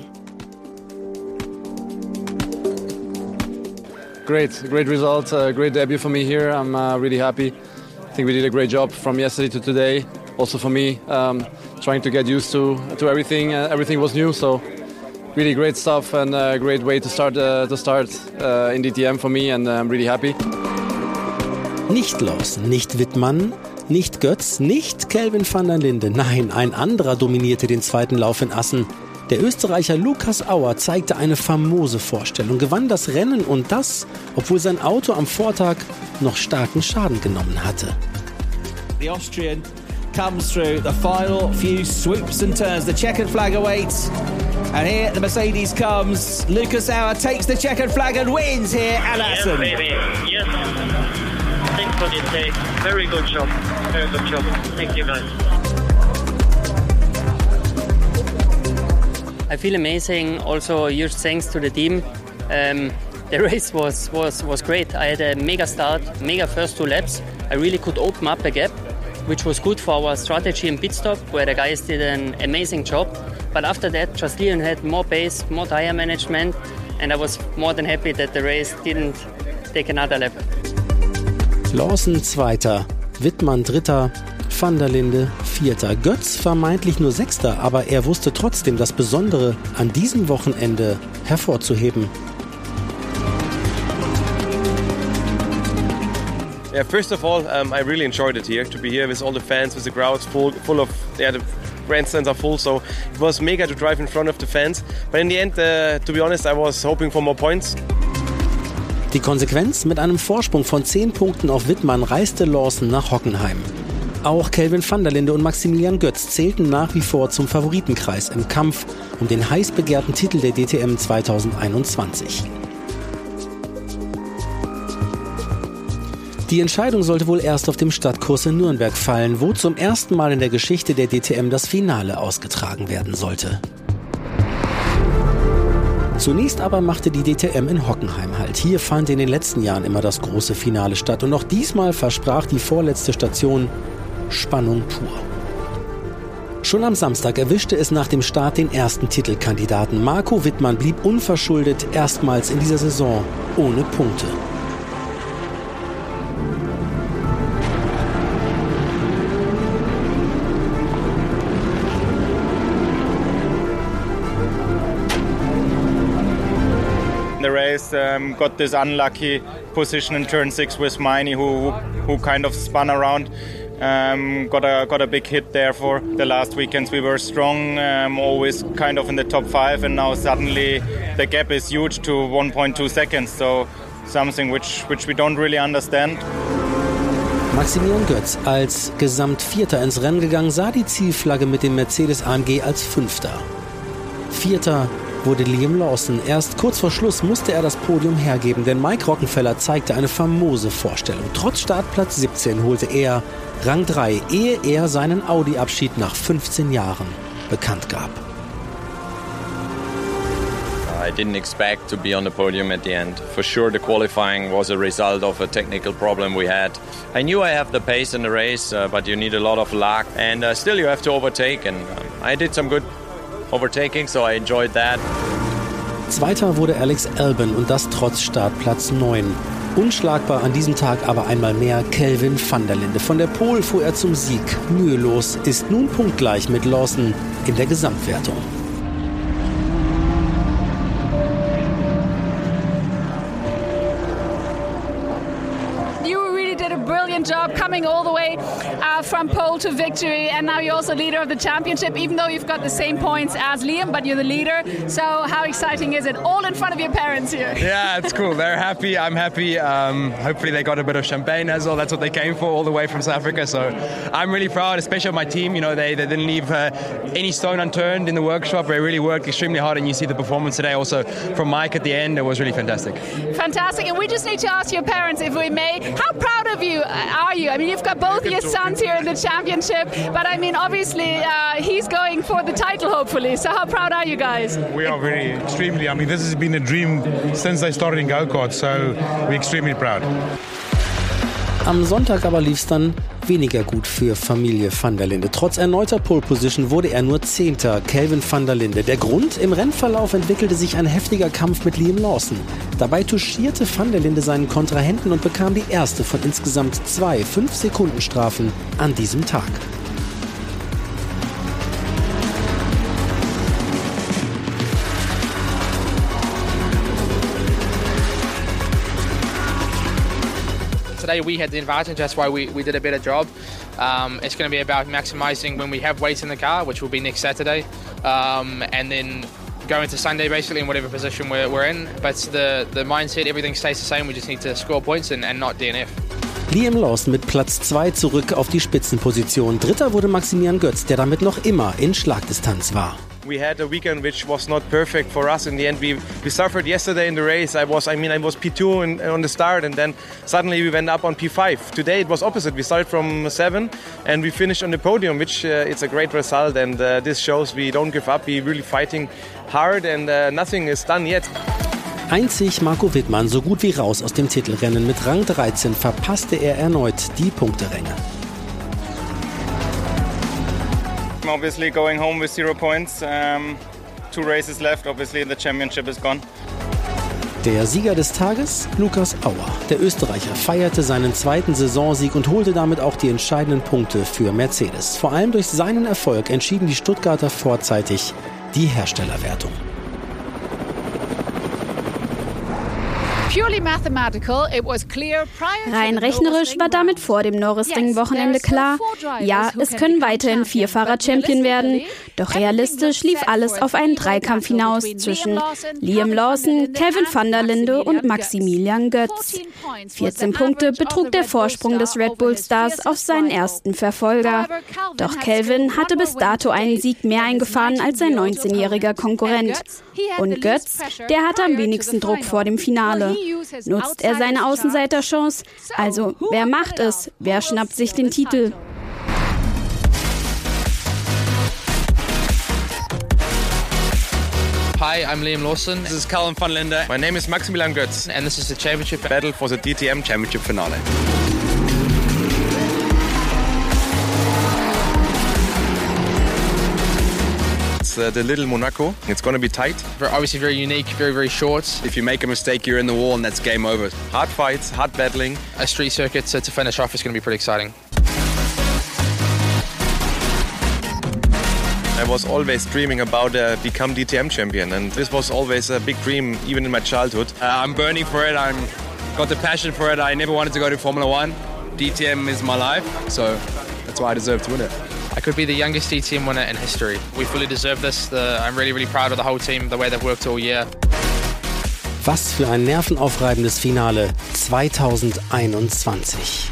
Great, great result, uh, great debut for me here. I'm uh, really happy. I think we did a great job from yesterday to today. Also for me, um, trying to get used to to everything. Uh, everything was new, so really great stuff and a great way to start uh, to start uh, in D T M for me, and uh, I'm really happy. Nicht Lawson, nicht Wittmann, nicht Götz, nicht Kelvin van der Linde. Nein, ein anderer dominierte den zweiten Lauf in Assen. Der Österreicher Lukas Auer zeigte eine famose Vorstellung, gewann das Rennen und das, obwohl sein Auto am Vortag noch starken Schaden genommen hatte. The Austrian comes through the final few swoops and turns. The checkered flag awaits. And here the Mercedes comes. Lukas Auer takes the checkered flag and wins here at Assen. Yes, baby. Yes. Thanks for the day. Very good job. Very good job. Thank you, guys. I feel amazing. Also, huge thanks to the team. Um, the race was, was, was great. I had a mega start, mega first two laps. I really could open up a gap, which was good for our strategy and pit stop, where the guys did an amazing job. But after that, just Leon had more pace, more tire management, and I was more than happy that the race didn't take another lap. Lawson Zweiter, Wittmann Dritter, van der Linde Vierter, Götz vermeintlich nur Sechster, aber er wusste trotzdem das Besondere an diesem Wochenende hervorzuheben. Yeah, first of all, um, I really enjoyed it here, to be here with all the fans, with the crowds full, full of, yeah, the grandstands are full, so it was mega to drive in front of the fans. But in the end, uh, to be honest, I was hoping for more points. Die Konsequenz: Mit einem Vorsprung von zehn Punkten auf Wittmann reiste Lawson nach Hockenheim. Auch Kelvin van der Linde und Maximilian Götz zählten nach wie vor zum Favoritenkreis im Kampf um den heiß begehrten Titel der D T M zwanzig einundzwanzig. Die Entscheidung sollte wohl erst auf dem Stadtkurs in Nürnberg fallen, wo zum ersten Mal in der Geschichte der D T M das Finale ausgetragen werden sollte. Zunächst aber machte die D T M in Hockenheim Halt. Hier fand in den letzten Jahren immer das große Finale statt. Und auch diesmal versprach die vorletzte Station Spannung pur. Schon am Samstag erwischte es nach dem Start den ersten Titelkandidaten. Marco Wittmann blieb unverschuldet erstmals in dieser Saison ohne Punkte. The race um, got this unlucky position in turn six with Miney, who who kind of spun around. Um, got a got a big hit there for the last weekends. We were strong, um, always kind of in the top five, and now suddenly the gap is huge to one point two seconds. So something which which we don't really understand. Maximilian Götz als Gesamtvierter ins Rennen gegangen, sah die Zielflagge mit dem Mercedes A M G als Fünfter. Vierter wurde Liam Lawson. Erst kurz vor Schluss musste er das Podium hergeben, denn Mike Rockenfeller zeigte eine famose Vorstellung. Trotz Startplatz siebzehn holte er Rang drei, ehe er seinen Audi-Abschied nach fünfzehn Jahren bekannt gab. I didn't expect to be on the podium at the end. For sure the qualifying was a result of a technical problem we had. I knew I have the pace in the race, uh, but you need a lot of luck and uh, still you have to overtake, and um, I did some good overtaking, so I enjoyed that. Zweiter wurde Alex Albon und das trotz Startplatz neun. Unschlagbar an diesem Tag aber einmal mehr Kelvin van der Linde. Von der Pole fuhr er zum Sieg. Mühelos, ist nun punktgleich mit Lawson in der Gesamtwertung. Brilliant job coming all the way uh, from pole to victory, and now you're also leader of the championship, even though you've got the same points as Liam, but you're the leader. So how exciting is it? All in front of your parents here. Yeah, it's cool. They're happy. I'm happy. Um, hopefully they got a bit of champagne as well. That's what they came for all the way from South Africa. So I'm really proud, especially of my team. You know, they, they didn't leave uh, any stone unturned in the workshop. They really worked extremely hard, and you see the performance today also from Mike at the end. It was really fantastic. Fantastic. And we just need to ask your parents, if we may, how proud of you are you? I mean, you've got both your sons here in the championship, but I mean, obviously, uh, he's going for the title, hopefully. So how proud are you guys? We are very, extremely, I mean, this has been a dream since I started in go-kart, so we're extremely proud. Am Sonntag aber lief es dann weniger gut für Familie van der Linde. Trotz erneuter Pole-Position wurde er nur Zehnter, Kelvin van der Linde. Der Grund? Im Rennverlauf entwickelte sich ein heftiger Kampf mit Liam Lawson. Dabei touchierte van der Linde seinen Kontrahenten und bekam die erste von insgesamt zwei fünf-Sekunden-Strafen an diesem Tag. Today we had the advantage, that's why we, we did a better job. Um, it's going to be about maximising when we have weights in the car, which will be next Saturday, um, and then go into Sunday basically in whatever position we're, we're in. But the, the mindset, everything stays the same, we just need to score points and, and not D N F. Liam Lawson mit Platz zwei zurück auf die Spitzenposition. Dritter wurde Maximilian Götz, der damit noch immer in Schlagdistanz war. We had a weekend which was not perfect for us in the end. We we suffered yesterday in the race. I was, I mean, I was P two in, on the start, and then suddenly we went up on P five. Today it was opposite. We started from seven, and we finished on the podium, which uh, it's a great result. And uh, this shows we don't give up. We're really fighting hard, and uh, nothing is done yet. Einzig Marco Wittmann so gut wie raus aus dem Titelrennen. Mit Rang dreizehn verpasste er erneut die Punkteränge. Obviously going home with zero points. Um, two races left. Obviously the championship is gone. Der Sieger des Tages, Lukas Auer. Der Österreicher feierte seinen zweiten Saisonsieg und holte damit auch die entscheidenden Punkte für Mercedes. Vor allem durch seinen Erfolg entschieden die Stuttgarter vorzeitig die Herstellerwertung. Rein rechnerisch war damit vor dem Norrisring-Wochenende klar, ja, es können weiterhin vier Fahrer Champion werden, doch realistisch lief alles auf einen Dreikampf hinaus zwischen Liam Lawson, Kelvin van der Linde und Maximilian Götz. vierzehn Punkte betrug der Vorsprung des Red Bull-Stars auf seinen ersten Verfolger. Doch Kelvin hatte bis dato einen Sieg mehr eingefahren als sein neunzehnjähriger Konkurrent. Und Götz, der hatte am wenigsten Druck vor dem Finale. Nutzt er seine Außenseiterchance? Also, wer macht es? Wer schnappt sich den Titel? Hi, I'm Liam Lawson. This is Calvin van Linde. My name is Maximilian Götz. And this is the championship battle for the D T M championship finale. It's uh, the little Monaco. It's going to be tight. Very, obviously very unique, very, very short. If you make a mistake, you're in the wall and that's game over. Hard fights, hard battling. A street circuit to, to finish off is going to be pretty exciting. I was always dreaming about uh, become D T M champion, and this was always a big dream, even in my childhood. Uh, I'm burning for it. I'm got the passion for it. I never wanted to go to Formula One. D T M is my life, so that's why I deserve to win it. I could be the youngest D T M winner in history. We fully deserve this. The, I'm really, really proud of the whole team, the way they've worked all year. Was für ein nervenaufreibendes Finale zweitausendeinundzwanzig.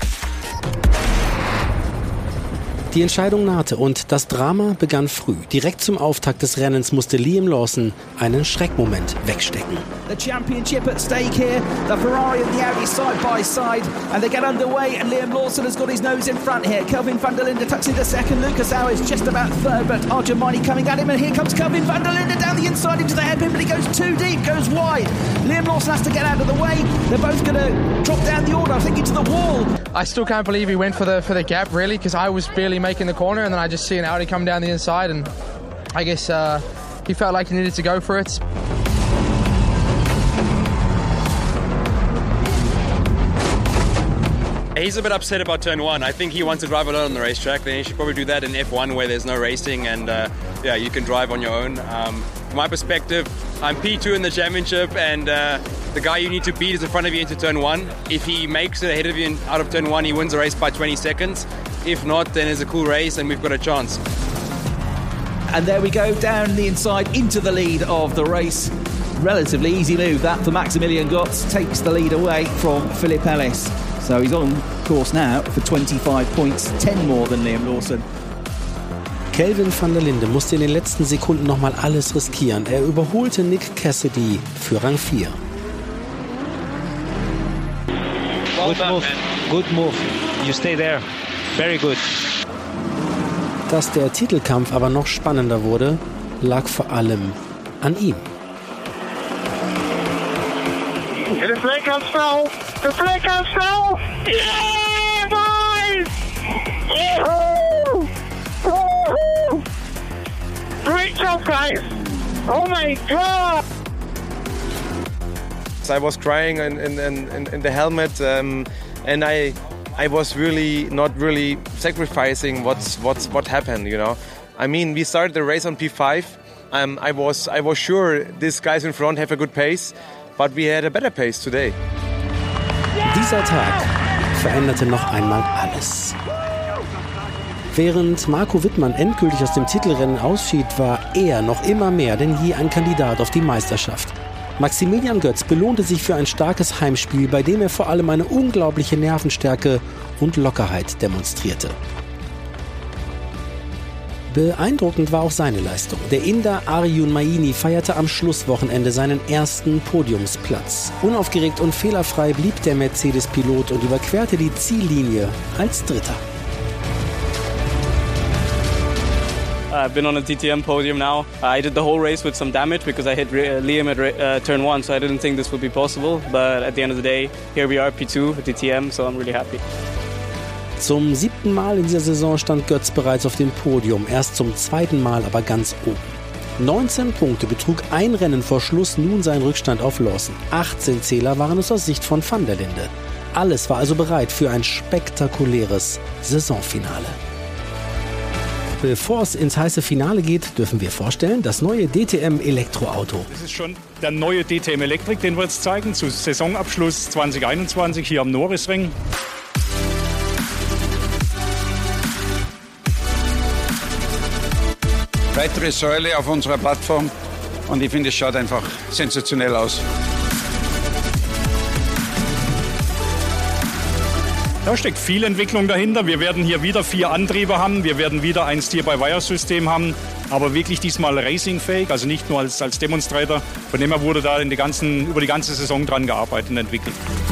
Die Entscheidung nahte und das Drama begann früh. Direkt zum Auftakt des Rennens musste Liam Lawson einen Schreckmoment wegstecken. The championship at stake here. The Ferrari and the Audi side by side, and they get underway. And Liam Lawson has got his nose in front here. Kelvin van der Linde tucks into second. Lucas Auer is just about third, but Arjun Maini coming at him. And here comes Kelvin van der Linde down the inside into the hairpin, but he goes too deep, goes wide. Liam Lawson has to get out of the way. They're both going to drop down the order, I think, into the wall. I still can't believe he went for the for the gap, really, because I was barely making the corner, and then I just see an Audi come down the inside, and I guess uh, he felt like he needed to go for it. He's a bit upset about turn one. I think he wants to drive alone on the racetrack. Then he should probably do that in F one where there's no racing and uh, yeah, you can drive on your own. Um, from my perspective, I'm P two in the championship, and uh, the guy you need to beat is in front of you into turn one. If he makes it ahead of you in, out of turn one, he wins the race by twenty seconds. If not, then it's a cool race and we've got a chance. And there we go, down the inside into the lead of the race. Relatively easy move that for Maximilian Götz. Takes the lead away from Philipp Ellis. So he's on course now for twenty-five points, ten more than Liam Lawson. Kelvin van der Linde musste in den letzten Sekunden nochmal alles riskieren. Er überholte Nick Cassidy für Rang vier. Good move, good move. You stay there. Very good. Dass der Titelkampf aber noch spannender wurde, lag vor allem an ihm. The flag comes now. The flag comes now. Yeah, boys! Woohoo! Woohoo! Great job, guys! Oh my God! I was crying in, in, in, in the helmet, um, and I, I was really not really sacrificing what's what's what happened. You know, I mean, we started the race on P five. Um, I was I was sure these guys in front have a good pace, but we had a better pace today. Dieser Tag veränderte noch einmal alles. Während Marco Wittmann endgültig aus dem Titelrennen ausschied, war er noch immer mehr denn je ein Kandidat auf die Meisterschaft. Maximilian Götz belohnte sich für ein starkes Heimspiel, bei dem er vor allem eine unglaubliche Nervenstärke und Lockerheit demonstrierte. Beeindruckend war auch seine Leistung. Der Inder Arjun Maini feierte am Schlusswochenende seinen ersten Podiumsplatz. Unaufgeregt und fehlerfrei blieb der Mercedes-Pilot und überquerte die Ziellinie als Dritter. I've been on a D T M podium now. I did the whole race with some damage because I hit Liam at uh, turn one, so I didn't think this would be possible. But at the end of the day, here we are, P two at D T M, so I'm really happy. Zum siebten Mal in dieser Saison stand Götz bereits auf dem Podium, erst zum zweiten Mal aber ganz oben. neunzehn Punkte betrug ein Rennen vor Schluss nun sein Rückstand auf Lawson. achtzehn Zähler waren es aus Sicht von van der Linde. Alles war also bereit für ein spektakuläres Saisonfinale. Bevor es ins heiße Finale geht, dürfen wir vorstellen, das neue D T M Elektroauto. Das ist schon der neue D T M Electric, den wir jetzt zeigen, zu Saisonabschluss zwanzig einundzwanzig hier am Norrisring. Weitere Säule auf unserer Plattform und ich finde, es schaut einfach sensationell aus. Da steckt viel Entwicklung dahinter. Wir werden hier wieder vier Antriebe haben. Wir werden wieder ein Steer-by-Wire-System haben. Aber wirklich diesmal racingfähig, also nicht nur als, als Demonstrator. Von dem her wurde da in die ganzen, über die ganze Saison dran gearbeitet und entwickelt.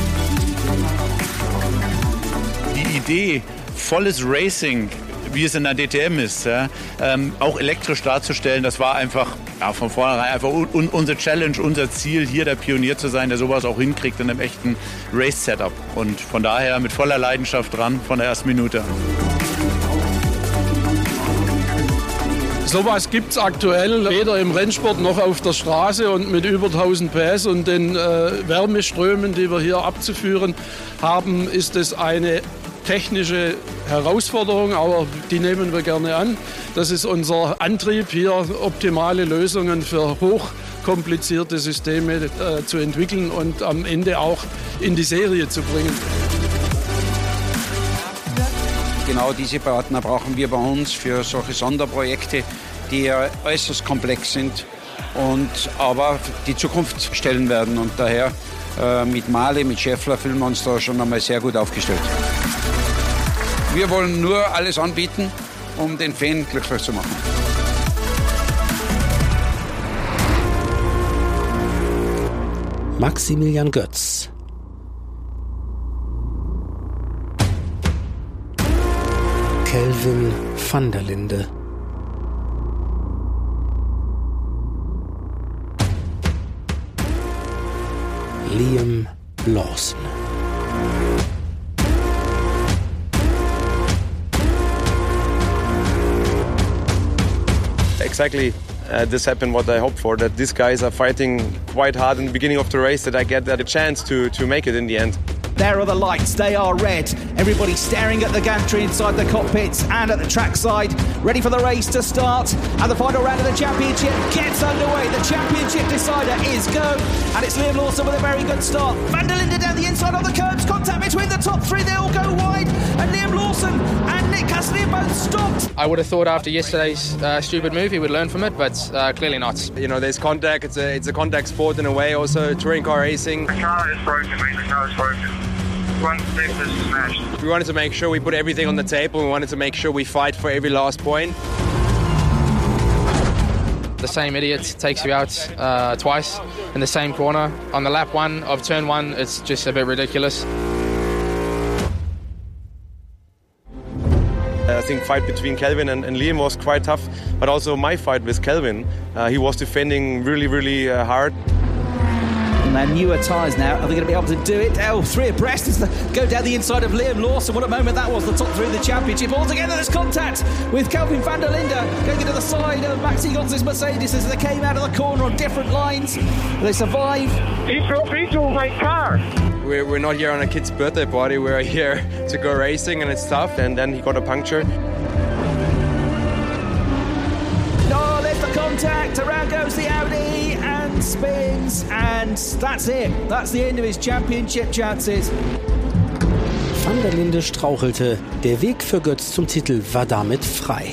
Die Idee, volles Racing, wie es in der D T M ist, ja, ähm, auch elektrisch darzustellen, das war einfach ja, von vornherein einfach un- unsere Challenge, unser Ziel, hier der Pionier zu sein, der sowas auch hinkriegt in einem echten Race-Setup. Und von daher mit voller Leidenschaft dran, von der ersten Minute an. Sowas gibt es aktuell weder im Rennsport noch auf der Straße, und mit über tausend P S und den äh, Wärmeströmen, die wir hier abzuführen haben, ist es eine technische Herausforderung, aber die nehmen wir gerne an. Das ist unser Antrieb, hier optimale Lösungen für hochkomplizierte Systeme äh, zu entwickeln und am Ende auch in die Serie zu bringen. Genau diese Partner brauchen wir bei uns für solche Sonderprojekte, die ja äußerst komplex sind und aber die Zukunft stellen werden. Und daher äh, mit Male, mit Scheffler fühlen wir uns da schon einmal sehr gut aufgestellt. Wir wollen nur alles anbieten, um den Fan glücklich zu machen. Maximilian Götz. Kelvin van der Linde. Liam Lawson. Exactly. Uh, this happened what I hoped for, that these guys are fighting quite hard in the beginning of the race, that I get that a chance to, to make it in the end. There are the lights, they are red. Everybody staring at the gantry inside the cockpits and at the trackside, ready for the race to start. And the final round of the championship gets underway. The championship decider is go. And it's Liam Lawson with a very good start. Van der Linde down the inside on the curbs. Contact between the top three, they all go wide. And Liam Lawson and Nick Cassidy both stopped. I would have thought after yesterday's uh, stupid move he would learn from it, but uh, clearly not. You know, there's contact, it's a, it's a contact sport in a way, also touring car racing. The car is broken, mate, the car is broken. One step is smashed. We wanted to make sure we put everything on the table. We wanted to make sure we fight for every last point. The same idiot takes you out uh, twice in the same corner. On the lap one of turn one, it's just a bit ridiculous. I think fight between Kelvin and, and Liam was quite tough, but also my fight with Kelvin. Uh, he was defending really, really uh, hard. And their newer tyres now, are they going to be able to do it? Oh, three abreast as they go down the inside of Liam Lawson. What a moment that was, the top three of the championship. All together, there's contact with Kelvin van der Linde going into the side of Maxi Gonz's Mercedes as they came out of the corner on different lines. They survive. He drove into my car. We're, we're not here on a kid's birthday party, we're here to go racing and it's tough. And then he got a puncture. Oh, there's the contact, around goes the Audi and spins, and that's it. That's the end of his championship chances. Van der Linde strauchelte, der Weg für Götz zum Titel war damit frei.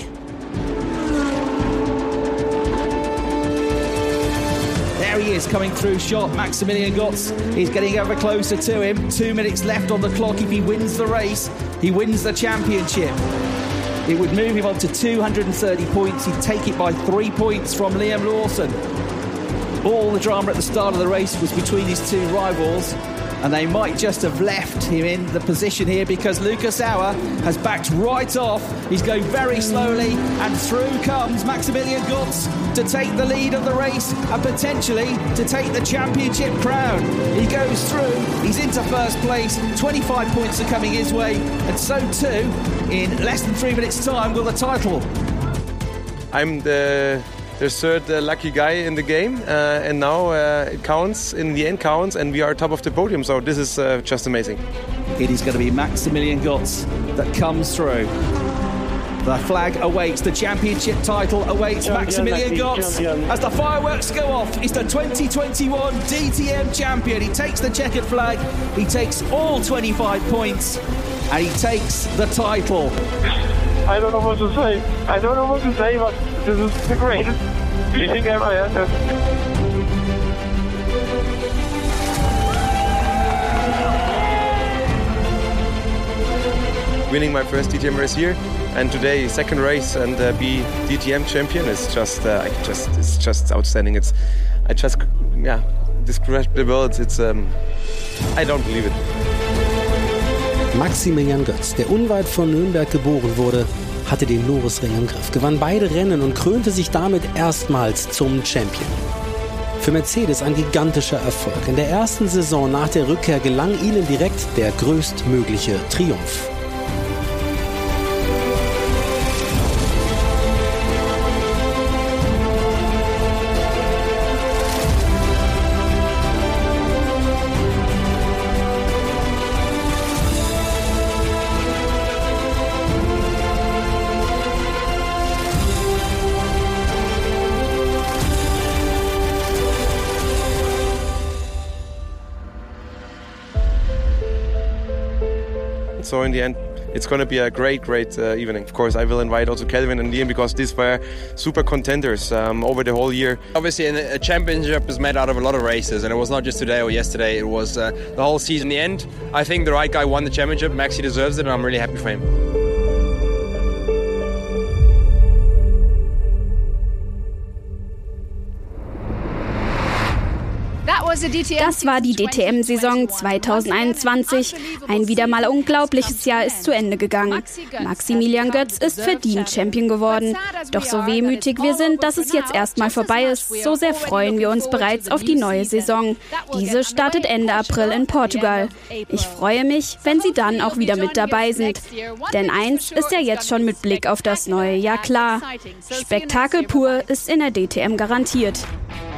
There he is coming through shot, Maximilian Götz. He's getting ever closer to him. Two minutes left on the clock. If he wins the race, he wins the championship. It would move him on to two hundred thirty points. He'd take it by three points from Liam Lawson. All the drama at the start of the race was between his two rivals, and they might just have left him in the position here because Lucas Auer has backed right off. He's going very slowly, and through comes Maximilian Götz to take the lead of the race and potentially to take the championship crown. He goes through, he's into first place, twenty-five points are coming his way, and so too, in less than three minutes' time, will the title. I'm the the third uh, lucky guy in the game, uh, and now uh, it counts, in the end counts, and we are top of the podium, so this is uh, just amazing. It is going to be Maximilian Götz that comes through. The flag awaits, the championship title awaits champion, Maximilian Götz. Champion. As the fireworks go off, he's the twenty twenty-one D T M champion. He takes the checkered flag, he takes all twenty-five points, and he takes the title. I don't know what to say. I don't know what to say, but this is the greatest feeling ever had. winning my first D T M race here, and today second race and uh, be D T M champion is just, uh, I just, it's just outstanding. It's, I just, yeah, describe the words. It's, um, I don't believe it. Maximilian Götz, der unweit von Nürnberg geboren wurde, hatte den Norisring im Griff, gewann beide Rennen und krönte sich damit erstmals zum Champion. Für Mercedes ein gigantischer Erfolg. In der ersten Saison nach der Rückkehr gelang ihnen direkt der größtmögliche Triumph. So in the end, it's going to be a great, great uh, evening. Of course, I will invite also Kelvin and Liam because these were super contenders um, over the whole year. Obviously, a championship is made out of a lot of races, and it was not just today or yesterday. It was uh, the whole season. In the end, I think the right guy won the championship. Maxi deserves it, and I'm really happy for him. Das war die D T M-Saison zweitausendeinundzwanzig. Ein wieder mal unglaubliches Jahr ist zu Ende gegangen. Maximilian Götz ist verdient Champion geworden. Doch so wehmütig wir sind, dass es jetzt erstmal vorbei ist, so sehr freuen wir uns bereits auf die neue Saison. Diese startet Ende April in Portugal. Ich freue mich, wenn Sie dann auch wieder mit dabei sind. Denn eins ist ja jetzt schon mit Blick auf das neue Jahr klar. Spektakel pur ist in der D T M garantiert.